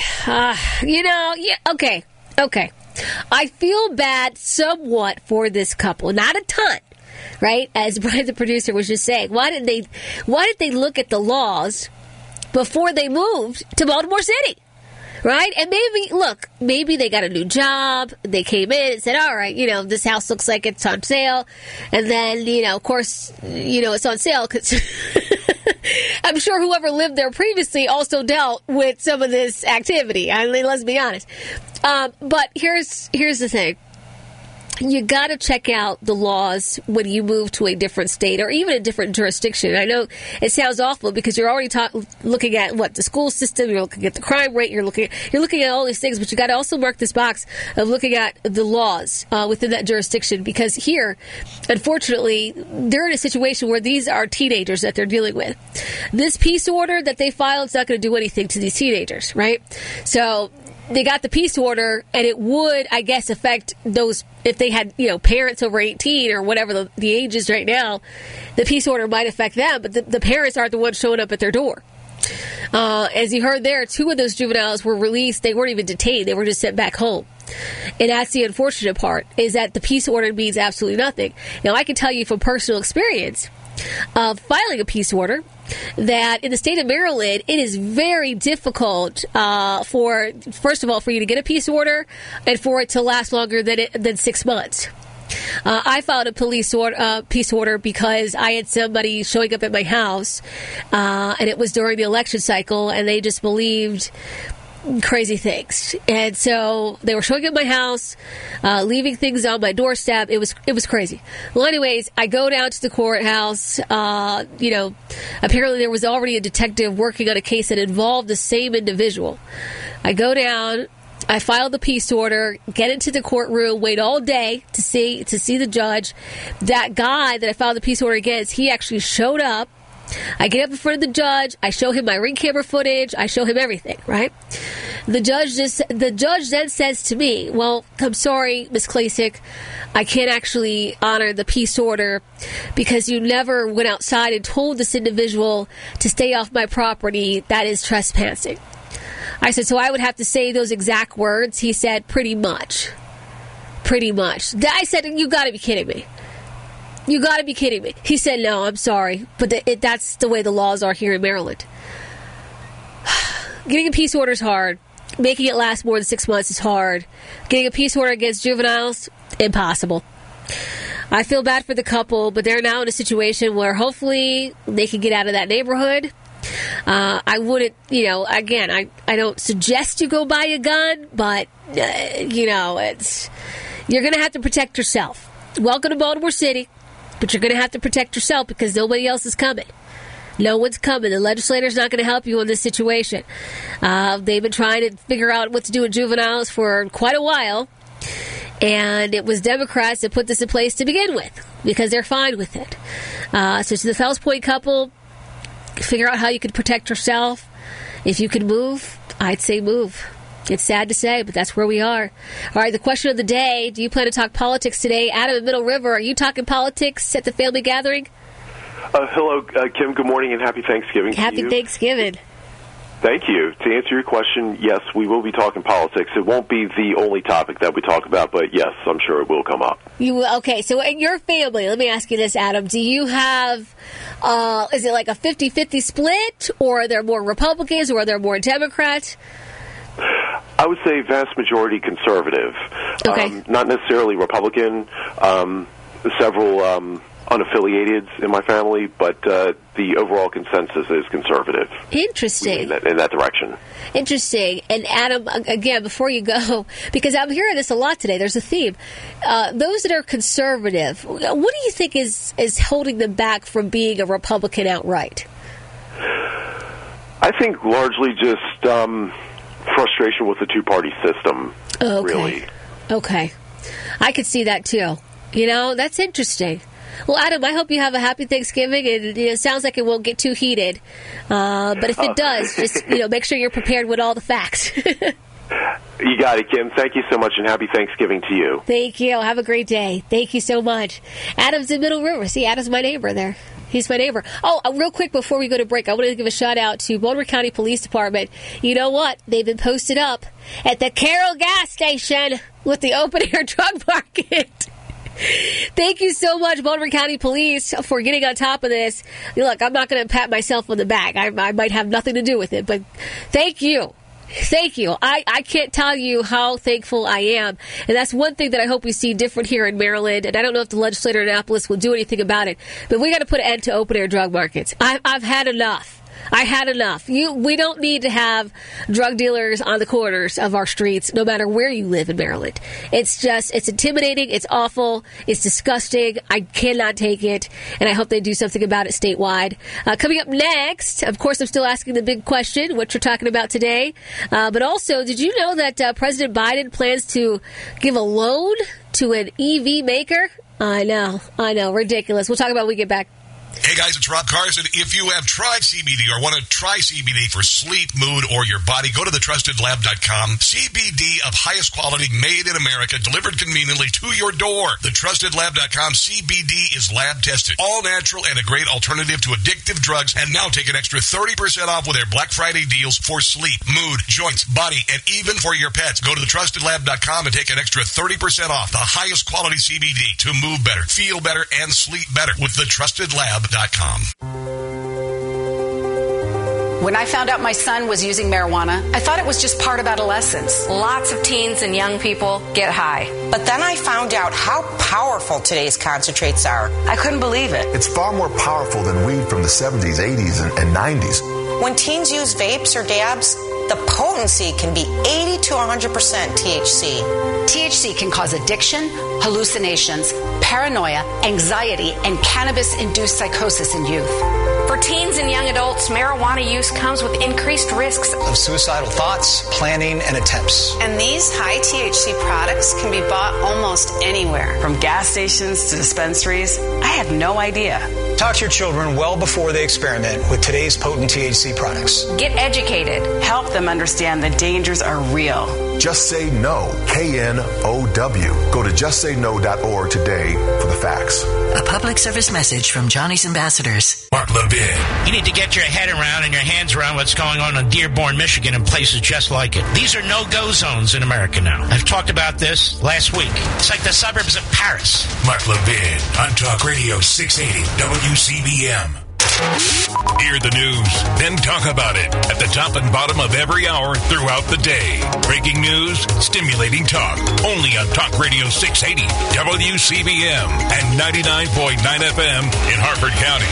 Speaker 10: Okay. I feel bad somewhat for this couple. Not a ton. Right? As Brian, the producer, was just saying, why did they look at the laws before they moved to Baltimore City? Right? And maybe they got a new job. They came in and said, all right, this house looks like it's on sale. And then, of course, it's on sale because I'm sure whoever lived there previously also dealt with some of this activity. I mean, let's be honest. But here's the thing. You got to check out the laws when you move to a different state or even a different jurisdiction. I know it sounds awful because you're already looking at the school system, you're looking at the crime rate, you're looking at all these things, but you got to also mark this box of looking at the laws within that jurisdiction, because here, unfortunately, they're in a situation where these are teenagers that they're dealing with. This peace order that they filed is not going to do anything to these teenagers, right? So they got the peace order, and it would, I guess, affect those, if they had, parents over 18 or whatever the age is right now, the peace order might affect them, but the parents aren't the ones showing up at their door. As you heard there, 2 of those juveniles were released. They weren't even detained. They were just sent back home. And that's the unfortunate part, is that the peace order means absolutely nothing. Now, I can tell you from personal experience of filing a peace order, that in the state of Maryland, it is very difficult first of all, for you to get a peace order and for it to last longer than 6 months. I filed a peace order because I had somebody showing up at my house, and it was during the election cycle, and they just believed crazy things. And so they were showing up at my house, leaving things on my doorstep. It was crazy. Well, anyways, I go down to the courthouse. Apparently there was already a detective working on a case that involved the same individual. I go down. I file the peace order, get into the courtroom, wait all day to see the judge. That guy that I filed the peace order against, he actually showed up. I get up in front of the judge. I show him my ring camera footage. I show him everything, right? The judge then says to me, well, I'm sorry, Ms. Klasick, I can't actually honor the peace order because you never went outside and told this individual to stay off my property. That is trespassing. I said, so I would have to say those exact words? He said, pretty much. Pretty much. I said, you got to be kidding me. You got to be kidding me. He said, no, I'm sorry, but that's the way the laws are here in Maryland. Getting a peace order is hard. Making it last more than 6 months is hard. Getting a peace order against juveniles, impossible. I feel bad for the couple, but they're now in a situation where hopefully they can get out of that neighborhood. I wouldn't, again, I don't suggest you go buy a gun, but, you're going to have to protect yourself. Welcome to Baltimore City, but you're going to have to protect yourself because nobody else is coming. No one's coming. The legislator's not going to help you in this situation. They've been trying to figure out what to do with juveniles for quite a while, and it was Democrats that put this in place to begin with because they're fine with it. So to the Fells Point couple, figure out how you could protect yourself. If you can move, I'd say move. It's sad to say, but that's where we are. All right, the question of the day, do you plan to talk politics today? Adam in Middle River, are you talking politics at the family gathering?
Speaker 2: Hello, Kim. Good morning and happy Thanksgiving to you.
Speaker 10: Happy Thanksgiving.
Speaker 2: Thank you. To answer your question, yes, we will be talking politics. It won't be the only topic that we talk about, but yes, I'm sure it will come up.
Speaker 10: You will. Okay, so in your family, let me ask you this, Adam. Do you have, is it like a 50-50 split, or are there more Republicans, or are there more Democrats?
Speaker 2: I would say vast majority conservative.
Speaker 10: Okay.
Speaker 2: Not necessarily Republican. Several unaffiliated in my family, but the overall consensus is conservative.
Speaker 10: Interesting.
Speaker 2: In that direction.
Speaker 10: Interesting. And Adam, again, before you go, because I'm hearing this a lot today, there's a theme. Those that are conservative, what do you think is holding them back from being a Republican outright?
Speaker 2: I think largely just frustration with the two-party system, really.
Speaker 10: Okay. I could see that, too. That's interesting. Well, Adam, I hope you have a happy Thanksgiving, and it sounds like it won't get too heated. But if it does, just make sure you're prepared with all the facts.
Speaker 2: You got it, Kim. Thank you so much, and happy Thanksgiving to you.
Speaker 10: Thank you. Have a great day. Thank you so much. Adam's in Middle River. See, Adam's my neighbor there. He's my neighbor. Oh, real quick before we go to break, I wanted to give a shout-out to Baltimore County Police Department. You know what? They've been posted up at the Carroll gas station with the open-air drug market. Thank you so much, Baltimore County Police, for getting on top of this. Look, I'm not going to pat myself on the back. I might have nothing to do with it, but thank you. Thank you. I can't tell you how thankful I am. And that's one thing that I hope we see different here in Maryland. And I don't know if the legislator in Annapolis will do anything about it. But we got to put an end to open-air drug markets. I've had enough. I had enough. We don't need to have drug dealers on the corners of our streets, no matter where you live in Maryland. It's intimidating. It's awful. It's disgusting. I cannot take it. And I hope they do something about it statewide. Coming up next, of course, I'm still asking the big question, what you're talking about today. But also, did you know that President Biden plans to give a loan to an EV maker? I know. Ridiculous. We'll talk about it when we get back.
Speaker 14: Hey guys, it's Rob Carson. If you have tried CBD or want to try CBD for sleep, mood, or your body, go to thetrustedlab.com. CBD of highest quality, made in America, delivered conveniently to your door. Thetrustedlab.com CBD is lab tested, all natural, and a great alternative to addictive drugs. And now take an extra 30% off with their Black Friday deals for sleep, mood, joints, body, and even for your pets. Go to thetrustedlab.com and take an extra 30% off the highest quality CBD to move better, feel better, and sleep better with thetrustedlab.com.
Speaker 4: When I found out my son was using marijuana, I thought it was just part of adolescence.
Speaker 6: Lots of teens and young people get high.
Speaker 7: But then I found out how powerful today's concentrates are.
Speaker 6: I couldn't believe it.
Speaker 8: It's far more powerful than weed from the 70s, 80s, and 90s.
Speaker 7: When teens use vapes or dabs, the potency can be 80 to 100% THC.
Speaker 4: THC can cause addiction, hallucinations, paranoia, anxiety, and cannabis-induced psychosis in youth.
Speaker 6: For teens and young adults, marijuana use comes with increased risks
Speaker 23: of suicidal thoughts, planning, and attempts.
Speaker 6: And these high THC products can be bought almost anywhere. From gas stations to dispensaries. I had no idea.
Speaker 23: Talk to your children well before they experiment with today's potent THC products.
Speaker 6: Get educated. Help them understand the dangers are real.
Speaker 8: Just Say No, KNOW. Go to justsayno.org today for the facts.
Speaker 24: A public service message from Johnny's Ambassadors.
Speaker 14: Mark Levin.
Speaker 25: You need to get your head around and your hands around what's going on in Dearborn, Michigan, and places just like it. These are no-go zones in America now. I've talked about this last week. It's like the suburbs of Paris.
Speaker 14: Mark Levin on Talk Radio 680 WCBM. Hear the news, then talk about it at the top and bottom of every hour throughout the day. Breaking news, stimulating talk, only on Talk Radio 680 WCBM and 99.9 FM in Harford County.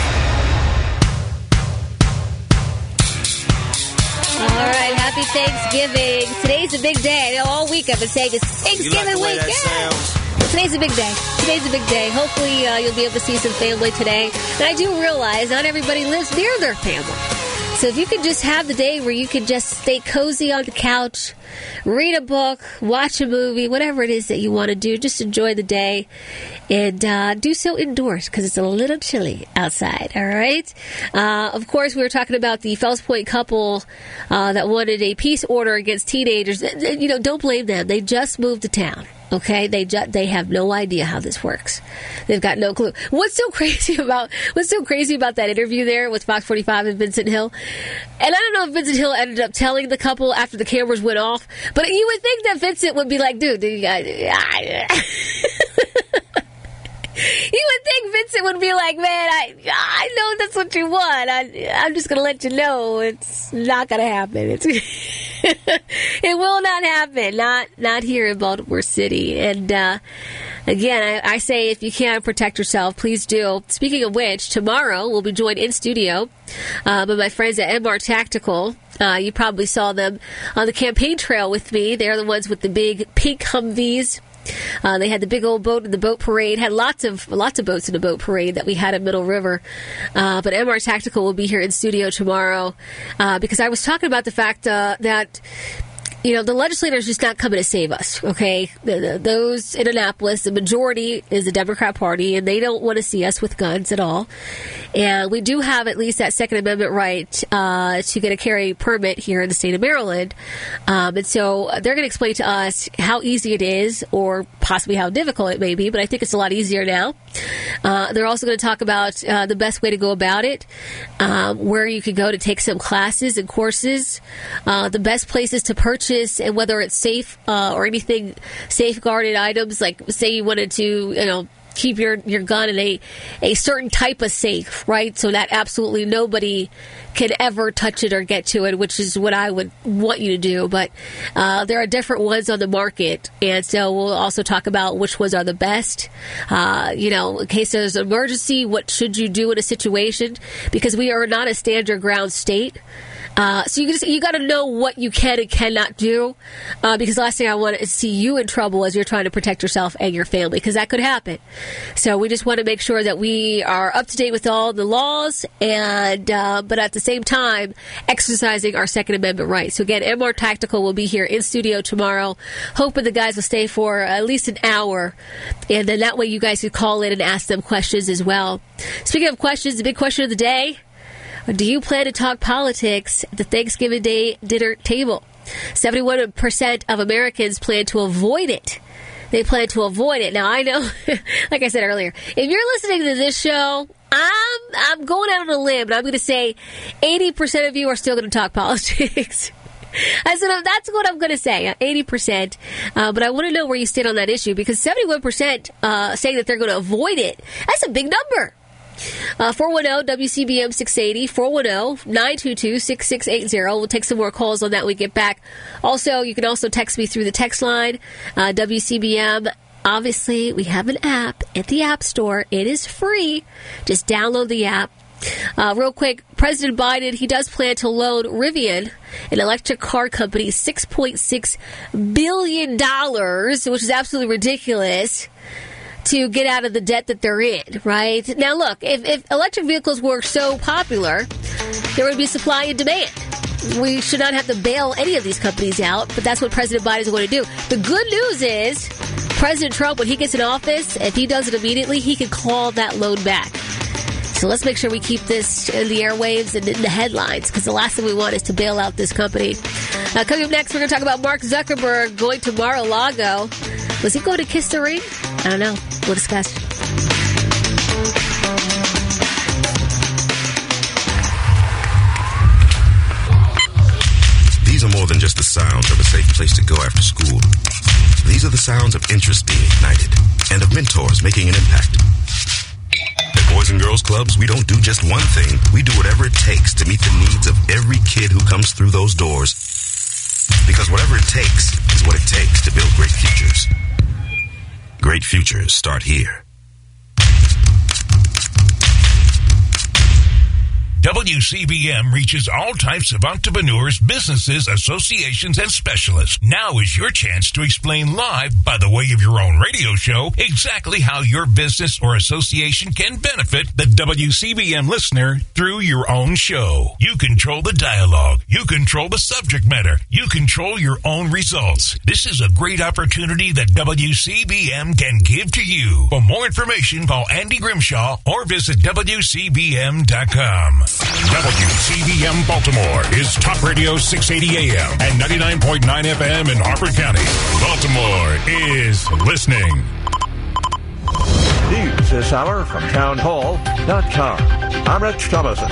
Speaker 10: All right, happy Thanksgiving. Today's a big day. I know all week I've been saying it's Thanksgiving week. Yeah. Today's a big day. Today's a big day. Hopefully you'll be able to see some family today. And I do realize not everybody lives near their family. So if you could just have the day where you can just stay cozy on the couch, read a book, watch a movie, whatever it is that you want to do, just enjoy the day and do so indoors because it's a little chilly outside, all right? Of course, we were talking about the Fells Point couple that wanted a peace order against teenagers. You know, don't blame them. They just moved to town. Okay, they have no idea how this works. They've got no clue. What's so crazy about that interview there with Fox 45 and Vincent Hill? And I don't know if Vincent Hill ended up telling the couple after the cameras went off, but you would think that Vincent would be like, dude, you would think Vincent would be like, man, I know that's what you want. I'm just going to let you know it's not going to happen. It will not happen. Not here in Baltimore City. And again, I say if you can protect yourself, please do. Speaking of which, tomorrow we'll be joined in studio by my friends at MR Tactical. You probably saw them on the campaign trail with me. They're the ones with the big pink Humvees. They had the big old boat in the boat parade. Had lots of boats in the boat parade that we had at Middle River. But MR Tactical will be here in studio tomorrow because I was talking about the fact that you know, the legislators just not coming to save us, okay? Those in Annapolis, the majority is the Democrat Party, and they don't want to see us with guns at all. And we do have at least that Second Amendment right to get a carry permit here in the state of Maryland. And so they're going to explain to us how easy it is, or possibly how difficult it may be, but I think it's a lot easier now. They're also going to talk about the best way to go about it, where you could go to take some classes and courses, the best places to purchase, and whether it's safe or anything safeguarded items, like say you wanted to, you know, keep your gun in a certain type of safe, right? So that absolutely nobody can ever touch it or get to it, which is what I would want you to do. But there are different ones on the market, and so we'll also talk about which ones are the best. You know, in case there's an emergency, what should you do in a situation? Because we are not a stand your ground state. So you got to know what you can and cannot do, because the last thing I want is see you in trouble as you're trying to protect yourself and your family, because that could happen. So we just want to make sure that we are up to date with all the laws, and but at the same time exercising our Second Amendment rights. So again, MR Tactical will be here in studio tomorrow. Hoping the guys will stay for at least an hour, and then that way you guys can call in and ask them questions as well. Speaking of questions, the big question of the day: do you plan to talk politics at the Thanksgiving Day dinner table? 71% of Americans plan to avoid it. They plan to avoid it. Now, I know, like I said earlier, if you're listening to this show, I'm going out on a limb, and I'm going to say 80% of you are still going to talk politics. I said, that's what I'm going to say, 80%. But I want to know where you stand on that issue, because 71% saying that they're going to avoid it. That's a big number. 410-WCBM 680, 410-922-6680. We'll take some more calls on that when we get back. Also, you can also text me through the text line, WCBM. Obviously, we have an app at the App Store. It is free. Just download the app. Real quick, President Biden, he does plan to loan Rivian, an electric car company, $6.6 billion, which is absolutely ridiculous, to get out of the debt that they're in, right? Now, look, if electric vehicles were so popular, there would be supply and demand. We should not have to bail any of these companies out, but that's what President Biden is going to do. The good news is President Trump, when he gets in office, if he does it immediately, he can call that loan back. So let's make sure we keep this in the airwaves and in the headlines, because the last thing we want is to bail out this company. Coming up next, we're going to talk about Mark Zuckerberg going to Mar-a-Lago. Was he going to kiss the ring? I don't know. We'll discuss.
Speaker 1: These are more than just the sounds of a safe place to go after school. These are the sounds of interest being ignited and of mentors making an impact. At Boys and Girls Clubs, we don't do just one thing. We do whatever it takes to meet the needs of every kid who comes through those doors. Because whatever it takes is what it takes to build great futures. Great futures start here.
Speaker 14: WCBM reaches all types of entrepreneurs, businesses, associations, and specialists. Now is your chance to explain live, by the way of your own radio show, exactly how your business or association can benefit the WCBM listener through your own show. You control the dialogue. You control the subject matter. You control your own results. This is a great opportunity that WCBM can give to you. For more information, call Andy Grimshaw or visit WCBM.com. WCBM Baltimore is Talk Radio 680 AM and 99.9 FM in Harford County. Baltimore is listening.
Speaker 9: News this hour from townhall.com. I'm Rich Thomason.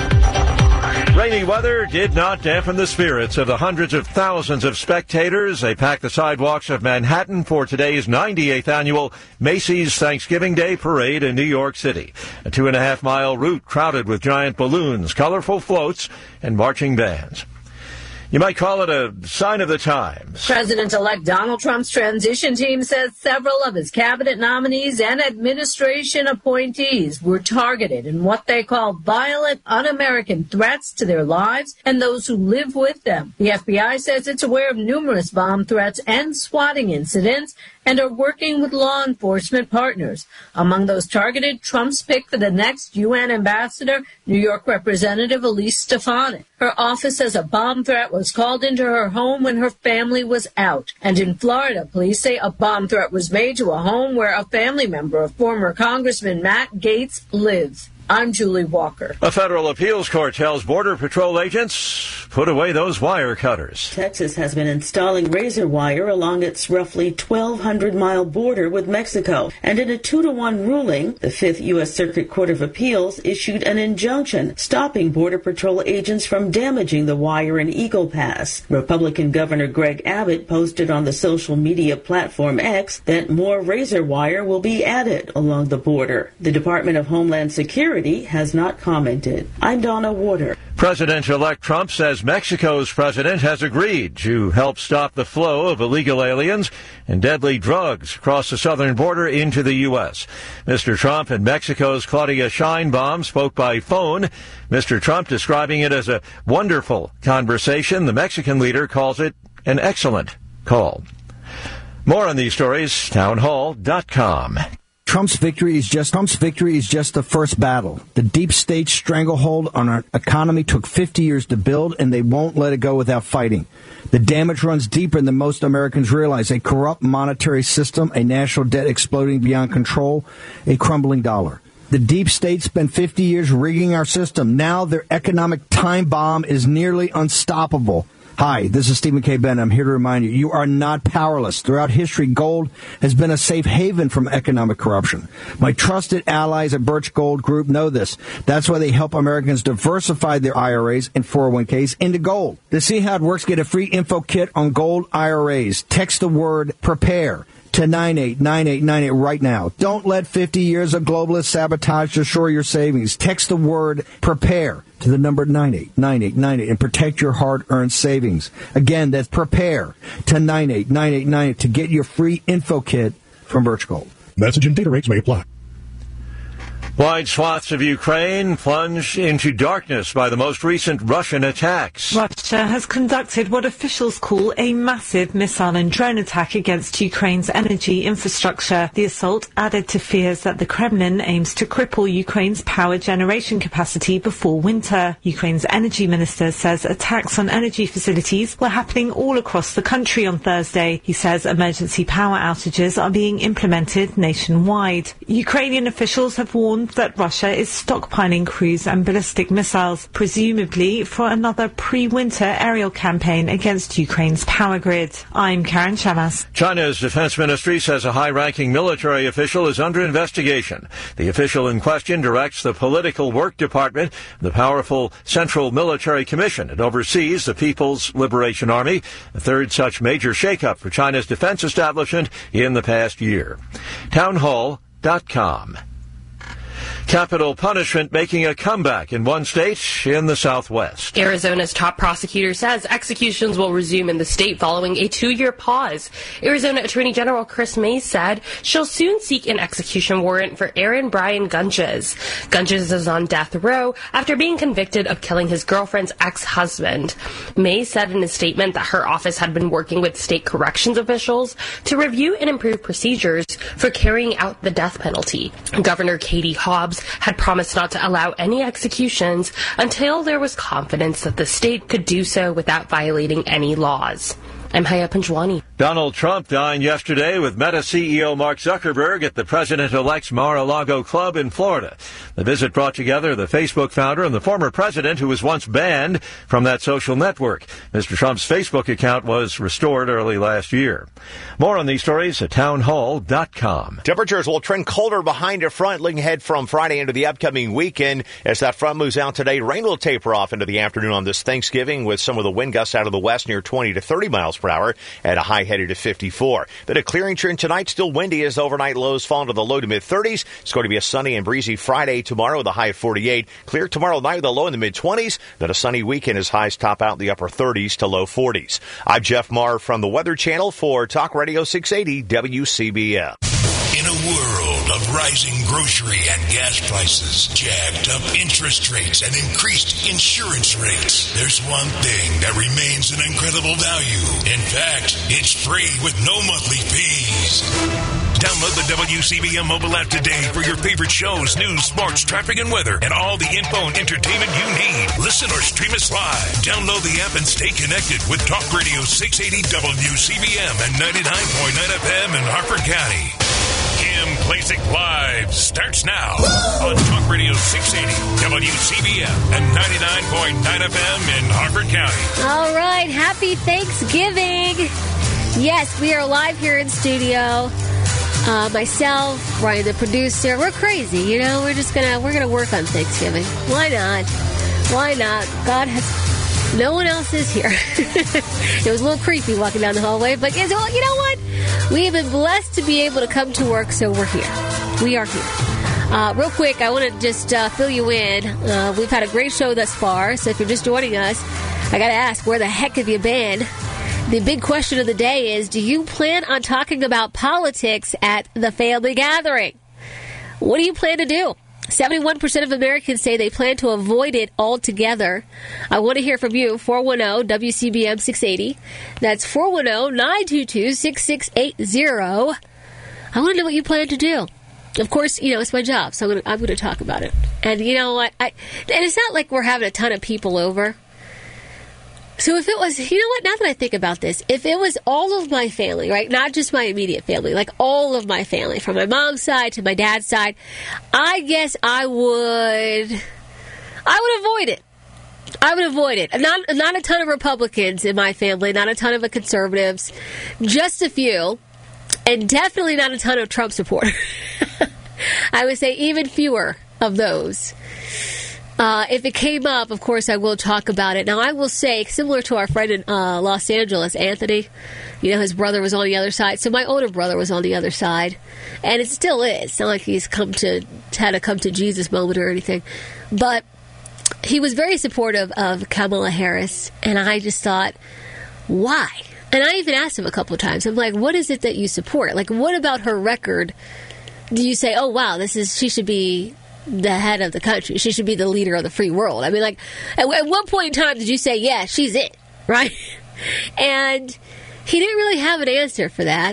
Speaker 9: Rainy weather did not dampen the spirits of the hundreds of thousands of spectators. They packed the sidewalks of Manhattan for today's 98th annual Macy's Thanksgiving Day Parade in New York City. A 2.5-mile route crowded with giant balloons, colorful floats, and marching bands. You might call it a sign of the times.
Speaker 11: President-elect Donald Trump's transition team says several of his cabinet nominees and administration appointees were targeted in what they call violent, un-American threats to their lives and those who live with them. The FBI says it's aware of numerous bomb threats and swatting incidents and are working with law enforcement partners. Among those targeted, Trump's pick for the next UN ambassador, New York Representative Elise Stefanik. Her office says a bomb threat was called into her home when her family was out. And in Florida, police say a bomb threat was made to a home where a family member of former Congressman Matt Gaetz lives. I'm Julie Walker.
Speaker 9: A federal appeals court tells Border Patrol agents, put away those wire cutters.
Speaker 12: Texas has been installing razor wire along its roughly 1,200-mile border with Mexico. And in a 2-1 ruling, the 5th U.S. Circuit Court of Appeals issued an injunction stopping Border Patrol agents from damaging the wire in Eagle Pass. Republican Governor Greg Abbott posted on the social media platform X that more razor wire will be added along the border. The Department of Homeland Security has not commented. I'm Donna Warder.
Speaker 9: President-elect Trump says Mexico's president has agreed to help stop the flow of illegal aliens and deadly drugs across the southern border into the U.S. Mr. Trump and Mexico's Claudia Sheinbaum spoke by phone. Mr. Trump describing it as a wonderful conversation. The Mexican leader calls it an excellent call. More on these stories, townhall.com.
Speaker 18: Trump's victory is just the first battle. The deep state stranglehold on our economy took 50 years to build, and they won't let it go without fighting. The damage runs deeper than most Americans realize. A corrupt monetary system, a national debt exploding beyond control, a crumbling dollar. The deep state spent 50 years rigging our system. Now their economic time bomb is nearly unstoppable. Hi, this is Stephen K. Bennett. I'm here to remind you, you are not powerless. Throughout history, gold has been a safe haven from economic corruption. My trusted allies at Birch Gold Group know this. That's why they help Americans diversify their IRAs and 401ks into gold. To see how it works, get a free info kit on gold IRAs. Text the word PREPARE to 989898 right now. Don't let 50 years of globalist sabotage destroy your savings. Text the word PREPARE to the number 989898 and protect your hard-earned savings. Again, that's PREPARE to 989898 to get your free info kit from Birch Gold.
Speaker 3: Message and data rates may apply.
Speaker 9: Wide swaths of Ukraine plunged into darkness by the most recent Russian attacks.
Speaker 5: Russia has conducted what officials call a massive missile and drone attack against Ukraine's energy infrastructure. The assault added to fears that the Kremlin aims to cripple Ukraine's power generation capacity before winter. Ukraine's energy minister says attacks on energy facilities were happening all across the country on Thursday. He says emergency power outages are being implemented nationwide. Ukrainian officials have warned that Russia is stockpiling cruise and ballistic missiles, presumably for another pre-winter aerial campaign against Ukraine's power grid. I'm Karen Shamas.
Speaker 9: China's defense ministry says a high-ranking military official is under investigation. The official in question directs the Political Work Department, the powerful Central Military Commission. It oversees the People's Liberation Army, the third such major shakeup for China's defense establishment in the past year. Townhall.com. Capital punishment making a comeback in one state in the Southwest.
Speaker 15: Arizona's top prosecutor says executions will resume in the state following a 2-year pause. Arizona Attorney General Chris Mays said she'll soon seek an execution warrant for Aaron Brian Gunges. Gunges is on death row after being convicted of killing his girlfriend's ex-husband. Mays said in a statement that her office had been working with state corrections officials to review and improve procedures for carrying out the death penalty. Governor Katie Hobbs had promised not to allow any executions until there was confidence that the state could do so without violating any laws. I'm Haya Panjwani.
Speaker 9: Donald Trump dined yesterday with Meta CEO Mark Zuckerberg at the President-elect's Mar-a-Lago club in Florida. The visit brought together the Facebook founder and the former president who was once banned from that social network. Mr. Trump's Facebook account was restored early last year. More on these stories at townhall.com.
Speaker 19: Temperatures will trend colder behind a front looking ahead from Friday into the upcoming weekend. As that front moves out today, rain will taper off into the afternoon on this Thanksgiving with some of the wind gusts out of the west near 20 to 30 miles per hour at a high headed to 54. Then a clearing trend tonight, still windy as overnight lows fall into the low to mid 30s. It's going to be a sunny and breezy Friday tomorrow with a high of 48. Clear tomorrow night with a low in the mid 20s. Then a sunny weekend as highs top out in the upper 30s to low 40s. I'm Jeff Marr from the Weather Channel for Talk Radio 680 WCBM.
Speaker 14: In a world of rising grocery and gas prices, jacked up interest rates, and increased insurance rates, there's one thing that remains an incredible value. In fact, it's free with no monthly fees. Download the WCBM mobile app today for your favorite shows, news, sports, traffic, and weather, and all the info and entertainment you need. Listen or stream us live. Download the app and stay connected with Talk Radio 680 WCBM and 99.9 FM in Harford County. Kim Klacik Live starts now on Talk Radio 680 WCBM and 99.9 FM in Harford County.
Speaker 10: All right, happy Thanksgiving. Yes, we are live here in studio. Myself, Ryan, the producer, we're crazy, you know. We're gonna work on Thanksgiving. Why not? Why not? God has. No one else is here. It was a little creepy walking down the hallway, but you know what? We have been blessed to be able to come to work, so we're here. We are here. Real quick, I want to just fill you in. We've had a great show thus far, so if you're just joining us, I got to ask, where the heck have you been? The big question of the day is, do you plan on talking about politics at the family gathering? What do you plan to do? 71% of Americans say they plan to avoid it altogether. I want to hear from you. 410-WCBM-680. That's 410-922-6680. I want to know what you plan to do. Of course, you know, it's my job, so I'm going to talk about it. And you know what? And it's not like we're having a ton of people over. So if it was, you know what, now that I think about this, if it was all of my family, right, not just my immediate family, like all of my family, from my mom's side to my dad's side, I guess I would avoid it. I would avoid it. Not a ton of Republicans in my family, not a ton of conservatives, just a few, and definitely not a ton of Trump supporters. I would say even fewer of those. If it came up, of course, I will talk about it. Now, I will say, similar to our friend in Los Angeles, Anthony, his brother was on the other side. So my older brother was on the other side. And it still is. It's not like he's had a come to Jesus moment or anything. But he was very supportive of Kamala Harris. And I just thought, why? And I even asked him a couple of times. I'm like, what is it that you support? Like, what about her record do you say, oh, wow, she should be the head of the country. She should be the leader of the free world. I mean, like, at what point in time did you say, yeah, she's it, right? And he didn't really have an answer for that.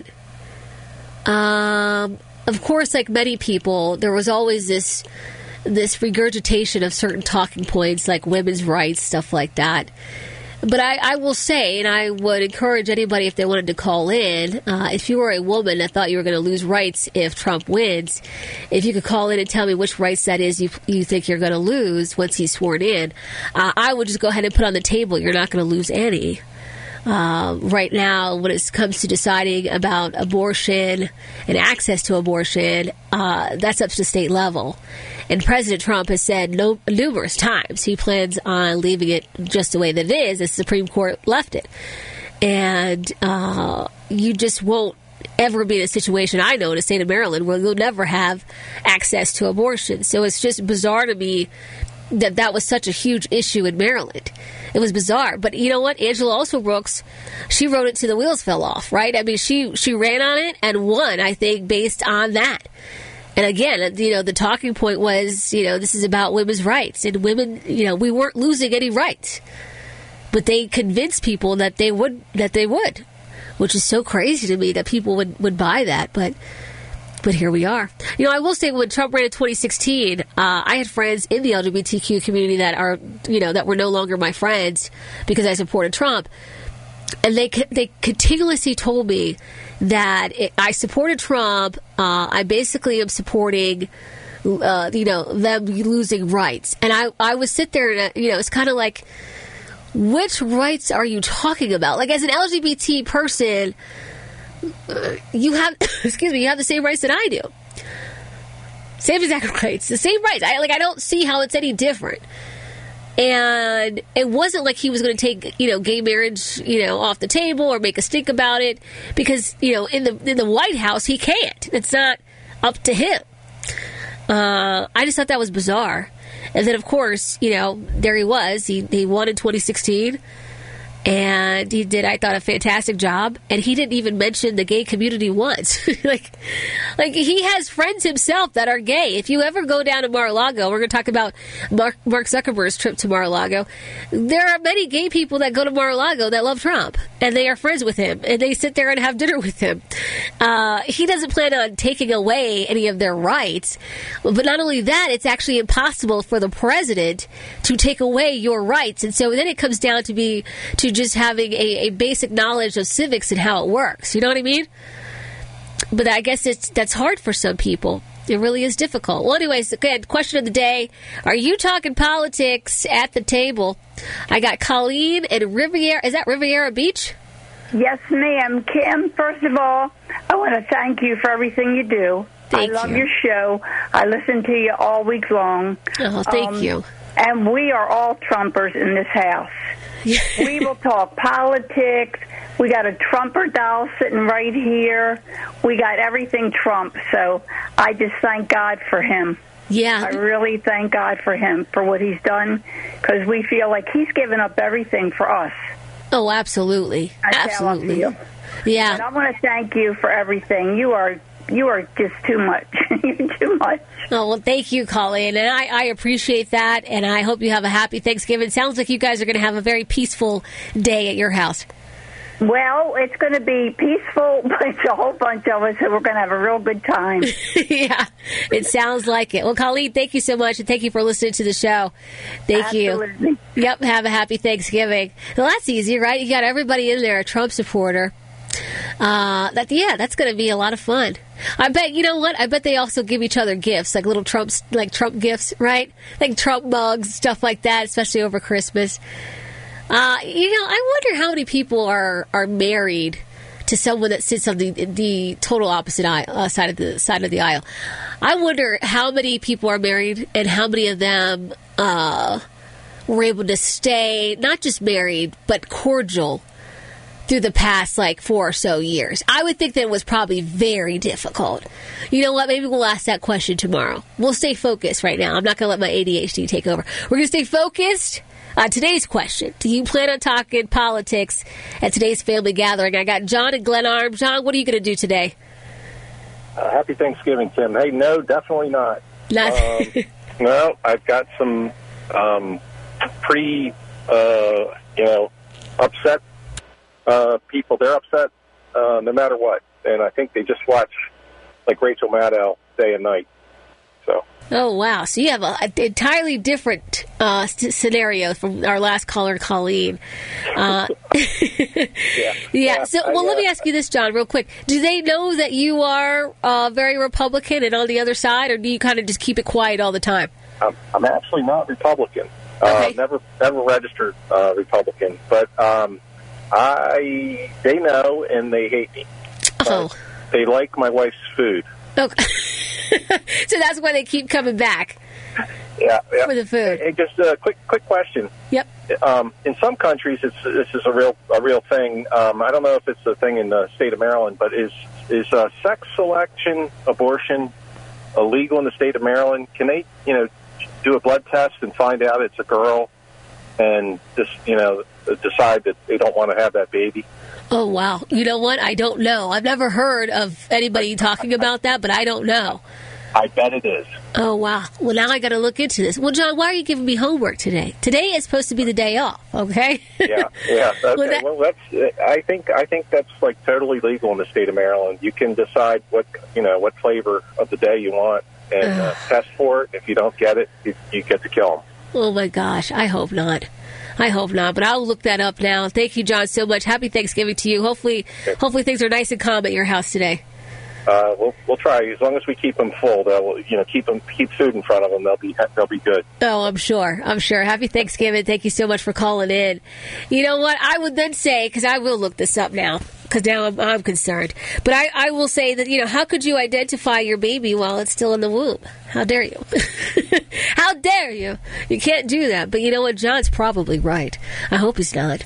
Speaker 10: Of course, like many people, there was always this regurgitation of certain talking points, like women's rights, stuff like that. But I will say, and I would encourage anybody if they wanted to call in, if you were a woman that thought you were going to lose rights if Trump wins, if you could call in and tell me which rights that is you think you're going to lose once he's sworn in, I would just go ahead and put on the table, you're not going to lose any. Right now, when it comes to deciding about abortion and access to abortion, that's up to the state level. And President Trump has said numerous times he plans on leaving it just the way that it is. The Supreme Court left it. And you just won't ever be in a situation, I know, in the state of Maryland, where you'll never have access to abortion. So it's just bizarre to me that was such a huge issue in Maryland. It was bizarre. But you know what? Angela Olsen-Brooks, she wrote it till the wheels fell off, right? I mean, she ran on it and won, I think, based on that. And again, the talking point was, this is about women's rights. And women, we weren't losing any rights. But they convinced people that they would, which is so crazy to me that people would buy that. But here we are. I will say when Trump ran in 2016, I had friends in the LGBTQ community that are, that were no longer my friends because I supported Trump. And they continuously told me that I supported Trump. I basically am supporting, them losing rights. And I would sit there and, it's kind of like, which rights are you talking about? Like, as an LGBT person, you have, you have the same rights that I do. Same exact rights, the same rights. I don't see how it's any different. And it wasn't like he was going to take, gay marriage, off the table or make a stink about it because, in the White House, he can't. It's not up to him. I just thought that was bizarre. And then, of course, there he was. He won in 2016. And he did, I thought, a fantastic job. And he didn't even mention the gay community once. like he has friends himself that are gay. If you ever go down to Mar-a-Lago, we're going to talk about Mark Zuckerberg's trip to Mar-a-Lago. There are many gay people that go to Mar-a-Lago that love Trump. And they are friends with him. And they sit there and have dinner with him. He doesn't plan on taking away any of their rights. But not only that, it's actually impossible for the president to take away your rights. And so then it comes down to just having a basic knowledge of civics and how it works. You know what I mean? But I guess that's hard for some people. It really is difficult. Well, anyways, again, question of the day. Are you talking politics at the table? I got Colleen in Riviera. Is that Riviera Beach?
Speaker 3: Yes, ma'am. Kim, first of all, I want to thank you for everything you do.
Speaker 10: Thank you.
Speaker 3: I love your show. I listen to you all week long.
Speaker 10: Oh, thank you.
Speaker 3: And we are all Trumpers in this house. We will talk politics. We got a Trumper doll sitting right here. We got everything Trump. So I just thank God for him.
Speaker 10: Yeah.
Speaker 3: I really thank God for him, for what he's done, because we feel like he's given up everything for us.
Speaker 10: Oh, absolutely. Absolutely. Yeah.
Speaker 3: And I want to thank you for everything. You are just too much. You're too much.
Speaker 10: Oh, well, thank you, Colleen. And I appreciate that. And I hope you have a happy Thanksgiving. It sounds like you guys are going to have a very peaceful day at your house.
Speaker 3: Well, it's going to be peaceful, but it's a whole bunch of us, so we're going to have a real good time.
Speaker 10: Yeah, it sounds like it. Well, Colleen, thank you so much, and thank you for listening to the show. Thank
Speaker 3: Absolutely.
Speaker 10: you. Yep, have a happy Thanksgiving. Well, that's easy, right? You got everybody in there, a Trump supporter. That's going to be a lot of fun. I bet, you know what? I bet they also give each other gifts, like little Trump gifts, right? Like Trump mugs, stuff like that, especially over Christmas. I wonder how many people are married to someone that sits on the total opposite side of the aisle. I wonder how many people are married and how many of them were able to stay not just married, but cordial through the past, 4 or so years? I would think that it was probably very difficult. You know what? Maybe we'll ask that question tomorrow. We'll stay focused right now. I'm not going to let my ADHD take over. We're going to stay focused on today's question. Do you plan on talking politics at today's family gathering? I got John and Glenarm. John, what are you going to do today?
Speaker 13: Happy Thanksgiving, Tim. Hey, no, definitely not. No, I've got some pretty, upset people. They're upset no matter what. And I think they just watch, like Rachel Maddow, day and night. So.
Speaker 10: Oh, wow. So you have an entirely different scenario from our last caller, Colleen. Yeah. So, let me ask you this, John, real quick. Do they know that you are very Republican and on the other side, or do you kind of just keep it quiet all the time?
Speaker 13: I'm actually not Republican.
Speaker 10: Okay.
Speaker 13: Never registered Republican. But they know and they hate me.
Speaker 10: Oh.
Speaker 13: They like my wife's food.
Speaker 10: Okay. So that's why they keep coming back.
Speaker 13: Yeah.
Speaker 10: For the food.
Speaker 13: Hey, just a quick question.
Speaker 10: Yep.
Speaker 13: In some countries, this is a real thing. I don't know if it's a thing in the state of Maryland, but is sex selection, abortion, illegal in the state of Maryland? Can they, do a blood test and find out it's a girl, and just decide that they don't want to have that baby?
Speaker 10: Oh, wow. You know what? I don't know. I've never heard of anybody talking about that, but I don't know.
Speaker 13: I bet it is.
Speaker 10: Oh, wow. Well, now I got to look into this. Well, John, why are you giving me homework today? Today is supposed to be the day off, okay?
Speaker 13: Yeah. Okay. That's. I think that's totally legal in the state of Maryland. You can decide what flavor of the day you want and test for it. If you don't get it, you get to kill them.
Speaker 10: Oh my gosh! I hope not. But I'll look that up now. Thank you, John, so much. Happy Thanksgiving to you. Hopefully things are nice and calm at your house today.
Speaker 13: We'll try. As long as we keep them full, they'll keep food in front of them. They'll be good.
Speaker 10: Oh, I'm sure. Happy Thanksgiving. Thank you so much for calling in. You know what? I would then say, because I will look this up now, because now I'm concerned. But I will say that, how could you identify your baby while it's still in the womb? How dare you? How dare you? You can't do that. But you know what? John's probably right. I hope he's not.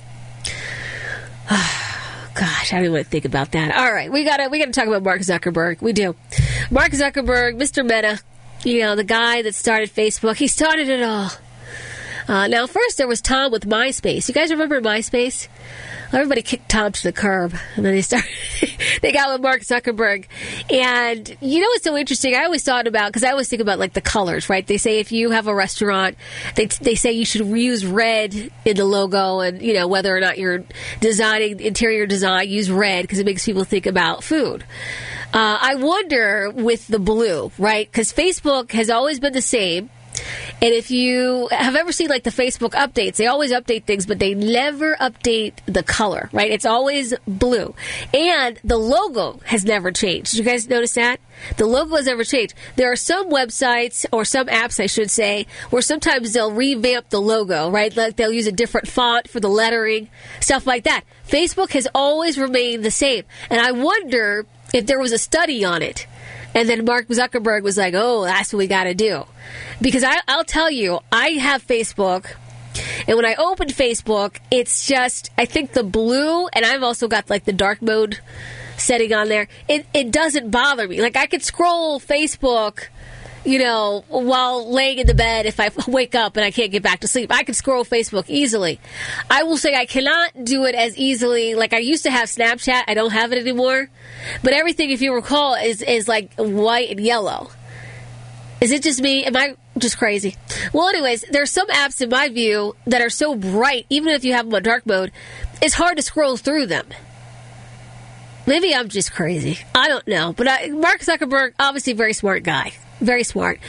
Speaker 10: Gosh, I don't even want to think about that. All right, we gotta talk about Mark Zuckerberg. We do. Mark Zuckerberg, Mr. Meta, the guy that started Facebook. He started it all. Now, first there was Tom with MySpace. You guys remember MySpace? Everybody kicked Tom to the curb, and then they got with Mark Zuckerberg. And you know what's so interesting? I always think about the colors, right? They say if you have a restaurant, they say you should use red in the logo, and whether or not you're designing interior design, use red because it makes people think about food. I wonder with the blue, right? Because Facebook has always been the same. And if you have ever seen the Facebook updates, they always update things, but they never update the color, right? It's always blue. And the logo has never changed. Did you guys notice that? The logo has never changed. There are some websites, or some apps, I should say, where sometimes they'll revamp the logo, right? They'll use a different font for the lettering, stuff like that. Facebook has always remained the same. And I wonder if there was a study on it. And then Mark Zuckerberg was like, oh, that's what we got to do. Because I'll tell you, I have Facebook, and when I opened Facebook, it's just, I think the blue, and I've also got the dark mode setting on there. It doesn't bother me. I could scroll Facebook, while laying in the bed if I wake up and I can't get back to sleep. I can scroll Facebook easily. I will say I cannot do it as easily. I used to have Snapchat. I don't have it anymore. But everything, if you recall, is white and yellow. Is it just me? Am I just crazy? Well, anyways, there's some apps in my view that are so bright, even if you have them on dark mode, it's hard to scroll through them. Maybe I'm just crazy. I don't know. But Mark Zuckerberg, obviously a very smart guy. Very smart.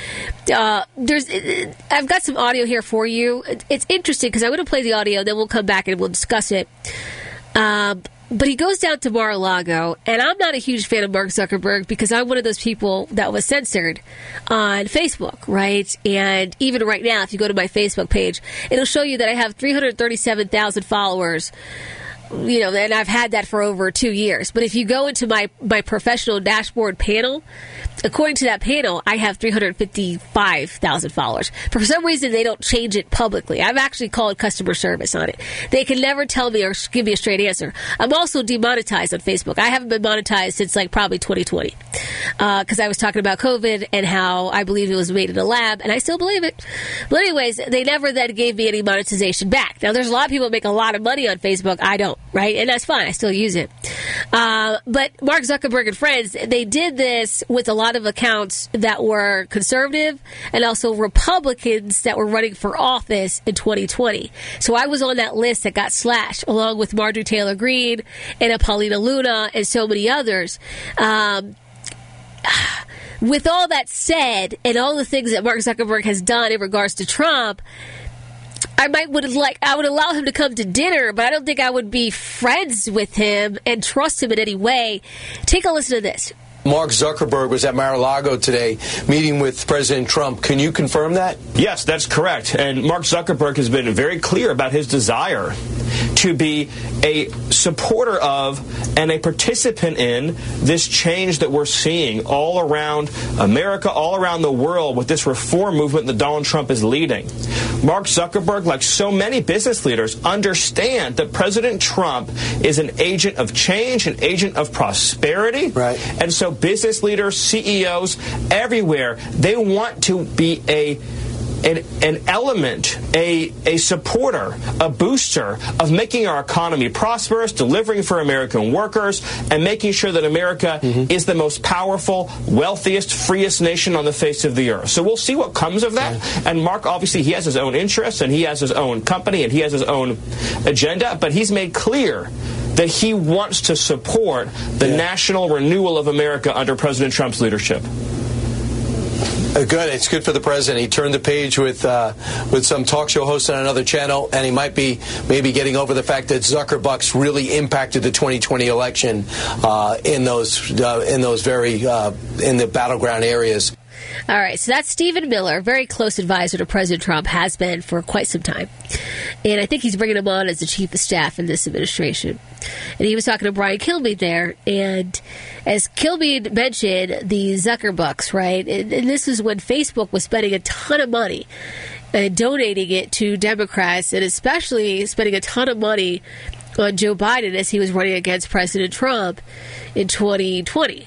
Speaker 10: I've got some audio here for you. It's interesting because I'm going to play the audio, then we'll come back and we'll discuss it. But he goes down to Mar-a-Lago, and I'm not a huge fan of Mark Zuckerberg because I'm one of those people that was censored on Facebook, right? And even right now, if you go to my Facebook page, it'll show you that I have 337,000 followers. And I've had that for over 2 years. But if you go into my professional dashboard panel, according to that panel, I have 355,000 followers. For some reason, they don't change it publicly. I've actually called customer service on it. They can never tell me or give me a straight answer. I'm also demonetized on Facebook. I haven't been monetized since probably 2020 because I was talking about COVID and how I believe it was made in a lab, and I still believe it. But anyways, they never then gave me any monetization back. Now, there's a lot of people that make a lot of money on Facebook. I don't, right? And that's fine. I still use it. But Mark Zuckerberg and friends, they did this with a lot of accounts that were conservative and also Republicans that were running for office in 2020. So I was on that list that got slashed, along with Marjorie Taylor Greene and Paulina Luna and so many others. With all that said, and all the things that Mark Zuckerberg has done in regards to Trump, I would allow him to come to dinner, but I don't think I would be friends with him and trust him in any way. Take a listen to this.
Speaker 16: Mark Zuckerberg was at Mar-a-Lago today meeting with President Trump. Can you confirm that?
Speaker 17: Yes, that's correct. And Mark Zuckerberg has been very clear about his desire to be a supporter of and a participant in this change that we're seeing all around America, all around the world with this reform movement that Donald Trump is leading. Mark Zuckerberg, like so many business leaders, understand that President Trump is an agent of change, an agent of prosperity.
Speaker 16: Right.
Speaker 17: And so business leaders, CEOs, everywhere, they want to be an element, a supporter, a booster of making our economy prosperous, delivering for American workers, and making sure that America is the most powerful, wealthiest, freest nation on the face of the earth. So we'll see what comes of that. Yeah. And Mark, obviously, he has his own interests, and he has his own company, and he has his own agenda, but he's made clear that he wants to support the national renewal of America under President Trump's leadership.
Speaker 16: Good. It's good for the president. He turned the page with some talk show hosts on another channel, and he might be maybe getting over the fact that Zuckerbucks really impacted the 2020 election in the battleground areas.
Speaker 10: All right, so that's Stephen Miller, very close advisor to President Trump, has been for quite some time. And I think he's bringing him on as the chief of staff in this administration. And he was talking to Brian Kilmeade there, and as Kilmeade mentioned, the Zuckerbucks, right? And this is when Facebook was spending a ton of money and donating it to Democrats, and especially spending a ton of money on Joe Biden as he was running against President Trump in 2020.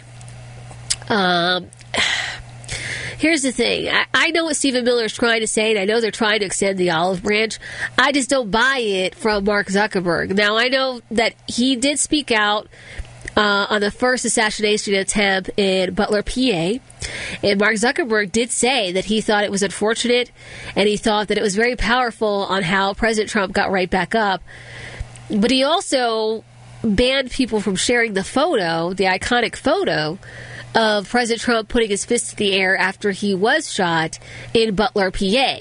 Speaker 10: Here's the thing. I know what Stephen Miller is trying to say, and I know they're trying to extend the olive branch. I just don't buy it from Mark Zuckerberg. Now, I know that he did speak out on the first assassination attempt in Butler, PA. And Mark Zuckerberg did say that he thought it was unfortunate, and he thought that it was very powerful on how President Trump got right back up. But he also banned people from sharing the photo, the iconic photo, of President Trump putting his fist in the air after he was shot in Butler, PA.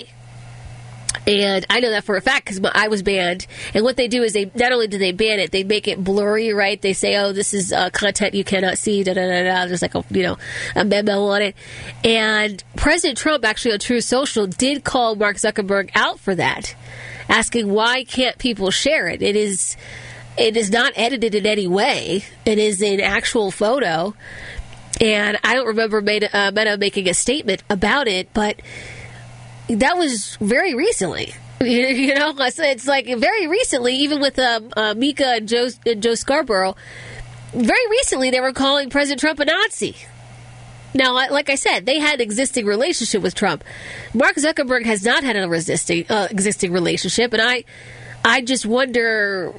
Speaker 10: And I know that for a fact because I was banned. And what they do is they not only do they ban it, they make it blurry, right? They say, oh, this is content you cannot see, da-da-da-da. There's like a memo on it. And President Trump, actually on Truth Social, did call Mark Zuckerberg out for that, asking why can't people share it? It is not edited in any way. It is an actual photo. And I don't remember Meta making a statement about it, but that was very recently. You know, it's like very recently, even with Mika and Joe Scarborough, very recently they were calling President Trump a Nazi. Now, like I said, they had an existing relationship with Trump. Mark Zuckerberg has not had an existing relationship, and I just wonder...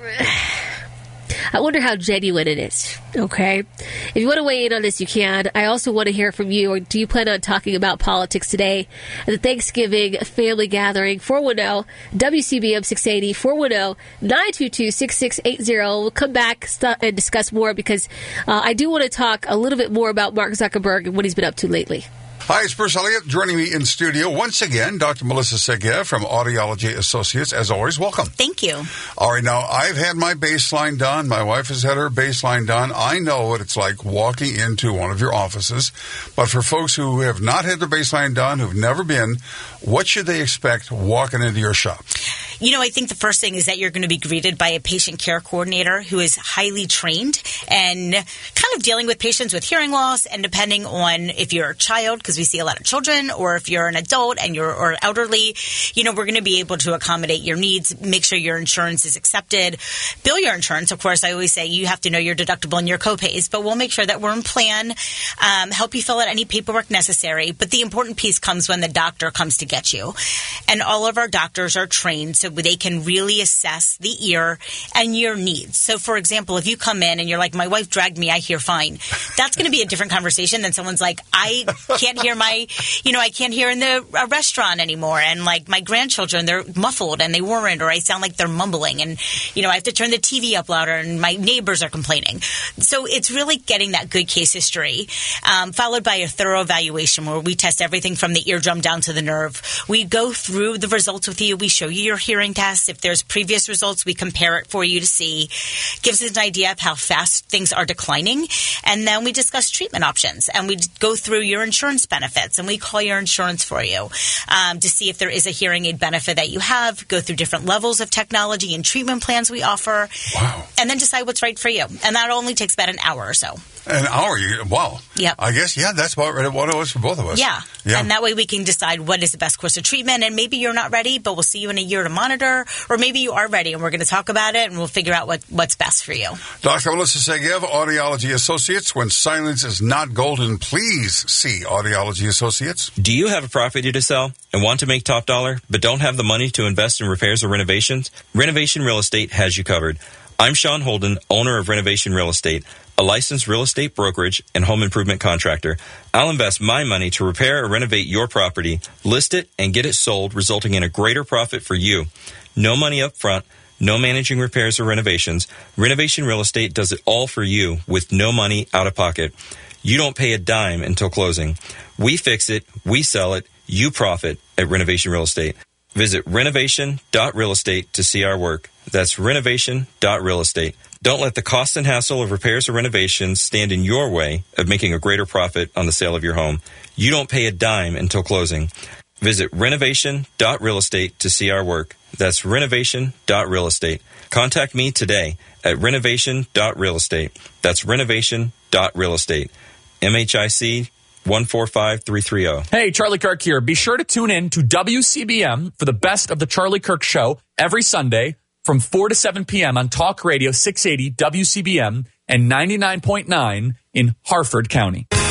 Speaker 10: I wonder how genuine it is, okay? If you want to weigh in on this, you can. I also want to hear from you, or do you plan on talking about politics today at the Thanksgiving family gathering? 410-WCBM 680, 410-922-6680. We'll come back and discuss more because I do want to talk a little bit more about Mark Zuckerberg and what he's been up to lately.
Speaker 20: Hi, it's Bruce Elliott. Joining me in studio once again, Dr. Melissa Seguier from Audiology Associates. As always, welcome.
Speaker 21: Thank you.
Speaker 20: All right, now, I've had my baseline done. My wife has had her baseline done. I know what it's like walking into one of your offices. But for folks who have not had their baseline done, who've never been, what should they expect walking into your shop?
Speaker 21: You know, I think the first thing is that you're going to be greeted by a patient care coordinator who is highly trained and kind
Speaker 2: kind of dealing with patients with hearing loss, and depending on if you're a child, because we see a lot of children, or if you're an adult and you're or elderly, we're going to be able to accommodate your needs, make sure your insurance is accepted, bill your insurance. Of course, I always say you have to know your deductible and your copays, but we'll make sure that we're in plan, help you fill out any paperwork necessary. But the important piece comes when the doctor comes to get you. And all of our doctors are trained so they can really assess the ear and your needs. So, for example, if you come in and you're like, my wife dragged me, I hear fine, that's going to be a different conversation than someone's like, I can't hear I can't hear in the restaurant anymore. And like my grandchildren, they're muffled and they weren't, or I sound like they're mumbling. And, I have to turn the TV up louder and my neighbors are complaining. So it's really getting that good case history, followed by a thorough evaluation where we test everything from the eardrum down to the nerve. We go through the results with you. We show you your hearing tests. If there's previous results, we compare it for you to see. Gives us an idea of how fast things are declining. And then we discuss treatment options. And we go through your insurance benefits. And we call your insurance for you to see if there is a hearing aid benefit that you have. Go through different levels of technology and treatment plans we offer.
Speaker 20: Wow.
Speaker 2: And then decide what's right for you. And that only takes about an hour or so.
Speaker 20: An hour? Wow.
Speaker 2: Yep.
Speaker 20: I guess, that's about what it was for both of us.
Speaker 2: Yeah. And that way we can decide what is the best course of treatment. And maybe you're not ready, but we'll see you in a year to monitor. Or maybe you are ready and we're going to talk about it and we'll figure out what's best for you.
Speaker 20: Dr. Melissa Segev, Audiology Associates. When silence is not golden, please see Audiology Associates.
Speaker 4: Do you have a property to sell and want to make top dollar, but don't have the money to invest in repairs or renovations? Renovation Real Estate has you covered. I'm Sean Holden, owner of Renovation Real Estate, a licensed real estate brokerage and home improvement contractor. I'll invest my money to repair or renovate your property, list it, and get it sold, resulting in a greater profit for you. No money up front, no managing repairs or renovations. Renovation Real Estate does it all for you with no money out of pocket. You don't pay a dime until closing. We fix it, we sell it, you profit at Renovation Real Estate. Visit renovation.realestate to see our work. That's renovation.realestate. Don't let the cost and hassle of repairs or renovations stand in your way of making a greater profit on the sale of your home. You don't pay a dime until closing. Visit renovation.realestate to see our work. That's renovation.realestate. Contact me today at renovation.realestate. That's renovation.realestate. MHIC 145330.
Speaker 7: Hey, Charlie Kirk here. Be sure to tune in to WCBM for the best of the Charlie Kirk Show every Sunday from 4 to 7 p.m. on Talk Radio 680 WCBM and 99.9 in Harford County.
Speaker 10: All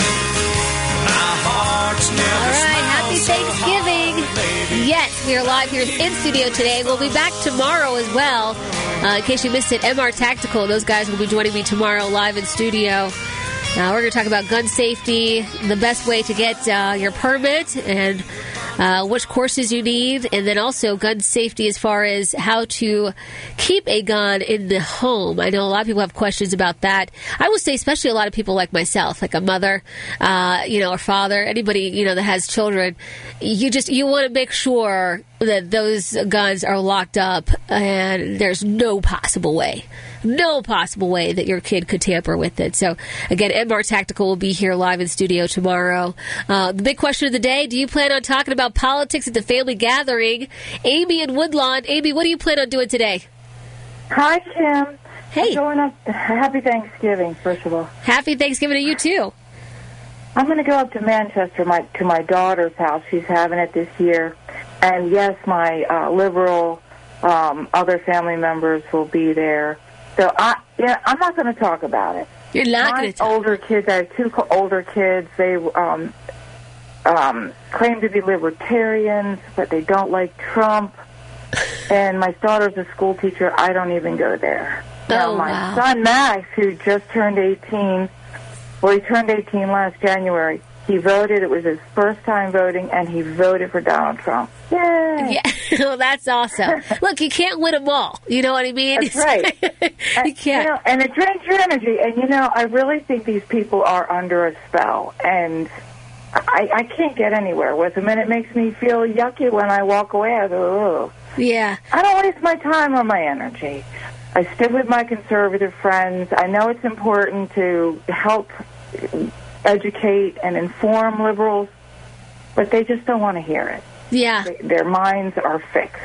Speaker 10: right, happy Thanksgiving. Yes, we are live here in studio today. We'll be back tomorrow as well. In case you missed it, MR Tactical, those guys will be joining me tomorrow live in studio. We're going to talk about gun safety, the best way to get your permit, and which courses you need, and then also gun safety as far as how to keep a gun in the home. I know a lot of people have questions about that. I would say especially a lot of people like myself, like a mother, or father, anybody, that has children. You want to make sure that those guns are locked up and there's no possible way that your kid could tamper with it. So, again, MR Tactical will be here live in studio tomorrow. The big question of the day, do you plan on talking about politics at the family gathering? Amy in Woodlawn. Amy, what do you plan on doing today?
Speaker 21: Hi, Kim.
Speaker 10: Hey.
Speaker 21: Happy Thanksgiving, first of all.
Speaker 10: Happy Thanksgiving to you, too.
Speaker 21: I'm going to go up to Manchester to my daughter's house. She's having it this year. And, yes, my liberal other family members will be there. So, I'm not going to talk about it.
Speaker 10: You're not going to talk.
Speaker 21: Older kids, I have two older kids. They claim to be libertarians, but they don't like Trump. And my daughter's a school teacher. I don't even go there. Now, my son, Max, who just turned 18, he turned 18 last January. He voted. It was his first time voting, and he voted for Donald Trump. Yay!
Speaker 10: Yeah, well, that's awesome. Look, you can't win them all. You know what I mean?
Speaker 21: That's right.
Speaker 10: You can't.
Speaker 21: And it drains your energy. And, I really think these people are under a spell. And I can't get anywhere with them. And it makes me feel yucky when I walk away. I go, ugh.
Speaker 10: Yeah.
Speaker 21: I don't waste my time or my energy. I stick with my conservative friends. I know it's important to help educate and inform liberals, but they just don't want to hear it.
Speaker 10: Yeah.
Speaker 21: Their minds are fixed.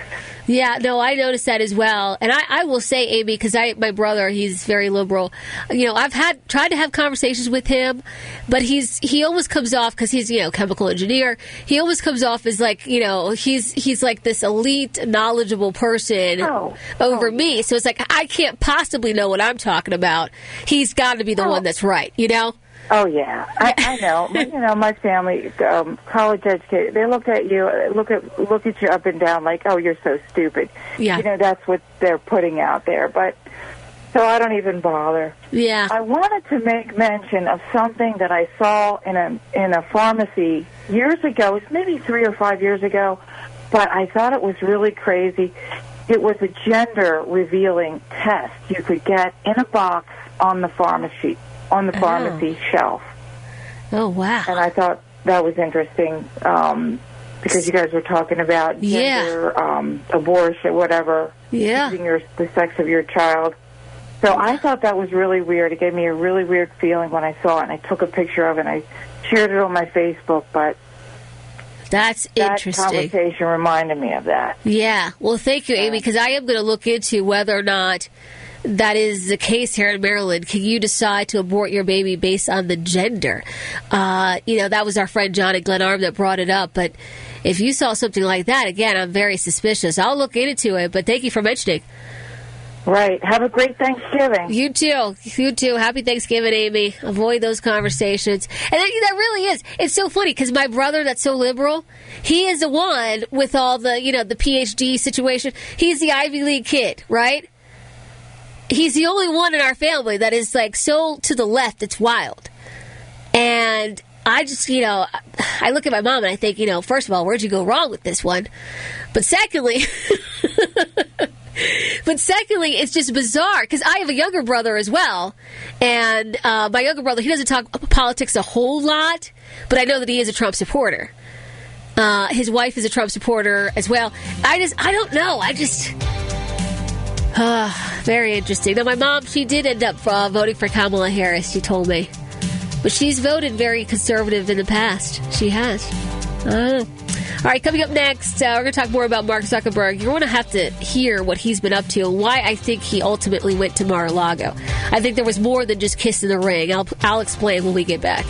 Speaker 10: Yeah, no, I noticed that as well. And I will say, Amy, because my brother, he's very liberal. I've tried to have conversations with him, but he almost comes off, because he's, chemical engineer. He almost comes off as like, he's like this elite, knowledgeable person over me. So it's like, I can't possibly know what I'm talking about. He's got to be the one that's right,
Speaker 21: Oh yeah, I know. My family, college educated. They look at you up and down like, oh, you're so stupid.
Speaker 10: Yeah.
Speaker 21: That's what they're putting out there. But so I don't even bother.
Speaker 10: Yeah.
Speaker 21: I wanted to make mention of something that I saw in a pharmacy years ago. It's maybe 3 or 5 years ago, but I thought it was really crazy. It was a gender revealing test you could get in a box on the pharmacy shelf.
Speaker 10: Oh, wow.
Speaker 21: And I thought that was interesting because you guys were talking about gender, abortion, whatever, choosing the sex of your child. So I thought that was really weird. It gave me a really weird feeling when I saw it, and I took a picture of it, and I shared it on my Facebook, but
Speaker 10: that's interesting.
Speaker 21: That conversation reminded me of that.
Speaker 10: Yeah. Well, thank you, Amy, because I am going to look into whether or not that is the case here in Maryland. Can you decide to abort your baby based on the gender? That was our friend John at Glenarm that brought it up. But if you saw something like that, again, I'm very suspicious. I'll look into it, but thank you for mentioning.
Speaker 21: Right. Have a great Thanksgiving.
Speaker 10: You too. You too. Happy Thanksgiving, Amy. Avoid those conversations. And that really is. It's so funny because my brother that's so liberal, he is the one with all the, the PhD situation. He's the Ivy League kid, right? He's the only one in our family that is like so to the left, it's wild. And I just, I look at my mom and I think, first of all, where'd you go wrong with this one? But secondly, it's just bizarre because I have a younger brother as well. And my younger brother, he doesn't talk politics a whole lot, but I know that he is a Trump supporter. His wife is a Trump supporter as well. I don't know. Very interesting. Now, my mom, she did end up voting for Kamala Harris, she told me. But she's voted very conservative in the past. She has. All right, coming up next, we're going to talk more about Mark Zuckerberg. You're going to have to hear what he's been up to and why I think he ultimately went to Mar-a-Lago. I think there was more than just kissing the ring. I'll explain when we get back.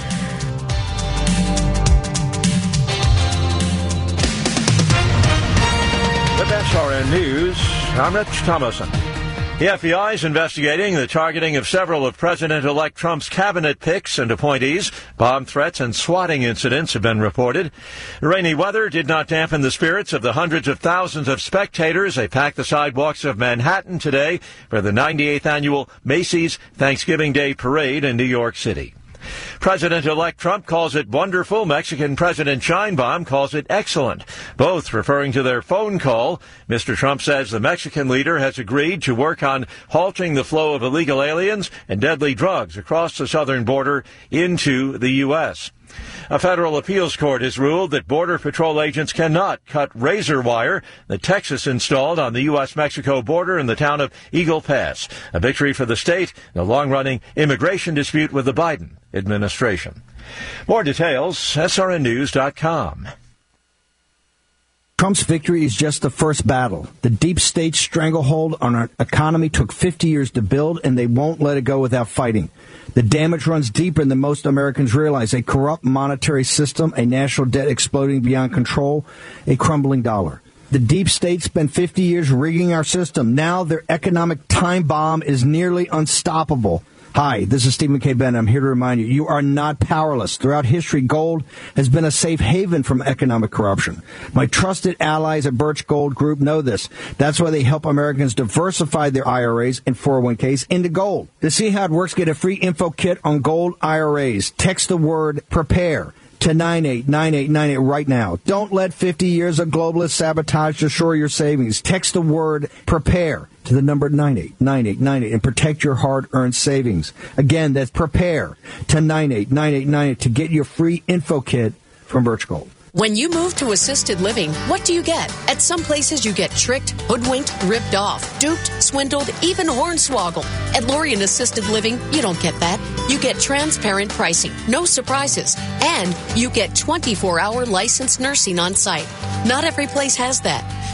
Speaker 9: With SRN News, I'm Rich Thomason. The FBI is investigating the targeting of several of President-elect Trump's cabinet picks and appointees. Bomb threats and swatting incidents have been reported. Rainy weather did not dampen the spirits of the hundreds of thousands of spectators. They packed the sidewalks of Manhattan today for the 98th annual Macy's Thanksgiving Day Parade in New York City. President-elect Trump calls it wonderful. Mexican President Sheinbaum calls it excellent, both referring to their phone call. Mr. Trump says the Mexican leader has agreed to work on halting the flow of illegal aliens and deadly drugs across the southern border into the U.S. A federal appeals court has ruled that Border Patrol agents cannot cut razor wire that Texas installed on the U.S.-Mexico border in the town of Eagle Pass. A victory for the state in a long-running immigration dispute with the Biden administration. More details, srnnews.com.
Speaker 18: Trump's victory is just the first battle. The deep state stranglehold on our economy took 50 years to build, and they won't let it go without fighting. The damage runs deeper than most Americans realize. A corrupt monetary system, a national debt exploding beyond control, a crumbling dollar. The deep state spent 50 years rigging our system. Now their economic time bomb is nearly unstoppable. Hi, this is Stephen K. Bennett. I'm here to remind you, you are not powerless. Throughout history, gold has been a safe haven from economic corruption. My trusted allies at Birch Gold Group know this. That's why they help Americans diversify their IRAs and 401ks into gold. To see how it works, get a free info kit on gold IRAs. Text the word PREPARE to 989898 right now. Don't let 50 years of globalist sabotage destroy your savings. Text the word PREPARE to the number 989898 and protect your hard-earned savings. Again, that's PREPARE to 989898 to get your free info kit from Birch Gold.
Speaker 6: When you move to assisted living, what do you get? At some places, you get tricked, hoodwinked, ripped off, duped, swindled, even hornswoggled. At Lorien Assisted Living, you don't get that. You get transparent pricing, no surprises, and you get 24-hour licensed nursing on site. Not every place has that.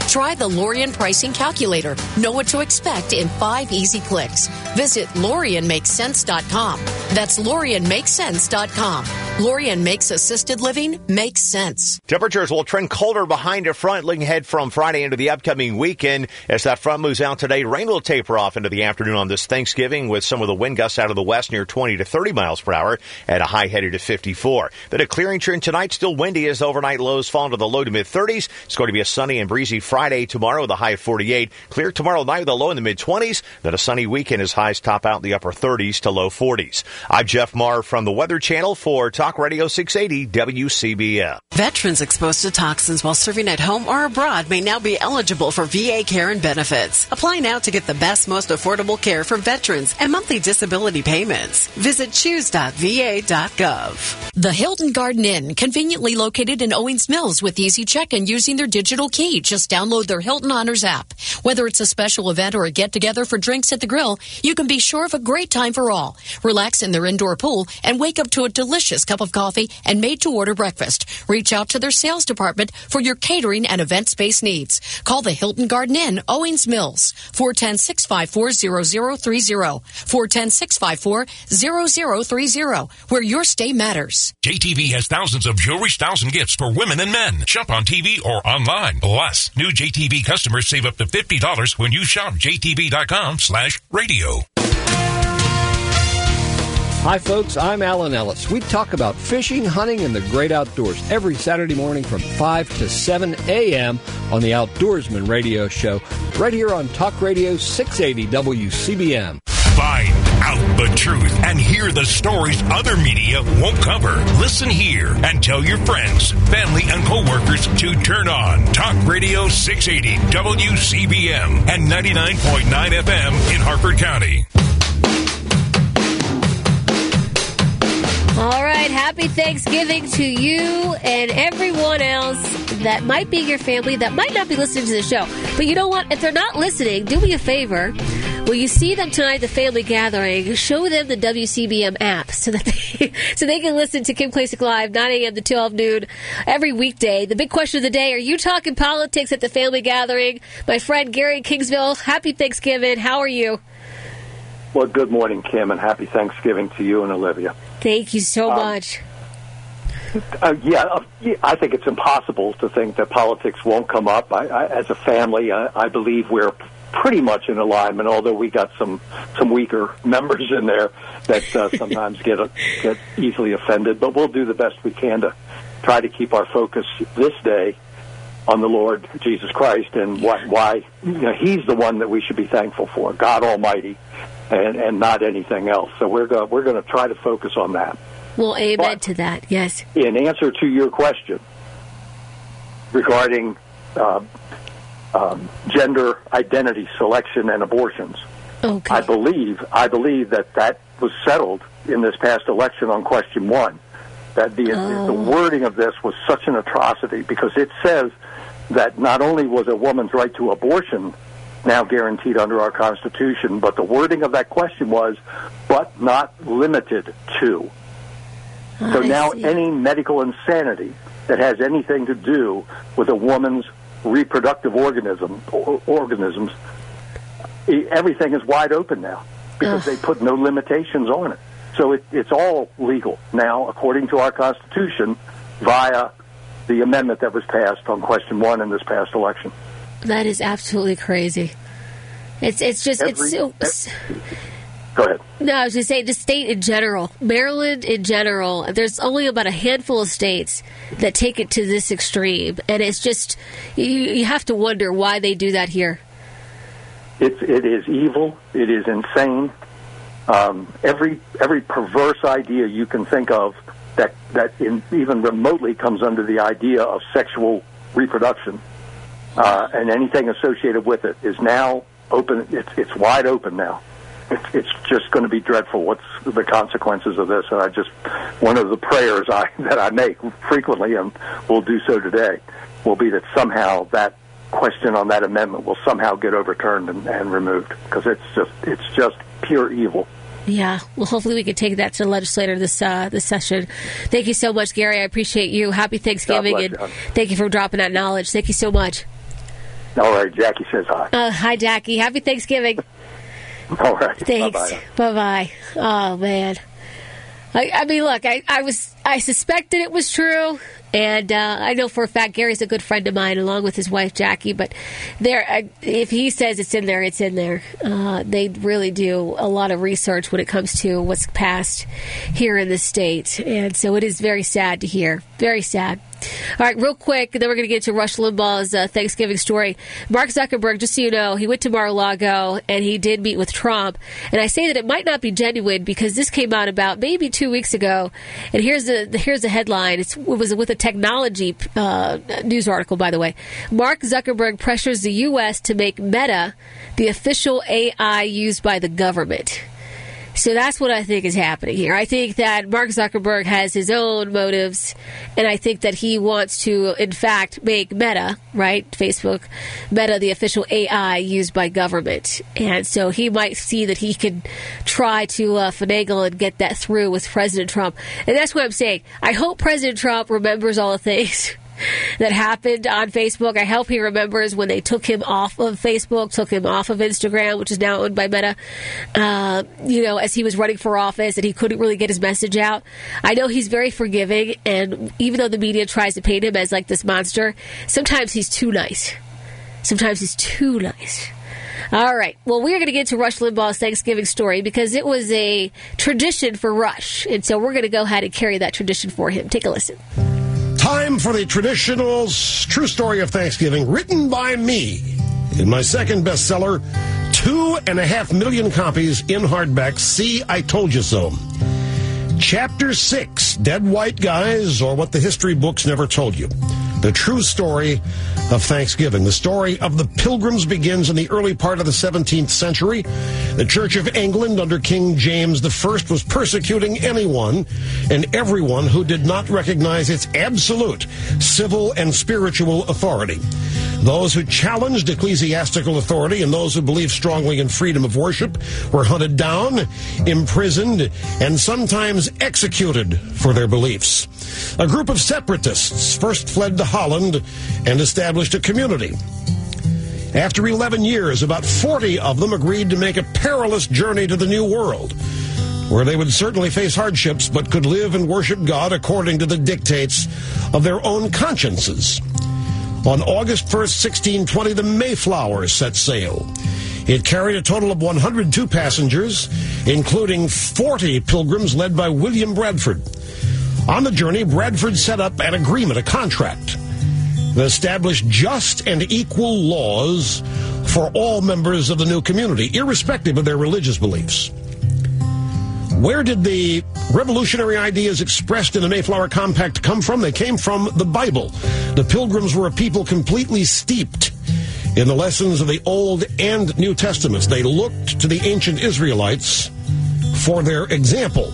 Speaker 6: Try the Lorian Pricing Calculator. Know what to expect in 5 easy clicks. Visit LorianMakesSense.com. That's LorianMakesSense.com. Lorian makes assisted living make sense.
Speaker 19: Temperatures will trend colder behind a front looking ahead from Friday into the upcoming weekend. As that front moves out today, rain will taper off into the afternoon on this Thanksgiving with some of the wind gusts out of the west near 20 to 30 miles per hour at a high headed to 54. Then a clearing trend tonight, still windy as the overnight lows fall into the low to mid 30s. It's going to be a sunny and breezy Friday tomorrow with a high of 48. Clear tomorrow night with a low in the mid 20s. Then a sunny weekend as highs top out in the upper 30s to low 40s. I'm Jeff Marr from the Weather Channel for Talk Radio 680 WCBM.
Speaker 8: Veterans exposed to toxins while serving at home or abroad may now be eligible for VA care and benefits. Apply now to get the best, most affordable care for veterans and monthly disability payments. Visit choose.va.gov.
Speaker 6: The Hilton Garden Inn, conveniently located in Owings Mills with easy check-in using their digital key. Just download their Hilton Honors app. Whether it's a special event or a get-together for drinks at the grill, you can be sure of a great time for all. Relax in their indoor pool and wake up to a delicious cup of coffee and made-to-order breakfast. Reach out to their sales department for your catering and event space needs. Call the Hilton Garden Inn, Owings Mills, 410-654-0030, 410-654-0030, where your stay matters.
Speaker 14: JTV has thousands of jewelry, styles, and gifts for women and men. Shop on TV or online. Plus, new JTV customers save up to $50 when you shop jtv.com/radio.
Speaker 22: Hi, folks. I'm Alan Ellis. We talk about fishing, hunting, and the great outdoors every Saturday morning from 5 to 7 a.m. on the Outdoorsman Radio Show, right here on Talk Radio 680 WCBM.
Speaker 14: Find out the truth and hear the stories other media won't cover. Listen here and tell your friends, family, and coworkers to turn on Talk Radio 680 WCBM and 99.9 FM in Harford County.
Speaker 10: All right, happy Thanksgiving to you and everyone else that might be your family that might not be listening to the show. But you know what? If they're not listening, do me a favor. When you see them tonight at the family gathering, show them the WCBM app so that they can listen to Kim Klacik Live, 9 a.m. to 12 noon every weekday. The big question of the day, are you talking politics at the family gathering? My friend Gary in Kingsville, happy Thanksgiving. How are you?
Speaker 23: Well, good morning, Kim, and happy Thanksgiving to you and Olivia.
Speaker 10: Thank you so much.
Speaker 23: I think it's impossible to think that politics won't come up. As a family, I believe we're pretty much in alignment, although we got some weaker members in there that sometimes get easily offended. But we'll do the best we can to try to keep our focus this day on the Lord Jesus Christ and why He's the one that we should be thankful for, God Almighty, and not anything else. So we're going to try to focus on that.
Speaker 10: Well, amen to that. Yes.
Speaker 23: In answer to your question regarding gender identity selection and abortions,
Speaker 10: okay.
Speaker 23: I believe that was settled in this past election on question 1. That the wording of this was such an atrocity because it says that not only was a woman's right to abortion now guaranteed under our Constitution, but the wording of that question was, but not limited to. So now any medical insanity that has anything to do with a woman's reproductive organisms, everything is wide open now because they put no limitations on it. So it's all legal now, according to our Constitution, via the amendment that was passed on question 1 in this past election.
Speaker 10: That is absolutely crazy. It's just
Speaker 23: Go ahead.
Speaker 10: No, I was going to say the state in general, Maryland in general, there's only about a handful of states that take it to this extreme. And it's just, you have to wonder why they do that here.
Speaker 23: It is evil. It is insane. Every perverse idea you can think of that even remotely comes under the idea of sexual reproduction and anything associated with it is now open. It's wide open now. It's just going to be dreadful. What's the consequences of this? And one of the prayers that I make frequently, and will do so today, will be that somehow that question on that amendment will somehow get overturned and removed because it's just pure evil.
Speaker 10: Yeah, well, hopefully we can take that to the legislature this session. Thank you so much, Gary. I appreciate you. Happy Thanksgiving, and thank you for dropping that knowledge. Thank you so much.
Speaker 21: All right, Jackie says hi.
Speaker 10: Hi, Jackie. Happy Thanksgiving.
Speaker 21: All right.
Speaker 10: Thanks. Bye-bye. Oh, man. I mean, look, I suspected it was true, and I know for a fact Gary's a good friend of mine, along with his wife Jackie. But if he says it's in there, it's in there. They really do a lot of research when it comes to what's passed here in the state, and so it is very sad to hear. Very sad. All right, real quick, and then we're going to get to Rush Limbaugh's Thanksgiving story. Mark Zuckerberg, just so you know, he went to Mar-a-Lago, and he did meet with Trump. And I say that it might not be genuine because this came out about maybe 2 weeks ago. And here's the headline. It was with a technology news article, by the way. Mark Zuckerberg pressures the U.S. to make Meta the official AI used by the government. So that's what I think is happening here. I think that Mark Zuckerberg has his own motives, and I think that he wants to, in fact, make Meta, right, Facebook, Meta the official AI used by government. And so he might see that he can try to finagle and get that through with President Trump. And that's what I'm saying. I hope President Trump remembers all the things that happened on Facebook. I hope he remembers when they took him off of Facebook, took him off of Instagram, which is now owned by Meta, as he was running for office and he couldn't really get his message out. I know he's very forgiving, and even though the media tries to paint him as like this monster, sometimes he's too nice. All right. Well, we're going to get to Rush Limbaugh's Thanksgiving story because it was a tradition for Rush. And so we're going to go ahead and carry that tradition for him. Take a listen.
Speaker 1: Time for the traditional true story of Thanksgiving, written by me in my second bestseller, 2.5 million copies in hardback. See, I Told You So. Chapter 6, Dead White Guys, or What the History Books Never Told You. The true story of Thanksgiving. The story of the Pilgrims begins in the early part of the 17th century. The Church of England under King James I was persecuting anyone and everyone who did not recognize its absolute civil and spiritual authority. Those who challenged ecclesiastical authority and those who believed strongly in freedom of worship were hunted down, imprisoned, and sometimes executed for their beliefs. A group of separatists first fled to Holland and established a community. After 11 years, about 40 of them agreed to make a perilous journey to the New World, where they would certainly face hardships but could live and worship God according to the dictates of their own consciences. On August 1st, 1620, the Mayflower set sail. It carried a total of 102 passengers, including 40 pilgrims led by William Bradford. On the journey, Bradford set up an agreement, a contract, that established just and equal laws for all members of the new community, irrespective of their religious beliefs. Where did the revolutionary ideas expressed in the Mayflower Compact come from? They came from the Bible. The Pilgrims were a people completely steeped in the lessons of the Old and New Testaments. They looked to the ancient Israelites for their example.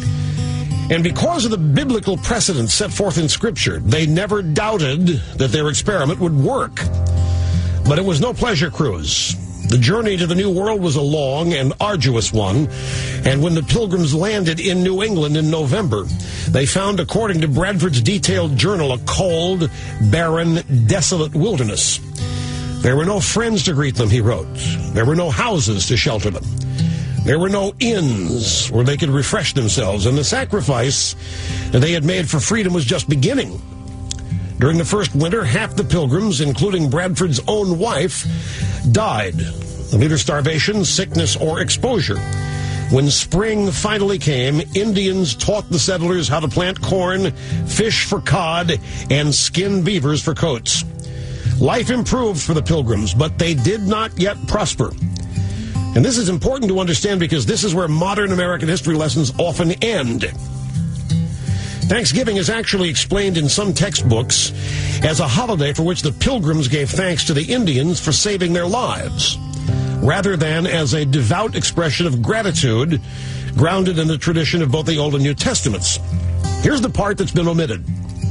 Speaker 1: And because of the biblical precedent set forth in Scripture, they never doubted that their experiment would work. But it was no pleasure cruise. The journey to the New World was a long and arduous one, and when the Pilgrims landed in New England in November, they found, according to Bradford's detailed journal, a cold, barren, desolate wilderness. There were no friends to greet them, he wrote. There were no houses to shelter them. There were no inns where they could refresh themselves, and the sacrifice that they had made for freedom was just beginning. During the first winter, half the Pilgrims, including Bradford's own wife, died of either starvation, sickness, or exposure. When spring finally came, Indians taught the settlers how to plant corn, fish for cod, and skin beavers for coats. Life improved for the Pilgrims, but they did not yet prosper. And this is important to understand because this is where modern American history lessons often end. Thanksgiving is actually explained in some textbooks as a holiday for which the Pilgrims gave thanks to the Indians for saving their lives, rather than as a devout expression of gratitude grounded in the tradition of both the Old and New Testaments. Here's the part that's been omitted.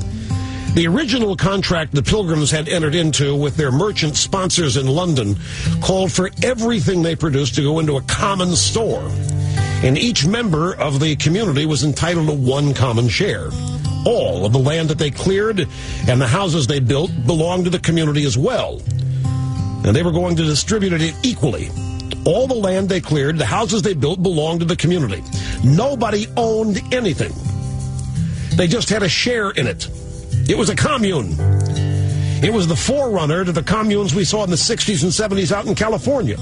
Speaker 1: The original contract the Pilgrims had entered into with their merchant sponsors in London called for everything they produced to go into a common store, and each member of the community was entitled to one common share. All of the land that they cleared and the houses they built belonged to the community as well. and they were going to distribute it equally. All the land they cleared, the houses they built, belonged to the community. Nobody owned anything. They just had a share in it. It was a commune. It was the forerunner to the communes we saw in the 60s and 70s out in California.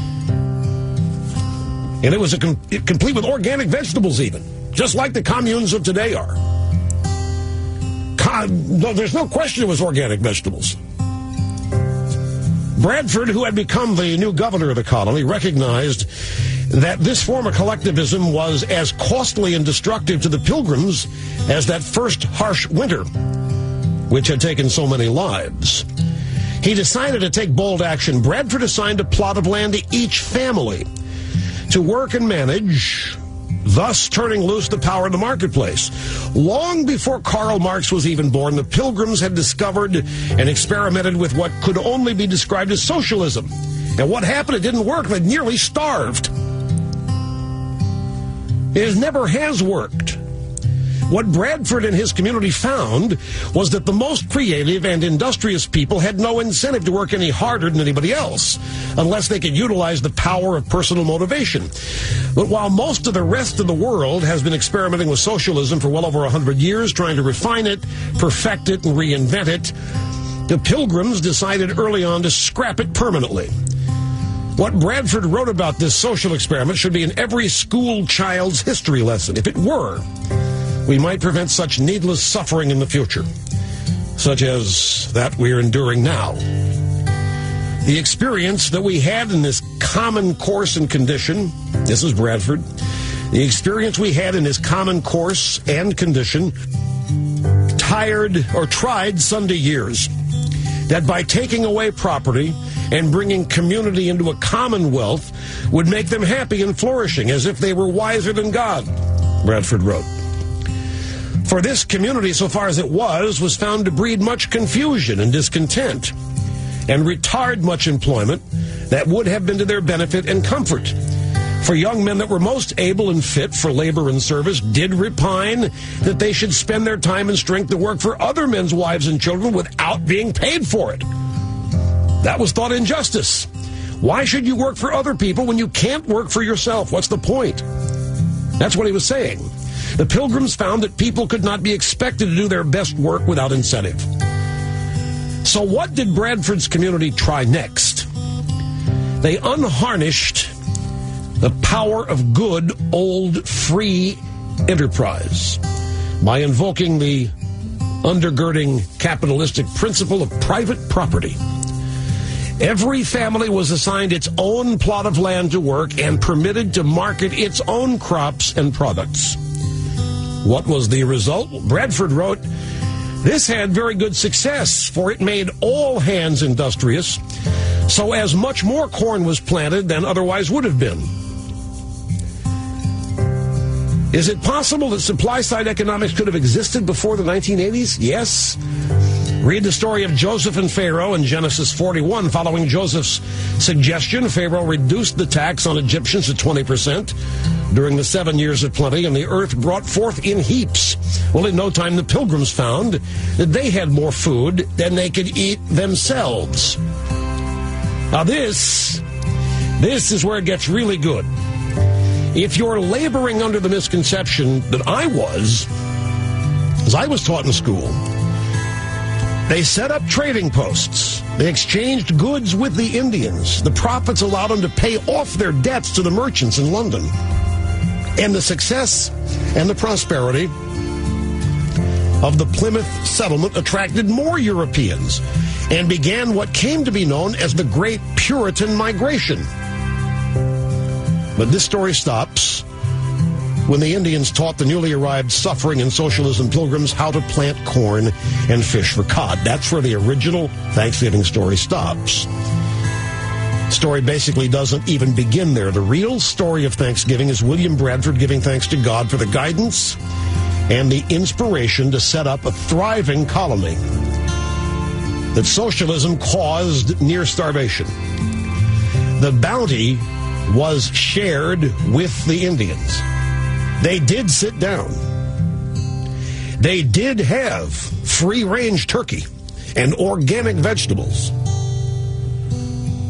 Speaker 1: And it was complete with organic vegetables even, just like the communes of today are. There's no question it was organic vegetables. Bradford, who had become the new governor of the colony, recognized that this form of collectivism was as costly and destructive to the Pilgrims as that first harsh winter, which had taken so many lives. He decided to take bold action. Bradford assigned a plot of land to each family to work and manage, thus turning loose the power of the marketplace. Long before Karl Marx was even born, the Pilgrims had discovered and experimented with what could only be described as socialism. And what happened? It didn't work. They nearly starved. It never has worked. What Bradford and his community found was that the most creative and industrious people had no incentive to work any harder than anybody else, unless they could utilize the power of personal motivation. But while most of the rest of the world has been experimenting with socialism for well over 100 years, trying to refine it, perfect it, and reinvent it, the Pilgrims decided early on to scrap it permanently. What Bradford wrote about this social experiment should be in every school child's history lesson. If it were, we might prevent such needless suffering in the future, such as that we're enduring now. The experience that we had in this common course and condition, this is Bradford, the experience we had in this common course and condition tried Sunday years, that by taking away property and bringing community into a commonwealth would make them happy and flourishing, as if they were wiser than God, Bradford wrote. For this community, so far as it was found to breed much confusion and discontent and retard much employment that would have been to their benefit and comfort. For young men that were most able and fit for labor and service did repine that they should spend their time and strength to work for other men's wives and children without being paid for it. That was thought injustice. Why should you work for other people when you can't work for yourself? What's the point? That's what he was saying. The Pilgrims found that people could not be expected to do their best work without incentive. So what did Bradford's community try next? They unharnessed the power of good, old, free enterprise by invoking the undergirding capitalistic principle of private property. Every family was assigned its own plot of land to work and permitted to market its own crops and products. What was the result? Bradford wrote, "This had very good success, for it made all hands industrious, so as much more corn was planted than otherwise would have been." Is it possible that supply-side economics could have existed before the 1980s? Yes. Read the story of Joseph and Pharaoh in Genesis 41. Following Joseph's suggestion, Pharaoh reduced the tax on Egyptians to 20% during the 7 years of plenty, and the earth brought forth in heaps. Well, in no time, the Pilgrims found that they had more food than they could eat themselves. Now this is where it gets really good. If you're laboring under the misconception that I was, as I was taught in school, they set up trading posts. They exchanged goods with the Indians. The profits allowed them to pay off their debts to the merchants in London. And the success and the prosperity of the Plymouth settlement attracted more Europeans and began what came to be known as the Great Puritan Migration. But this story stops when the Indians taught the newly arrived suffering and socialism Pilgrims how to plant corn and fish for cod. That's where the original Thanksgiving story stops. The story basically doesn't even begin there. The real story of Thanksgiving is William Bradford giving thanks to God for the guidance and the inspiration to set up a thriving colony. That socialism caused near starvation. The bounty was shared with the Indians. They did sit down. They did have free-range turkey and organic vegetables.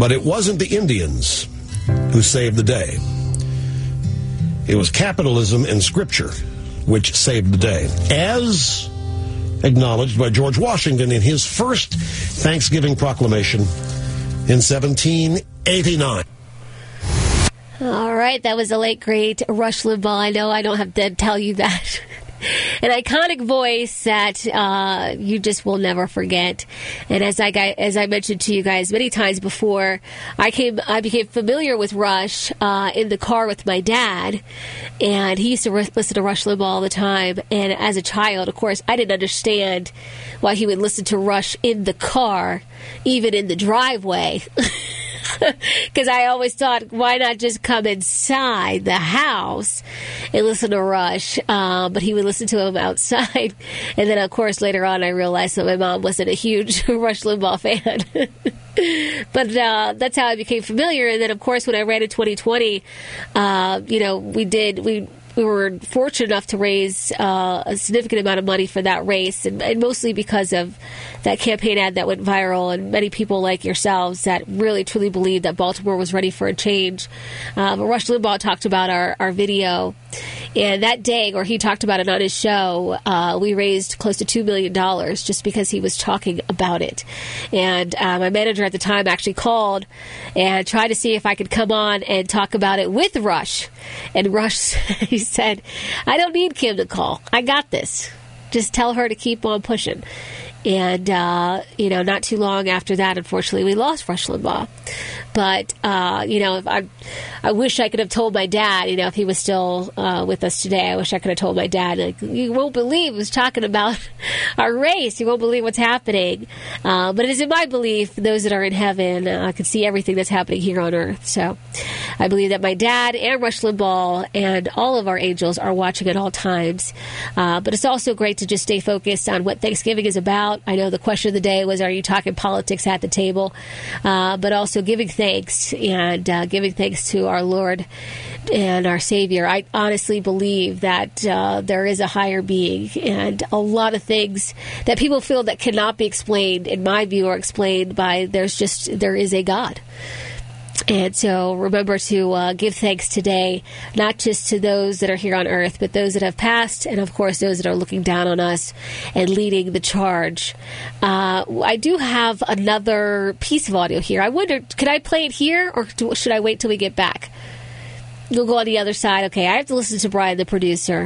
Speaker 1: But it wasn't the Indians who saved the day. It was capitalism and Scripture which saved the day, as acknowledged by George Washington in his first Thanksgiving proclamation in 1789.
Speaker 10: All right, that was the late, great Rush Limbaugh. I know I don't have to tell you that. An iconic voice that you just will never forget. And as I mentioned to you guys many times before, I became familiar with Rush in the car with my dad, and he used to listen to Rush Limbaugh all the time. And as a child, of course, I didn't understand why he would listen to Rush in the car, even in the driveway. Because I always thought, why not just come inside the house and listen to Rush? But he would listen to him outside. And then, of course, later on, I realized that my mom wasn't a huge Rush Limbaugh fan. But that's how I became familiar. And then, of course, when I ran in 2020, we were fortunate enough to raise a significant amount of money for that race, and mostly because of that campaign ad that went viral, and many people like yourselves that really, truly believed that Baltimore was ready for a change. But Rush Limbaugh talked about our video, and that day, or he talked about it on his show, we raised close to $2 million just because he was talking about it. And my manager at the time actually called and tried to see if I could come on and talk about it with Rush. And Rush, he said, I don't need Kim to call. I got this. Just tell her to keep on pushing. And, not too long after that, unfortunately, we lost Rush Limbaugh. But, if I wish I could have told my dad, if he was still with us today, I wish I could have told my dad, like, you won't believe who's talking about our race. You won't believe what's happening. But it is in my belief, those that are in heaven can see everything that's happening here on earth. So I believe that my dad and Rush Limbaugh and all of our angels are watching at all times. But it's also great to just stay focused on what Thanksgiving is about. I know the question of the day was, are you talking politics at the table? But also giving thanks and giving thanks to our Lord and our Savior. I honestly believe that there is a higher being, and a lot of things that people feel that cannot be explained, in my view, are explained by there is a God. And so remember to give thanks today, not just to those that are here on earth, but those that have passed, and of course those that are looking down on us and leading the charge. I do have another piece of audio here. I wonder, could I play it here, or should I wait till we get back? We'll go on the other side. Okay, I have to listen to Brian, the producer.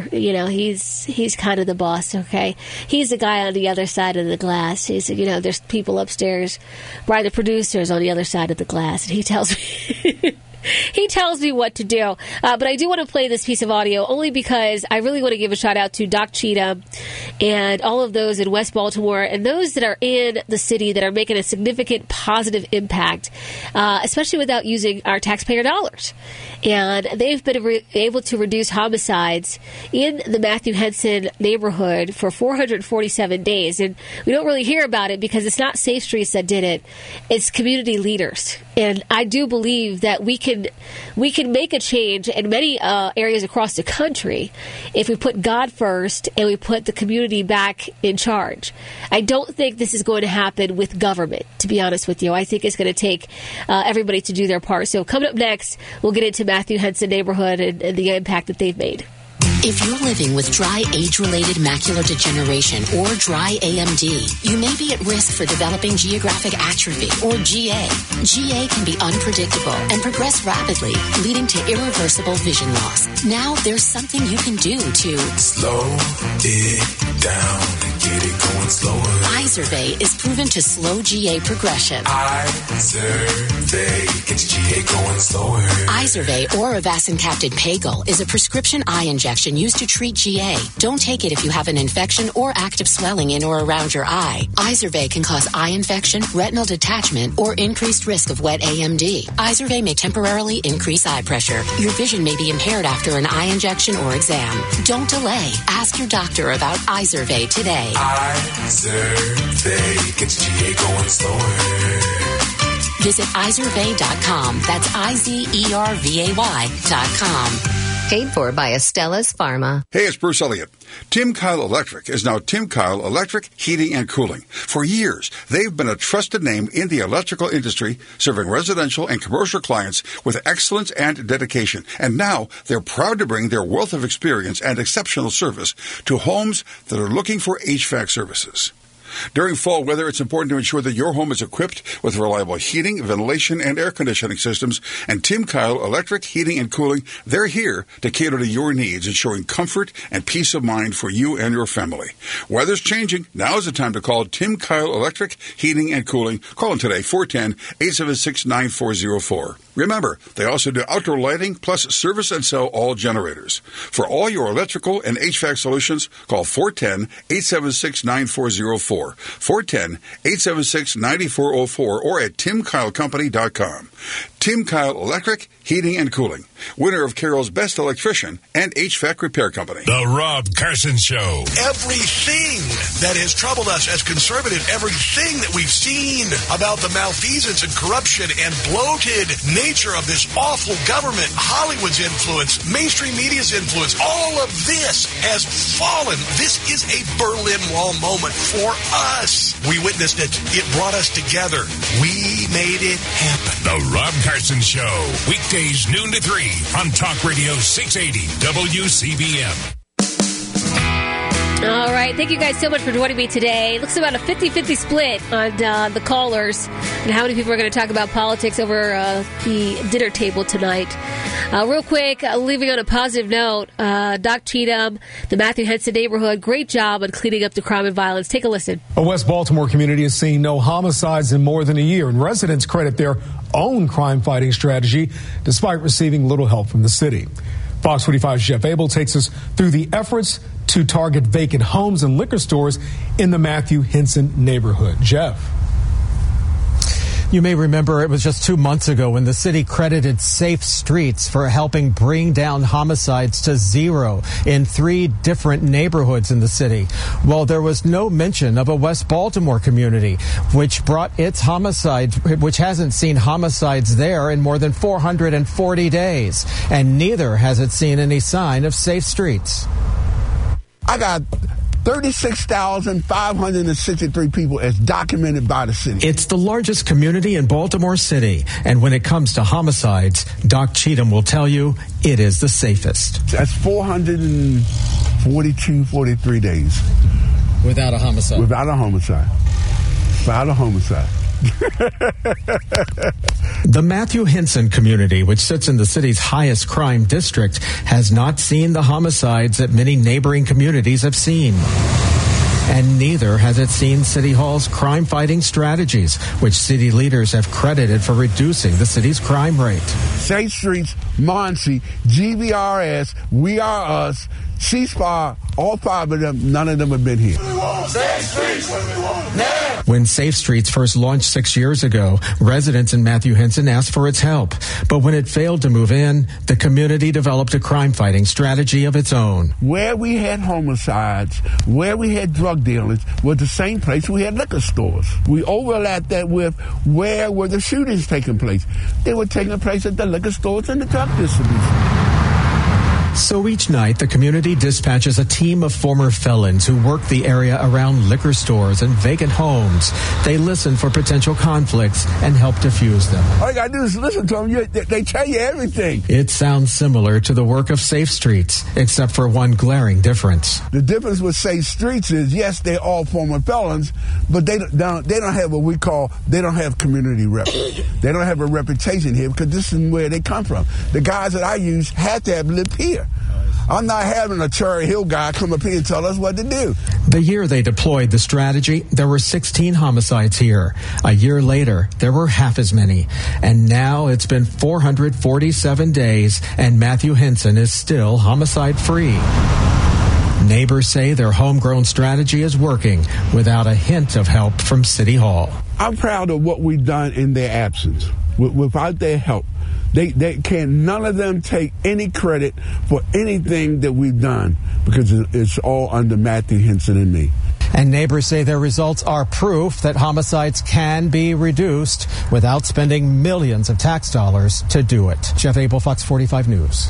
Speaker 10: He's kind of the boss, okay? He's the guy on the other side of the glass. He's, there's people upstairs. Brian, the producer, is on the other side of the glass, and he tells me... He tells me what to do. But I do want to play this piece of audio only because I really want to give a shout out to Doc Cheatham and all of those in West Baltimore and those that are in the city that are making a significant positive impact, especially without using our taxpayer dollars. And they've been able to reduce homicides in the Matthew Henson neighborhood for 447 days. And we don't really hear about it because it's not Safe Streets that did it. It's community leaders. And I do believe that we can make a change in many areas across the country if we put God first and we put the community back in charge. I don't think this is going to happen with government, to be honest with you. I think it's going to take everybody to do their part. So coming up next, we'll get into Matthew Henson neighborhood and the impact that they've made.
Speaker 5: If you're living with dry age-related macular degeneration or dry AMD, you may be at risk for developing geographic atrophy or GA. GA can be unpredictable and progress rapidly, leading to irreversible vision loss. Now there's something you can do to
Speaker 11: slow it down and get it going slower.
Speaker 5: Izervay is proven to slow GA progression.
Speaker 11: Izervay gets GA going slower.
Speaker 5: Izervay or avacincaptad Pagel is a prescription eye injection used to treat GA. Don't take it if you have an infection or active swelling in or around your eye. Izervay can cause eye infection, retinal detachment, or increased risk of wet AMD. Izervay may temporarily increase eye pressure. Your vision may be impaired after an eye injection or exam. Don't delay. Ask your doctor about Izervay today.
Speaker 11: Izervay gets GA going slower.
Speaker 5: Visit Izervay.com. That's IZERVAY.com.
Speaker 3: Paid for by Estella's Pharma.
Speaker 20: Hey, it's Bruce Elliott. Tim Kyle Electric is now Tim Kyle Electric Heating and Cooling. For years, they've been a trusted name in the electrical industry, serving residential and commercial clients with excellence and dedication. And now, they're proud to bring their wealth of experience and exceptional service to homes that are looking for HVAC services. During fall weather, it's important to ensure that your home is equipped with reliable heating, ventilation, and air conditioning systems. And Tim Kyle Electric Heating and Cooling, they're here to cater to your needs, ensuring comfort and peace of mind for you and your family. Weather's changing. Now is the time to call Tim Kyle Electric Heating and Cooling. Call them today, 410-876-9404. Remember, they also do outdoor lighting, plus service and sell all generators. For all your electrical and HVAC solutions, call 410-876-9404. 410-876-9404 or at timkylecompany.com. Tim Kyle Electric Heating and Cooling, winner of Carroll's Best Electrician and HVAC Repair Company.
Speaker 14: The Rob Carson Show.
Speaker 12: Everything that has troubled us as conservative, everything that we've seen about the malfeasance and corruption and bloated nature of this awful government, Hollywood's influence, mainstream media's influence, all of this has fallen. This is a Berlin Wall moment for us. We witnessed it. It brought us together. We made it happen.
Speaker 14: The Rob Carson Show. Weekdays noon to 3 on Talk Radio 680 WCBM.
Speaker 10: All right. Thank you guys so much for joining me today. It looks about a 50-50 split on the callers and how many people are going to talk about politics over the dinner table tonight. Real quick, leaving on a positive note, Doc Cheatham, the Matthew Henson neighborhood, great job on cleaning up the crime and violence. Take a listen.
Speaker 15: A West Baltimore community has seen no homicides in more than a year, and residents credit their own crime-fighting strategy despite receiving little help from the city. Fox 45's Jeff Abel takes us through the efforts to target vacant homes and liquor stores in the Matthew Henson neighborhood. Jeff.
Speaker 24: You may remember it was just 2 months ago when the city credited Safe Streets for helping bring down homicides to zero in 3 different neighborhoods in the city. Well, there was no mention of a West Baltimore community, which hasn't seen homicides there in more than 440 days. And neither has it seen any sign of Safe Streets.
Speaker 25: I got 36,563 people as documented by the city.
Speaker 24: It's the largest community in Baltimore City. And when it comes to homicides, Doc Cheatham will tell you it is the safest.
Speaker 25: That's 442, 43 days.
Speaker 24: Without a homicide.
Speaker 25: Without a homicide. Without a homicide.
Speaker 24: The Matthew Henson community, which sits in the city's highest crime district, has not seen the homicides that many neighboring communities have seen. And neither has it seen City Hall's crime-fighting strategies, which city leaders have credited for reducing the city's crime rate.
Speaker 25: Safe Streets, Muncie, GVRS, We Are Us, C-SPA, all 5 of them, none of them have been here.
Speaker 11: Safe Streets,
Speaker 24: when Safe Streets first launched 6 years ago, residents in Matthew Henson asked for its help. But when it failed to move in, the community developed a crime-fighting strategy of its own.
Speaker 25: Where we had homicides, where we had drug dealers, was the same place we had liquor stores. We overlapped that with where were the shootings taking place. They were taking place at the liquor stores and the drug distribution.
Speaker 24: So each night, the community dispatches a team of former felons who work the area around liquor stores and vacant homes. They listen for potential conflicts and help diffuse them.
Speaker 25: All you got to do is listen to them. They tell you everything.
Speaker 24: It sounds similar to the work of Safe Streets, except for one glaring difference.
Speaker 25: The difference with Safe Streets is, yes, they're all former felons, but they don't have what we call, they don't have community rep. They don't have a reputation here because this is where they come from. The guys that I use had to have lived here. I'm not having a Cherry Hill guy come up here and tell us what to do.
Speaker 24: The year they deployed the strategy, there were 16 homicides here. A year later, there were half as many. And now it's been 447 days, and Matthew Henson is still homicide-free. Neighbors say their homegrown strategy is working without a hint of help from City Hall.
Speaker 25: I'm proud of what we've done in their absence. Without their help, none of them take any credit for anything that we've done because it's all under Matthew Henson and me.
Speaker 24: And neighbors say their results are proof that homicides can be reduced without spending millions of tax dollars to do it. Jeff Abel, Fox 45 News.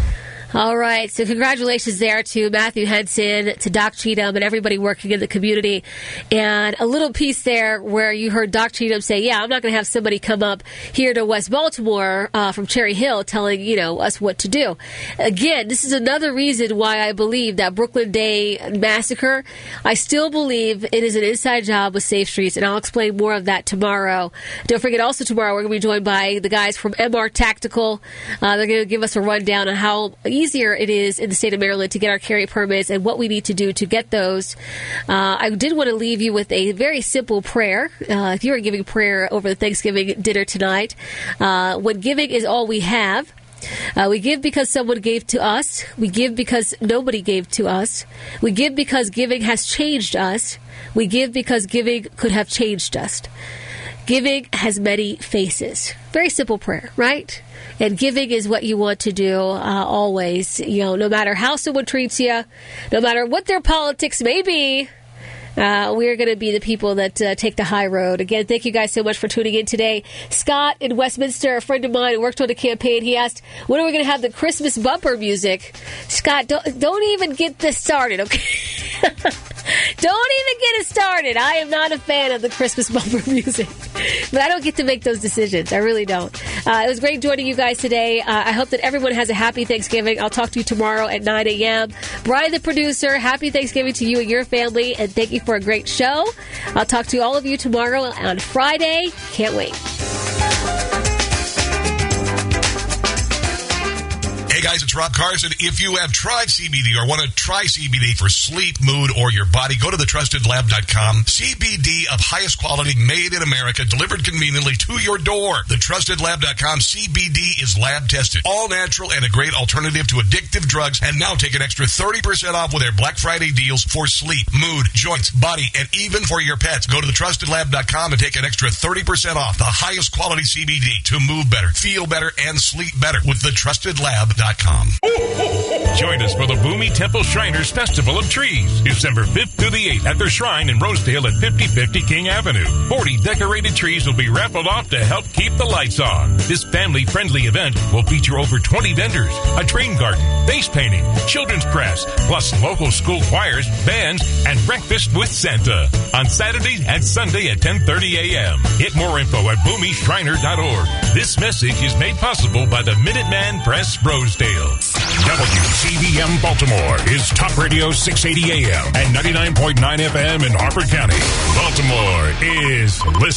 Speaker 10: All right, so congratulations there to Matthew Henson, to Doc Cheatham, and everybody working in the community. And a little piece there where you heard Doc Cheatham say, yeah, I'm not going to have somebody come up here to West Baltimore from Cherry Hill telling, us what to do. Again, this is another reason why I believe that Brooklyn Day massacre, I still believe it is an inside job with Safe Streets, and I'll explain more of that tomorrow. Don't forget, also tomorrow, we're going to be joined by the guys from MR Tactical. They're going to give us a rundown on how easier it is in the state of Maryland to get our carry permits and what we need to do to get those. I did want to leave you with a very simple prayer. If you are giving prayer over the Thanksgiving dinner tonight, when giving is all we have, we give because someone gave to us. We give because nobody gave to us. We give because giving has changed us. We give because giving could have changed us. Giving has many faces. Very simple prayer, right? And giving is what you want to do always. No matter how someone treats you, no matter what their politics may be, we're going to be the people that take the high road. Again, thank you guys so much for tuning in today. Scott in Westminster, a friend of mine who worked on the campaign, he asked, when are we going to have the Christmas bumper music? Scott, don't even get this started, okay? Don't even get it started. I am not a fan of the Christmas bumper music. But I don't get to make those decisions. I really don't. It was great joining you guys today. I hope that everyone has a happy Thanksgiving. I'll talk to you tomorrow at 9 a.m. Brian, the producer, happy Thanksgiving to you and your family, and thank you for a great show. I'll talk to all of you tomorrow on Friday. Can't wait.
Speaker 12: Hey guys, it's Rob Carson. If you have tried CBD or want to try CBD for sleep, mood, or your body, go to thetrustedlab.com. CBD of highest quality, made in America, delivered conveniently to your door. Thetrustedlab.com. CBD is lab tested, all natural, and a great alternative to addictive drugs. And now take an extra 30% off with their Black Friday deals for sleep, mood, joints, body, and even for your pets. Go to thetrustedlab.com and take an extra 30% off the highest quality CBD to move better, feel better, and sleep better with thetrustedlab.com.
Speaker 14: Join us for the Boomy Temple Shriners Festival of Trees, December 5th to the 8th at their shrine in Rosedale at 5050 King Avenue. 40 decorated trees will be raffled off to help keep the lights on. This family-friendly event will feature over 20 vendors, a train garden, face painting, children's press, plus local school choirs, bands, and breakfast with Santa on Saturday and Sunday at 10:30 a.m. Get more info at boomyshriner.org. This message is made possible by the Minuteman Press Rosedale. WCBM Baltimore is Talk Radio 680 AM and 99.9 FM in Harford County. Baltimore is listening.